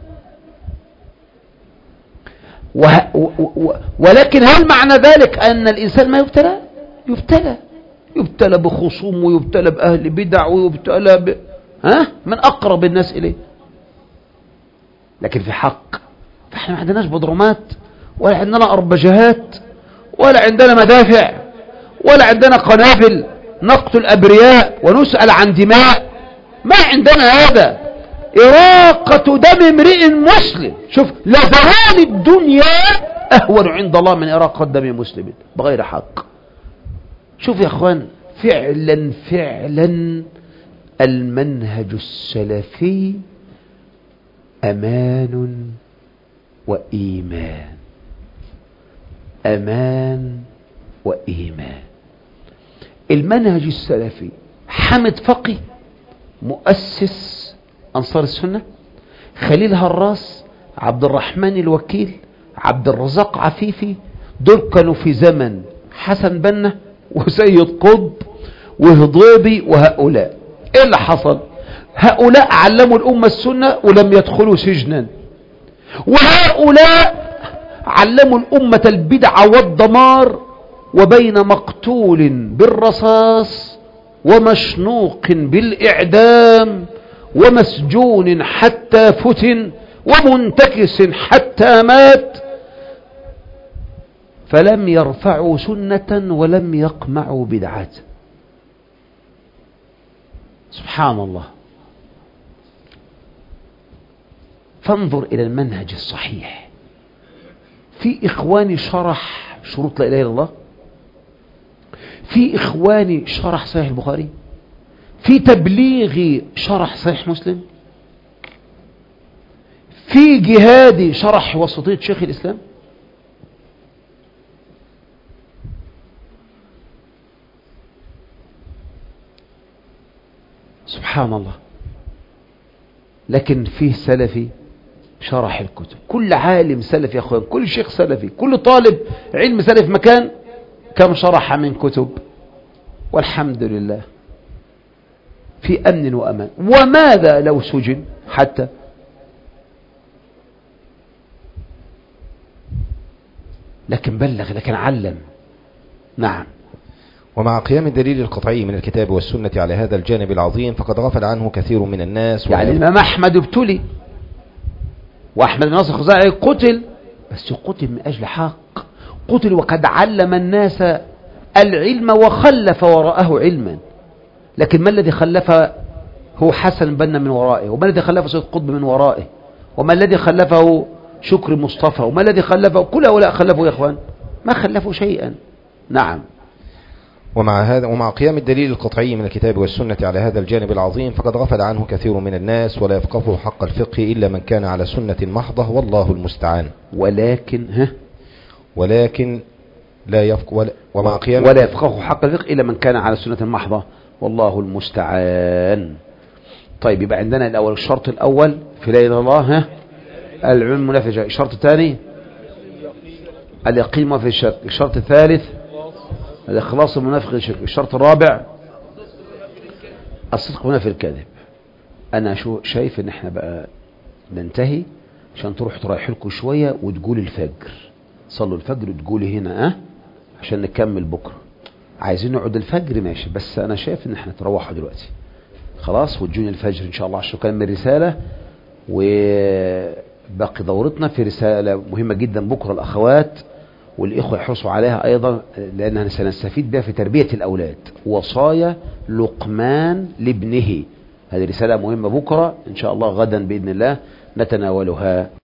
و... و... ولكن هل معنى ذلك أن الإنسان ما يبتلى؟ يبتلى يبتلى بخصوم ويبتلى بأهل بدع ويبتلى ب... ها؟ من أقرب الناس إليه. لكن في حق فإحنا ما عندناش بدرومات ولا عندنا أربجهات ولا عندنا مدافع ولا عندنا قنابل نقتل أبرياء ونسأل عن دماء. ما عندنا هذا. إراقة دم امرئ مسلم، شوف، لذهان الدنيا أهون عند الله من إراقة دم مسلم بغير حق. شوف يا أخوان، فعلا فعلا المنهج السلفي أمان وإيمان، أمان وإيمان. المنهج السلفي حامد فقي مؤسس أنصار السنة، خليل هراس عبد الرحمن الوكيل، عبد الرزاق عفيفي، دول كانوا في زمن حسن بنا وسيد قطب وهضيبي وهؤلاء. ايه اللي حصل؟ هؤلاء علموا الأمة السنة ولم يدخلوا سجنا، وهؤلاء علموا الأمة البدع والدمار، وبين مقتول بالرصاص ومشنوق بالإعدام ومسجون حتى فتن ومنتكس حتى مات، فلم يرفعوا سنة ولم يقمعوا بدعة. سبحان الله. فانظر إلى المنهج الصحيح. في إخواني شرح شروط لا إله إلا الله، في إخواني شرح صحيح البخاري، في تبليغي شرح صحيح مسلم، في جهادي شرح وسطية شيخ الإسلام. سبحان الله. لكن فيه سلفي شرح الكتب. كل عالم سلفي يا أخوان، كل شيخ سلفي، كل طالب علم سلف مكان كم شرح من كتب، والحمد لله في أمن وأمان. وماذا لو سجن حتى؟ لكن بلغ، لكن علم. نعم. ومع قيام الدليل القطعي من الكتاب والسنة على هذا الجانب العظيم فقد غفل عنه كثير من الناس. يعني الإمام أحمد ابتلي، وأحمد بن ناصر الخزاعي قتل، بس قتل من أجل حق، قتل وقد علم الناس العلم وخلف وراءه علما. لكن ما الذي خلفه هو حسن بنا من ورائه، وما الذي خلفه سيد قطب من ورائه، وما الذي خلفه شكر مصطفى، وما الذي خلفه كل هؤلاء خلفوا يا إخوان؟ ما خلفوا شيئا. نعم. ومع هذا ومع قيام الدليل القطعي من الكتاب والسنة على هذا الجانب العظيم فقد غفل عنه كثير من الناس، ولا يفقهه حق الفقه إلا من كان على سنة محضة، والله المستعان. ولكن ها ولكن لا يفقه ولا, ومع قيام ولا يفقهه حق الفقه إلا من كان على سنة محضة، والله المستعان. طيب، يبقى عندنا الأول الشرط الأول في لا إله إلا الله ها العلم المنافي. الشرط الثاني اليقين في الشك. الشرط الثالث الإخلاص المنافق للشرك. الشرط الرابع الصدق منافي الكاذب. أنا شو شايف إن إحنا بقى ننتهي عشان تروح تريح لكم شوية وتقول الفجر، صلوا الفجر وتقولي هنا أه عشان نكمل بكرة. عايزين نقعد الفجر ماشي، بس أنا شايف إن إحنا تروحوا دلوقتي خلاص، وتجوني الفجر إن شاء الله عشان كلام الرسالة. وباقي دورتنا في رسالة مهمة جدا بكرة الأخوات والإخوة يحرصوا عليها أيضا، لأننا سنستفيد بها في تربية الأولاد. وصايا لقمان لابنه، هذه رسالة مهمة بكرة إن شاء الله، غدا بإذن الله نتناولها.